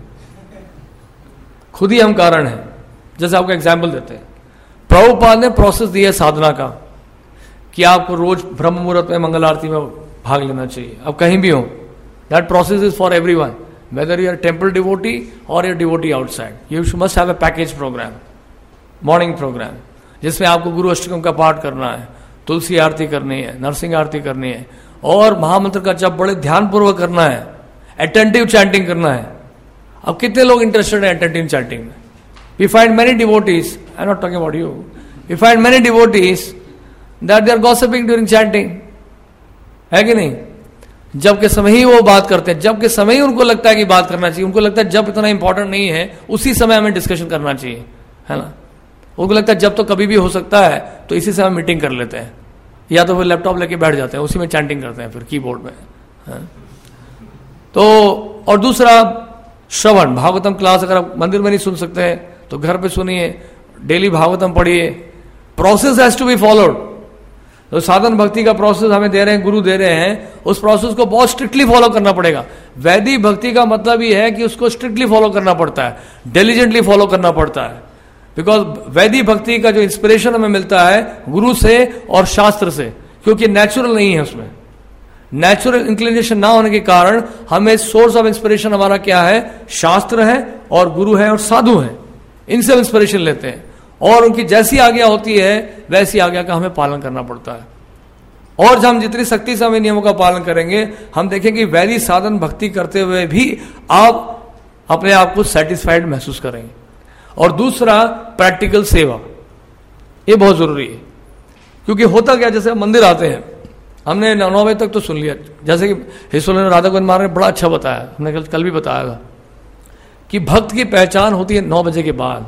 खुद ही हम कारण हैं. जैसे आपको एग्जाम्पल देते हैं, प्रभुपाद ने प्रोसेस दिया साधना का कि आपको रोज ब्रह्म मुहूर्त में मंगल आरती में भाग लेना चाहिए. अब कहीं भी हो, that process is for everyone, whether you are temple devotee और you devotee outside. You must have a package program, morning program, जिसमें आपको गुरु अष्टकम का पाठ करना है, तुलसी आरती करनी है, नरसिंह आरती करनी है, और महामंत्र का जप बड़े ध्यानपूर्वक करना है, अटेंटिव चैंटिंग करना है. अब कितने लोग इंटरेस्टेड हैं अटेंटिव चैंटिंग में? We find many devotees, I am not talking about you, we find many devotees that they are gossiping during chanting, है कि नहीं? जब के समय ही वो बात करते हैं, जब के समय ही उनको लगता है कि बात करना चाहिए. उनको लगता है जब इतना इंपॉर्टेंट नहीं है, उसी समय हमें डिस्कशन करना चाहिए, है ना. उनको लगता है जब तो कभी भी हो सकता है, तो इसी समय मीटिंग कर लेते हैं, या तो फिर लैपटॉप लेके बैठ जाते हैं, उसी में चैंटिंग करते हैं फिर कीबोर्ड में, है? तो और दूसरा श्रवण, भागवतम क्लास अगर आप मंदिर में नहीं सुन सकते हैं तो घर पे सुनिए, डेली भागवतम पढ़िए. Process has to be followed. तो साधन भक्ति का प्रोसेस हमें दे रहे हैं, गुरु दे रहे हैं, उस प्रोसेस को बहुत स्ट्रिक्टली फॉलो करना पड़ेगा. वैदिक भक्ति का मतलब ये है कि उसको स्ट्रिक्टली फॉलो करना पड़ता है, डिलीजेंटली फॉलो करना पड़ता है. बिकॉज वैदिक भक्ति का जो इंस्पिरेशन हमें मिलता है गुरु से और शास्त्र से, क्योंकि नेचुरल नहीं है, उसमें नेचुरल इंक्लिनेशन ना होने के कारण हमें सोर्स ऑफ इंस्पिरेशन हमारा क्या है? शास्त्र है और गुरु है और साधु है. इनसे इंस्पिरेशन लेते हैं, और उनकी जैसी आज्ञा होती है वैसी आज्ञा का हमें पालन करना पड़ता है. और जब हम जितनी सख्ती से हमें नियमों का पालन करेंगे, हम देखेंगे वैदिक साधन भक्ति करते हुए भी आप अपने आप को सेटिस्फाइड महसूस करेंगे. और दूसरा प्रैक्टिकल सेवा, ये बहुत जरूरी है. क्योंकि होता क्या, जैसे हम मंदिर आते हैं, हमने 9 बजे तक तो सुन लिया, जैसे कि हिस्सोले राधा गोविंद महाराज ने बड़ा अच्छा बताया, हमने कल भी बताया था कि भक्त की पहचान होती है 9 बजे के बाद.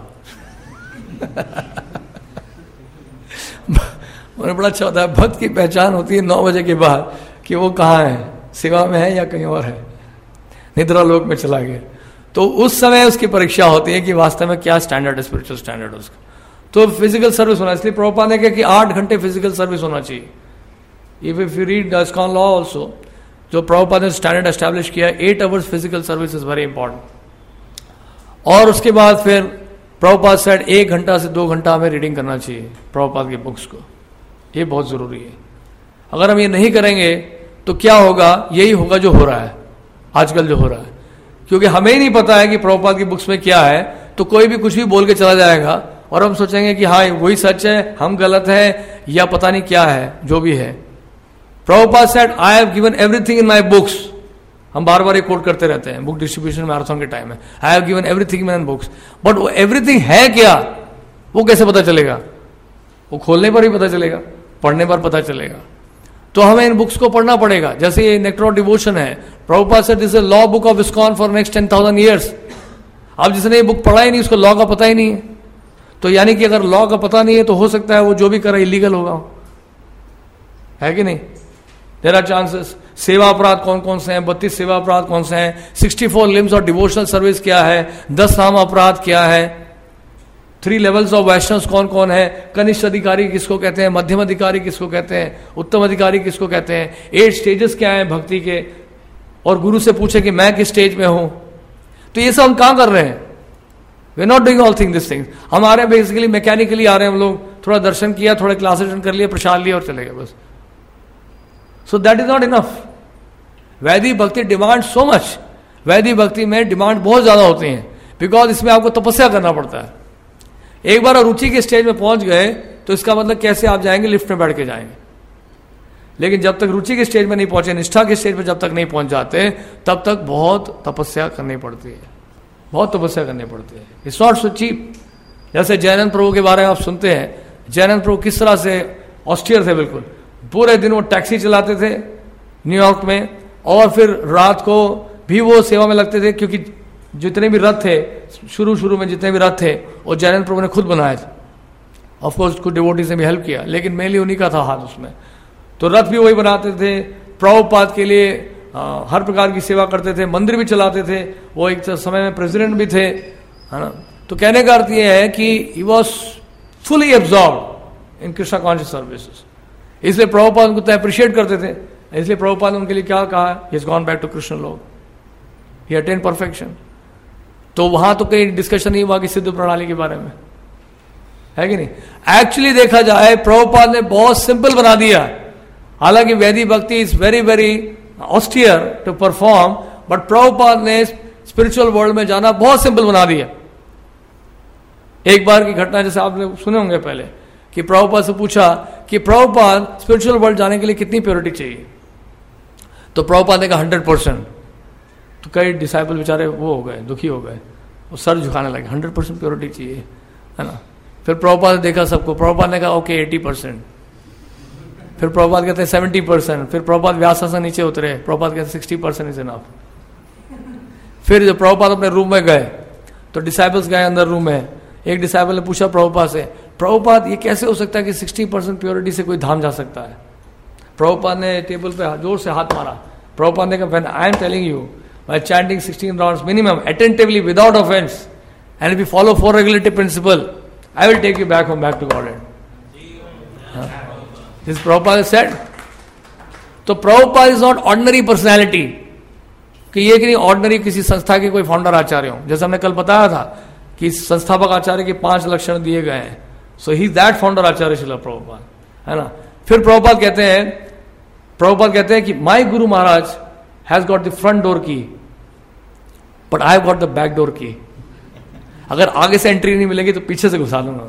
उन्होंने बड़ा अच्छा बताया, भक्त की पहचान होती है 9 बजे के बाद कि वो कहाँ है, सेवा में है या कहीं और है, निद्रा लोक में चला गया. तो उस समय उसकी परीक्षा होती है कि वास्तव में क्या स्टैंडर्ड है, स्पिरिचुअल स्टैंडर्ड उसका. तो फिजिकल सर्विस होना, इसलिए प्रभुपाद ने कहा कि 8 घंटे फिजिकल सर्विस होना चाहिए. If you read ISKCON law also, जो प्रभुपाद ने स्टैंडर्ड एस्टैब्लिश किया, 8 hours physical service is very important. और उसके बाद फिर प्रभुपाद सेड 1 घंटा से 2 घंटा हमें रीडिंग करना चाहिए प्रभुपाद की बुक्स को. ये बहुत जरूरी है. अगर हम ये नहीं करेंगे तो क्या होगा? यही होगा जो हो रहा है आजकल, जो हो रहा है. क्योंकि हमें ही नहीं पता है कि प्रभुपाद की बुक्स में क्या है, तो कोई भी कुछ भी बोल के चला जाएगा और हम सोचेंगे कि हाँ वही सच है, हम गलत है, या पता नहीं क्या है, जो भी है. Prabhupada said I have given everything in my books. हम बार बार ये कोट करते रहते हैं बुक डिस्ट्रीब्यूशन मैराथन के टाइम में, I have given everything in books. But वो एवरीथिंग है क्या, वो कैसे पता चलेगा? वो खोलने पर ही पता चलेगा, पढ़ने पर पता चलेगा. तो हमें इन बुक्स को पढ़ना पड़ेगा. जैसे ये नेक्टर ऑफ डिवोशन है, Prabhupada said this is law book of ISKCON for next 10,000 years. अब जिसने ये बुक पढ़ा ही नहीं, उसको लॉ का पता ही नहीं है. तो यानी कि अगर लॉ का पता नहीं है तो हो सकता है वो जो भी करे इलीगल होगा, है कि नहीं? There are chances. सेवा अपराध कौन कौन से हैं, 32 सेवा अपराध कौन से हैं, 64 लिम्स और डिवोशनल सर्विस क्या है, 10 नाम अपराध क्या है, 3 लेवल्स ऑफ वैष्णव कौन कौन है, कनिष्ठ अधिकारी किसको कहते हैं, मध्यम अधिकारी किसको कहते हैं, उत्तम अधिकारी किसको कहते हैं, 8 स्टेजेस क्या हैं भक्ति के, और गुरु से पूछे कि मैं किस स्टेज में हूं। तो ये सब हम कहां कर रहे हैं? We are not doing all thing this things. हम आ रहे हैं बेसिकली मैकेनिकली आ रहे हैं हम लोग, थोड़ा दर्शन किया, थोड़े क्लासेस अटेंड कर लिए, प्रसाद लिया और चले गए बस। So that is not enough. Vaidhi bhakti demand so much. वैदिक भक्ति में डिमांड बहुत ज्यादा होती है, बिकॉज इसमें आपको तपस्या करना पड़ता है। एक बार रुचि के स्टेज में पहुंच गए तो इसका मतलब कैसे आप जाएंगे, लिफ्ट में बैठ के जाएंगे। लेकिन जब तक रुचि के स्टेज में नहीं पहुंचे, निष्ठा के स्टेज पर जब तक नहीं पहुंच जाते, तब तक बहुत तपस्या करनी पड़ती है, बहुत तपस्या करनी पड़ती है। It's not so cheap. जैसे जैनंद प्रभु के बारे में आप सुनते हैं, जैनंद प्रभु किस तरह से ऑस्टियर थे, बिल्कुल पूरे दिन वो टैक्सी चलाते थे न्यूयॉर्क में, और फिर रात को भी वो सेवा में लगते थे, क्योंकि जितने भी रथ थे शुरू में, जितने भी रथ थे वो जैनंद प्रभु ने खुद बनाए थे। ऑफकोर्स कुछ डिवोटीज ने भी हेल्प किया, लेकिन मेनली उन्हीं का था हाथ उसमें। तो रथ भी वही बनाते थे, प्रभुपाद के लिए हर प्रकार की सेवा करते थे, मंदिर भी चलाते थे, वो एक समय में प्रेसिडेंट भी थे, है ना। तो कहने का अर्थ ये है कि he was fully absorb in Krishna conscious services. इसलिए प्रभुपाद उनको अप्रिशिएट करते थे, इसलिए प्रभुपाद ने उनके लिए क्या कहा, he has gone back to Krishna loka, he attained perfection. तो वहां तो कहीं डिस्कशन नहीं हुआ कि सिद्ध प्रणाली के बारे में, है कि नहीं। एक्चुअली देखा जाए प्रभुपाद ने बहुत सिंपल बना दिया। हालांकि vaidhi bhakti is very very austere to perform, but Prabhupada ने स्पिरिचुअल वर्ल्ड में जाना बहुत सिंपल बना दिया। एक बार की घटना जैसे आपने सुने होंगे पहले, कि प्रभुपाद से पूछा कि प्रभुपाद स्पिरिचुअल वर्ल्ड जाने के लिए कितनी प्योरिटी चाहिए, तो प्रभुपाद ने कहा 100%। तो कई डिसाइपल बेचारे वो हो गए, दुखी हो गए, वो सर झुकाने लगे, 100% प्योरिटी चाहिए, है ना। फिर प्रभुपाद ने देखा सबको, प्रभुपाद ने कहा ओके 80%। फिर प्रभुपाद कहते हैं 70%। फिर प्रभुपाद व्यासा से नीचे उतरे, प्रभुपाद कहते हैं 60% इज इनफ। फिर जब प्रभुपाद अपने रूम में गए तो डिसाइपल्स गए अंदर रूम में। एक डिसाइपल ने पूछा प्रभुपाद से, प्रभुपाद ये कैसे हो सकता है कि 60% प्योरिटी से कोई धाम जा सकता है? प्रभुपाद ने टेबल पे जोर से हाथ मारा। प्रभुपाद ने कहा, when I am telling you by chanting 16 rounds minimum attentively without offense, and if you follow 4 regulative principle, I will take you back home, back to Godhead. This Prabhupada has said. तो Prabhupada is not ordinary personality, कि ये कि नहीं ordinary किसी संस्था के कोई founder आचार्य हो। जैसे हमने कल बताया था कि संस्थापक आचार्य के 5 लक्षण दिए गए हैं। So he that founder acharya Srila Prabhupada, है ना। फिर प्रभुपाद कहते हैं कि my Guru Maharaj has got the front door key, but I have got the back door key. अगर आगे से एंट्री नहीं मिलेगी तो पीछे से घुसा लूंगा।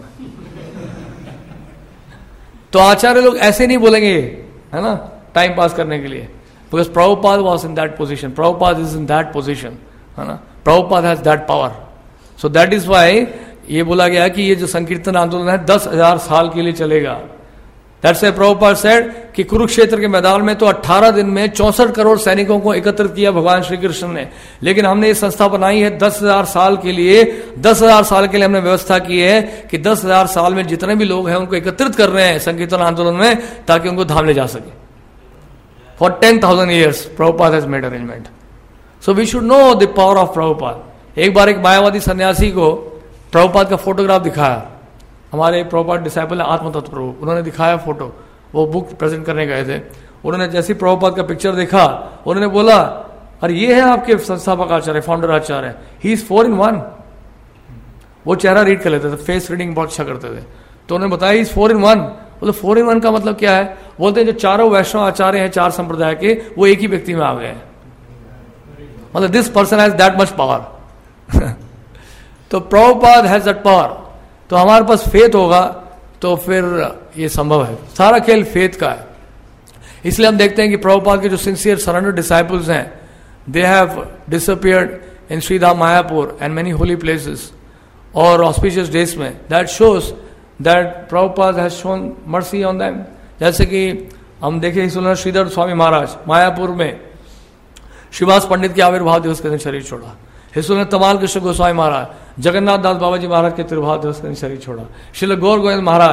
तो आचार्य लोग ऐसे नहीं बोलेंगे, है ना, टाइम पास करने के लिए, because Prabhupada was in that position, Prabhupada is in that position, है ना। Prabhupada has that power, so that is why ये बोला गया कि ये जो संकीर्तन आंदोलन है 10,000 साल के लिए चलेगा। That's why Prabhupada said कि कुरुक्षेत्र के मैदान में तो 18 दिन में 64 करोड़ सैनिकों को एकत्रित किया भगवान श्री कृष्ण ने, लेकिन हमने ये संस्था बनाई है 10,000 साल के लिए। 10,000 साल के लिए हमने व्यवस्था की है कि 10,000 साल में जितने भी लोग हैं उनको एकत्रित कर रहे हैं संकीर्तन आंदोलन में, ताकि उनको धाम ले जा सके। For 10,000 years Prabhupada has made arrangement, so we should know the power of Prabhupada। एक बार एक मायावादी सन्यासी को प्रभुपाद का फोटोग्राफ दिखाया, हमारे प्रभुपाद डिसाइपल आत्मतत्व प्रभु, उन्होंने दिखाया फोटो, वो बुक प्रेजेंट करने गए थे। उन्होंने जैसे प्रभुपाद का पिक्चर देखा, उन्होंने बोला, अरे ये है आपके संस्थापक आचार्य, founder acharya, he is 4 in 1। वो चेहरा रीड कर लेते थे, फेस रीडिंग बहुत अच्छा करते थे। तो उन्होंने बताया इज 4 in 1। बोले 4 in 1 का मतलब क्या है? बोलते हैं जो चारों वैष्णव आचार्य हैं 4 संप्रदाय के, वो एक ही व्यक्ति में आ गए हैं। मतलब this person has that much power. तो प्रभुपाद हैज दैट पावर। तो हमारे पास फेथ होगा तो फिर ये संभव है। सारा खेल फेथ का है। इसलिए हम देखते हैं कि प्रभुपाद के जो सिंसियर सरेंडर डिसाइपल्स हैं, they have disappeared in Sridham Mayapur and many holy places और ऑस्पिशियस डेज में। That shows that Prabhupada has shown mercy on them. जैसे कि हम देखें श्रीधर स्वामी महाराज मायापुर में श्रीवास पंडित के आविर्भाव दिवस के दिन शरीर छोड़ा। हिस्सों ने तमाल कृष्ण गोस्वामी महाराज जगन्नाथ दास बाबा जी महाराज के तिरुभाव दिवस के दिन शरीर छोड़ा। श्रील गौर गोविंद महाराज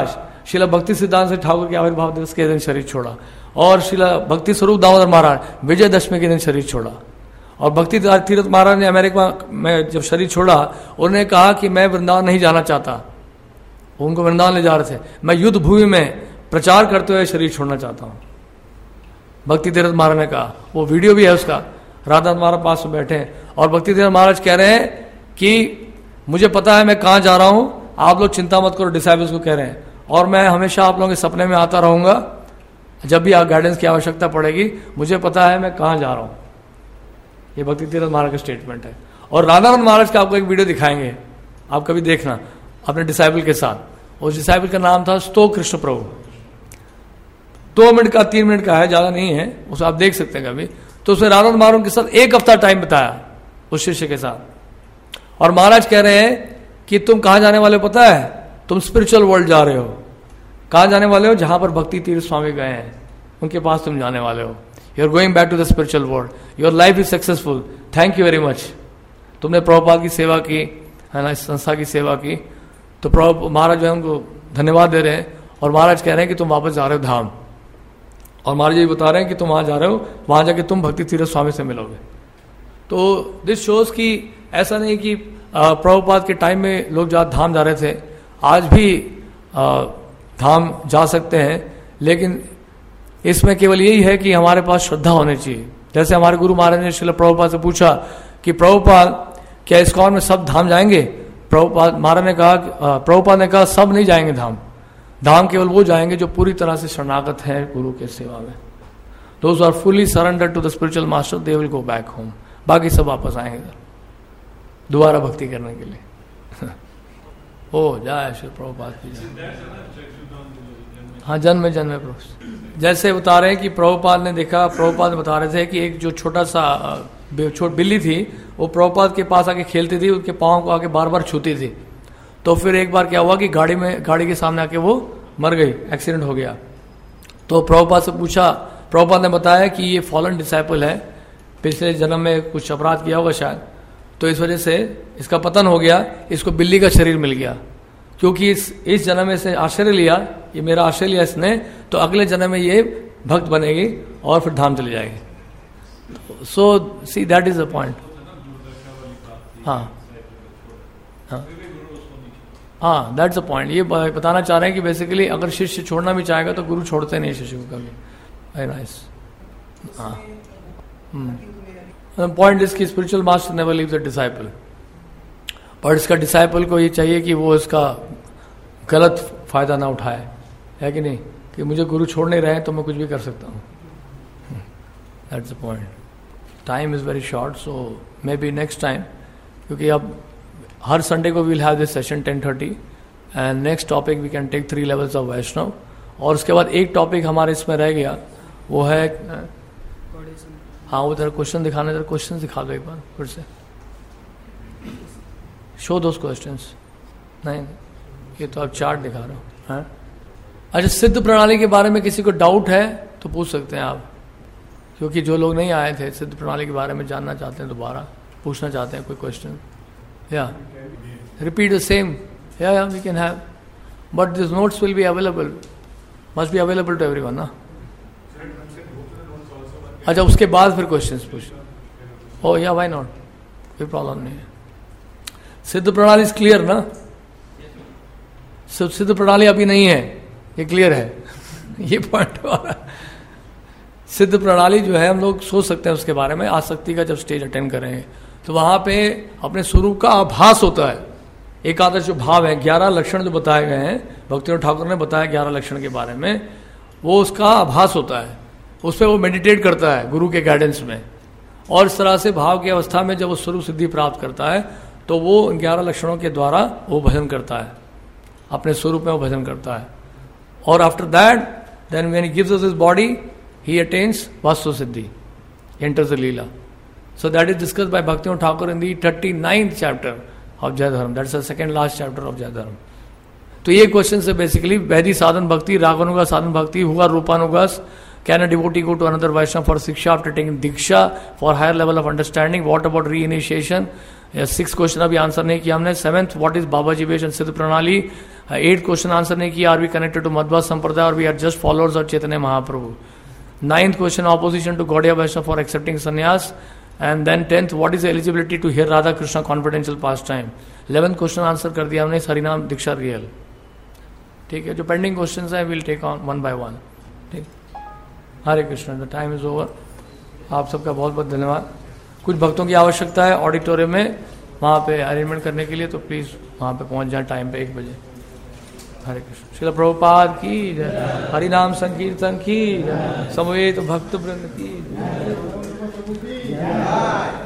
शिला भक्ति सिद्धांत ठाकुर के आविर्भाव दिवस के दिन शरीर छोड़ा, और शिला भक्ति स्वरूप दामोदर महाराज विजयदशमी के दिन शरीर छोड़ा। और भक्ति तीर्थ महाराज ने अमेरिका में जब शरीर छोड़ा, उन्होंने कहा कि मैं वृंदावन नहीं जाना चाहता, उनको वृंदावन ले जा रहे थे, मैं युद्ध भूमि में प्रचार करते हुए शरीर छोड़ना चाहता हूँ। भक्ति तीर्थ महाराज ने कहा, वो वीडियो भी है उसका, राधा महाराज पास में बैठे हैं और भक्ति तीर्थ महाराज कह रहे हैं कि मुझे पता है मैं कहाँ जा रहा हूँ, आप लोग चिंता मत करो, डिसाइबल्स को कह रहे हैं, और मैं हमेशा आप लोगों के सपने में आता रहूंगा जब भी आप गाइडेंस की आवश्यकता पड़ेगी, मुझे पता है मैं कहाँ जा रहा हूँ। ये भक्ति तीर्थ महाराज का स्टेटमेंट है। और राधानंद महाराज का आपको एक वीडियो दिखाएंगे, आप कभी देखना अपने डिसाइबल के साथ। उस डिसाइबल का नाम था स्तो कृष्ण प्रभु। 2 मिनट का 3 मिनट का है, ज्यादा नहीं है, उसे आप देख सकते हैं कभी। तो उसने राधानंद महाराज के साथ 1 हफ्ता टाइम बताया उस शिष्य के साथ। और महाराज कह रहे हैं कि तुम कहाँ जाने वाले हो पता है, तुम स्पिरिचुअल वर्ल्ड जा रहे हो। कहाँ जाने वाले हो? जहां पर भक्ति तीर्थ स्वामी गए हैं उनके पास तुम जाने वाले हो। You are going back to the spiritual world, your life is successful, thank you very much. तुमने प्रभुपाद की सेवा की है ना, इस संस्था की सेवा की, तो प्रभु महाराज जो है उनको धन्यवाद दे रहे हैं। और महाराज कह रहे हैं कि तुम वापस जा रहे हो धाम, और महाराज ये बता रहे हैं कि तुम वहां जा रहे हो, वहां जाके तुम भक्ति तीर्थ स्वामी से मिलोगे। तो दिस शोज कि ऐसा नहीं कि प्रभुपाद के टाइम में लोग धाम जा रहे थे, आज भी धाम जा सकते हैं, लेकिन इसमें केवल यही है कि हमारे पास श्रद्धा होनी चाहिए। जैसे हमारे गुरु महाराज ने श्रील प्रभुपाद से पूछा कि प्रभुपाद क्या इस्कॉन में सब धाम जाएंगे? प्रभुपाद महाराज ने कहा, प्रभुपाद ने कहा सब नहीं जाएंगे धाम, धाम केवल वो जाएंगे जो पूरी तरह से शरणागत है गुरु के सेवा में। Those are fully surrender to the spiritual master, they will go back home. बाकी सब वापस आएंगे दोबारा भक्ति करने के लिए। ओ जय श्री प्रभुपाद की जय। हाँ, जन्म जन्म प्रभु। जैसे बता रहे हैं कि प्रभुपाद ने देखा, प्रभुपाद बता रहे थे कि एक जो छोटा सा बिल्ली थी वो प्रभुपाद के पास आके खेलती थी, उसके पाँव को आके बार बार छूती थी। तो फिर एक बार क्या हुआ कि गाड़ी के सामने आके वो मर गई, एक्सीडेंट हो गया। तो प्रभुपाद से पूछा, प्रभुपाद ने बताया कि ये फॉलन डिसाइपल है, पिछले जन्म में कुछ अपराध किया होगा शायद, तो इस वजह से इसका पतन हो गया, इसको बिल्ली का शरीर मिल गया। क्योंकि इस जन्म में से आश्रय लिया, ये मेरा आश्रय लिया इसने, तो अगले जन्म में ये भक्त बनेगी और फिर धाम चली जाएगी। So see that is the point. हाँ हाँ हाँ, दैट्स द पॉइंट। ये बताना चाह रहे हैं कि बेसिकली अगर शिष्य छोड़ना भी चाहेगा तो गुरु छोड़ते नहीं शिष्य को कभी। Very nice. हाँ, पॉइंट इज कि spiritual master never leaves the disciple, और इसका डिसाइपल को ये चाहिए कि वो इसका गलत फायदा ना उठाए, है कि नहीं, कि मुझे गुरु छोड़ नहीं रहे हैं तो मैं कुछ भी कर सकता हूँ। That's the point. Time is very short, so may be next time, क्योंकि अब हर संडे को will have this session 10:30 and next topic we can take 3 levels of Vaishnava. और उसके बाद एक टॉपिक हमारे इसमें रह गया, वो है, हाँ उधर क्वेश्चन दिखाने, इधर क्वेश्चन दिखा दो एक बार फिर से, शो दोस क्वेश्चंस। नहीं, ये तो आप चार्ट दिखा रहे हो। हाँ, अच्छा, सिद्ध प्रणाली के बारे में किसी को डाउट है तो पूछ सकते हैं आप, क्योंकि जो लोग नहीं आए थे सिद्ध प्रणाली के बारे में जानना चाहते हैं, दोबारा पूछना चाहते हैं कोई क्वेश्चन, या रिपीट द सेम, या we can have, but this notes will be available, must be available to everyone ना। अच्छा, उसके बाद फिर क्वेश्चंस पूछ। ओ या व्हाई नॉट, कोई प्रॉब्लम नहीं है। सिद्ध प्रणाली इज क्लियर ना? सिद्ध प्रणाली अभी नहीं है, ये क्लियर है। ये पॉइंट हमारा। सिद्ध प्रणाली जो है हम लोग सोच सकते हैं उसके बारे में, आसक्ति का जब स्टेज अटेंड करेंगे तो वहां पे अपने स्वरूप का आभास होता है। एकादश जो भाव है, 11 लक्षण जो बताए गए हैं, भक्तिनाथ ठाकुर ने बताया 11 लक्षण के बारे में, वो उसका आभास होता है, उस पर वो मेडिटेट करता है गुरु के गाइडेंस में। और इस तरह से भाव की अवस्था में जब वो स्वरूप सिद्धि प्राप्त करता है तो वो 11 लक्षणों के द्वारा वो भजन करता है, अपने स्वरूप में वो भजन करता है। और after that then when he gives us his body he attains vastu siddhi, enters the lila. So that is discussed by Bhaktivinoda Thakur in the 39th chapter of Jai Dharam. That's the second last chapter of Jai Dharam. तो ये question से basically वैदिक साधन भक्ति, रागानुगा sadhana bhakti, who are Rupanugas, can a devotee go to another Vaishnava for shiksha after taking diksha for higher level of understanding, what about reinitiation. 6 question अभी answer नहीं किया हमने। 7th, what is baba jivesh and siddha pranali, 8 question answer नहीं किया, are we connected to Madhvas sampradaya और we are just followers of Chaitanya Mahaprabhu. 9th question, opposition to Gaudiya Vaishnava for accepting sannyasa. And then 10th, what is eligibility to hear Radha Krishna confidential pastime. 11th question answer कर दिया हमने, harinam diksha real. ठीक है, जो pending question है will take on one by one. ठीक, Hare Krishna. The time is over. आप सबका बहुत बहुत धन्यवाद. कुछ भक्तों की आवश्यकता है ऑडिटोरियम में वहाँ पे अरेंजमेंट करने के लिए, तो प्लीज़ वहाँ पे पहुँच जाए टाइम पे 1 बजे. हरे कृष्ण. श्रील प्रभुपाद की जय. हरिनाम संकीर्तन की जय. समवेत भक्त वृंद की जय.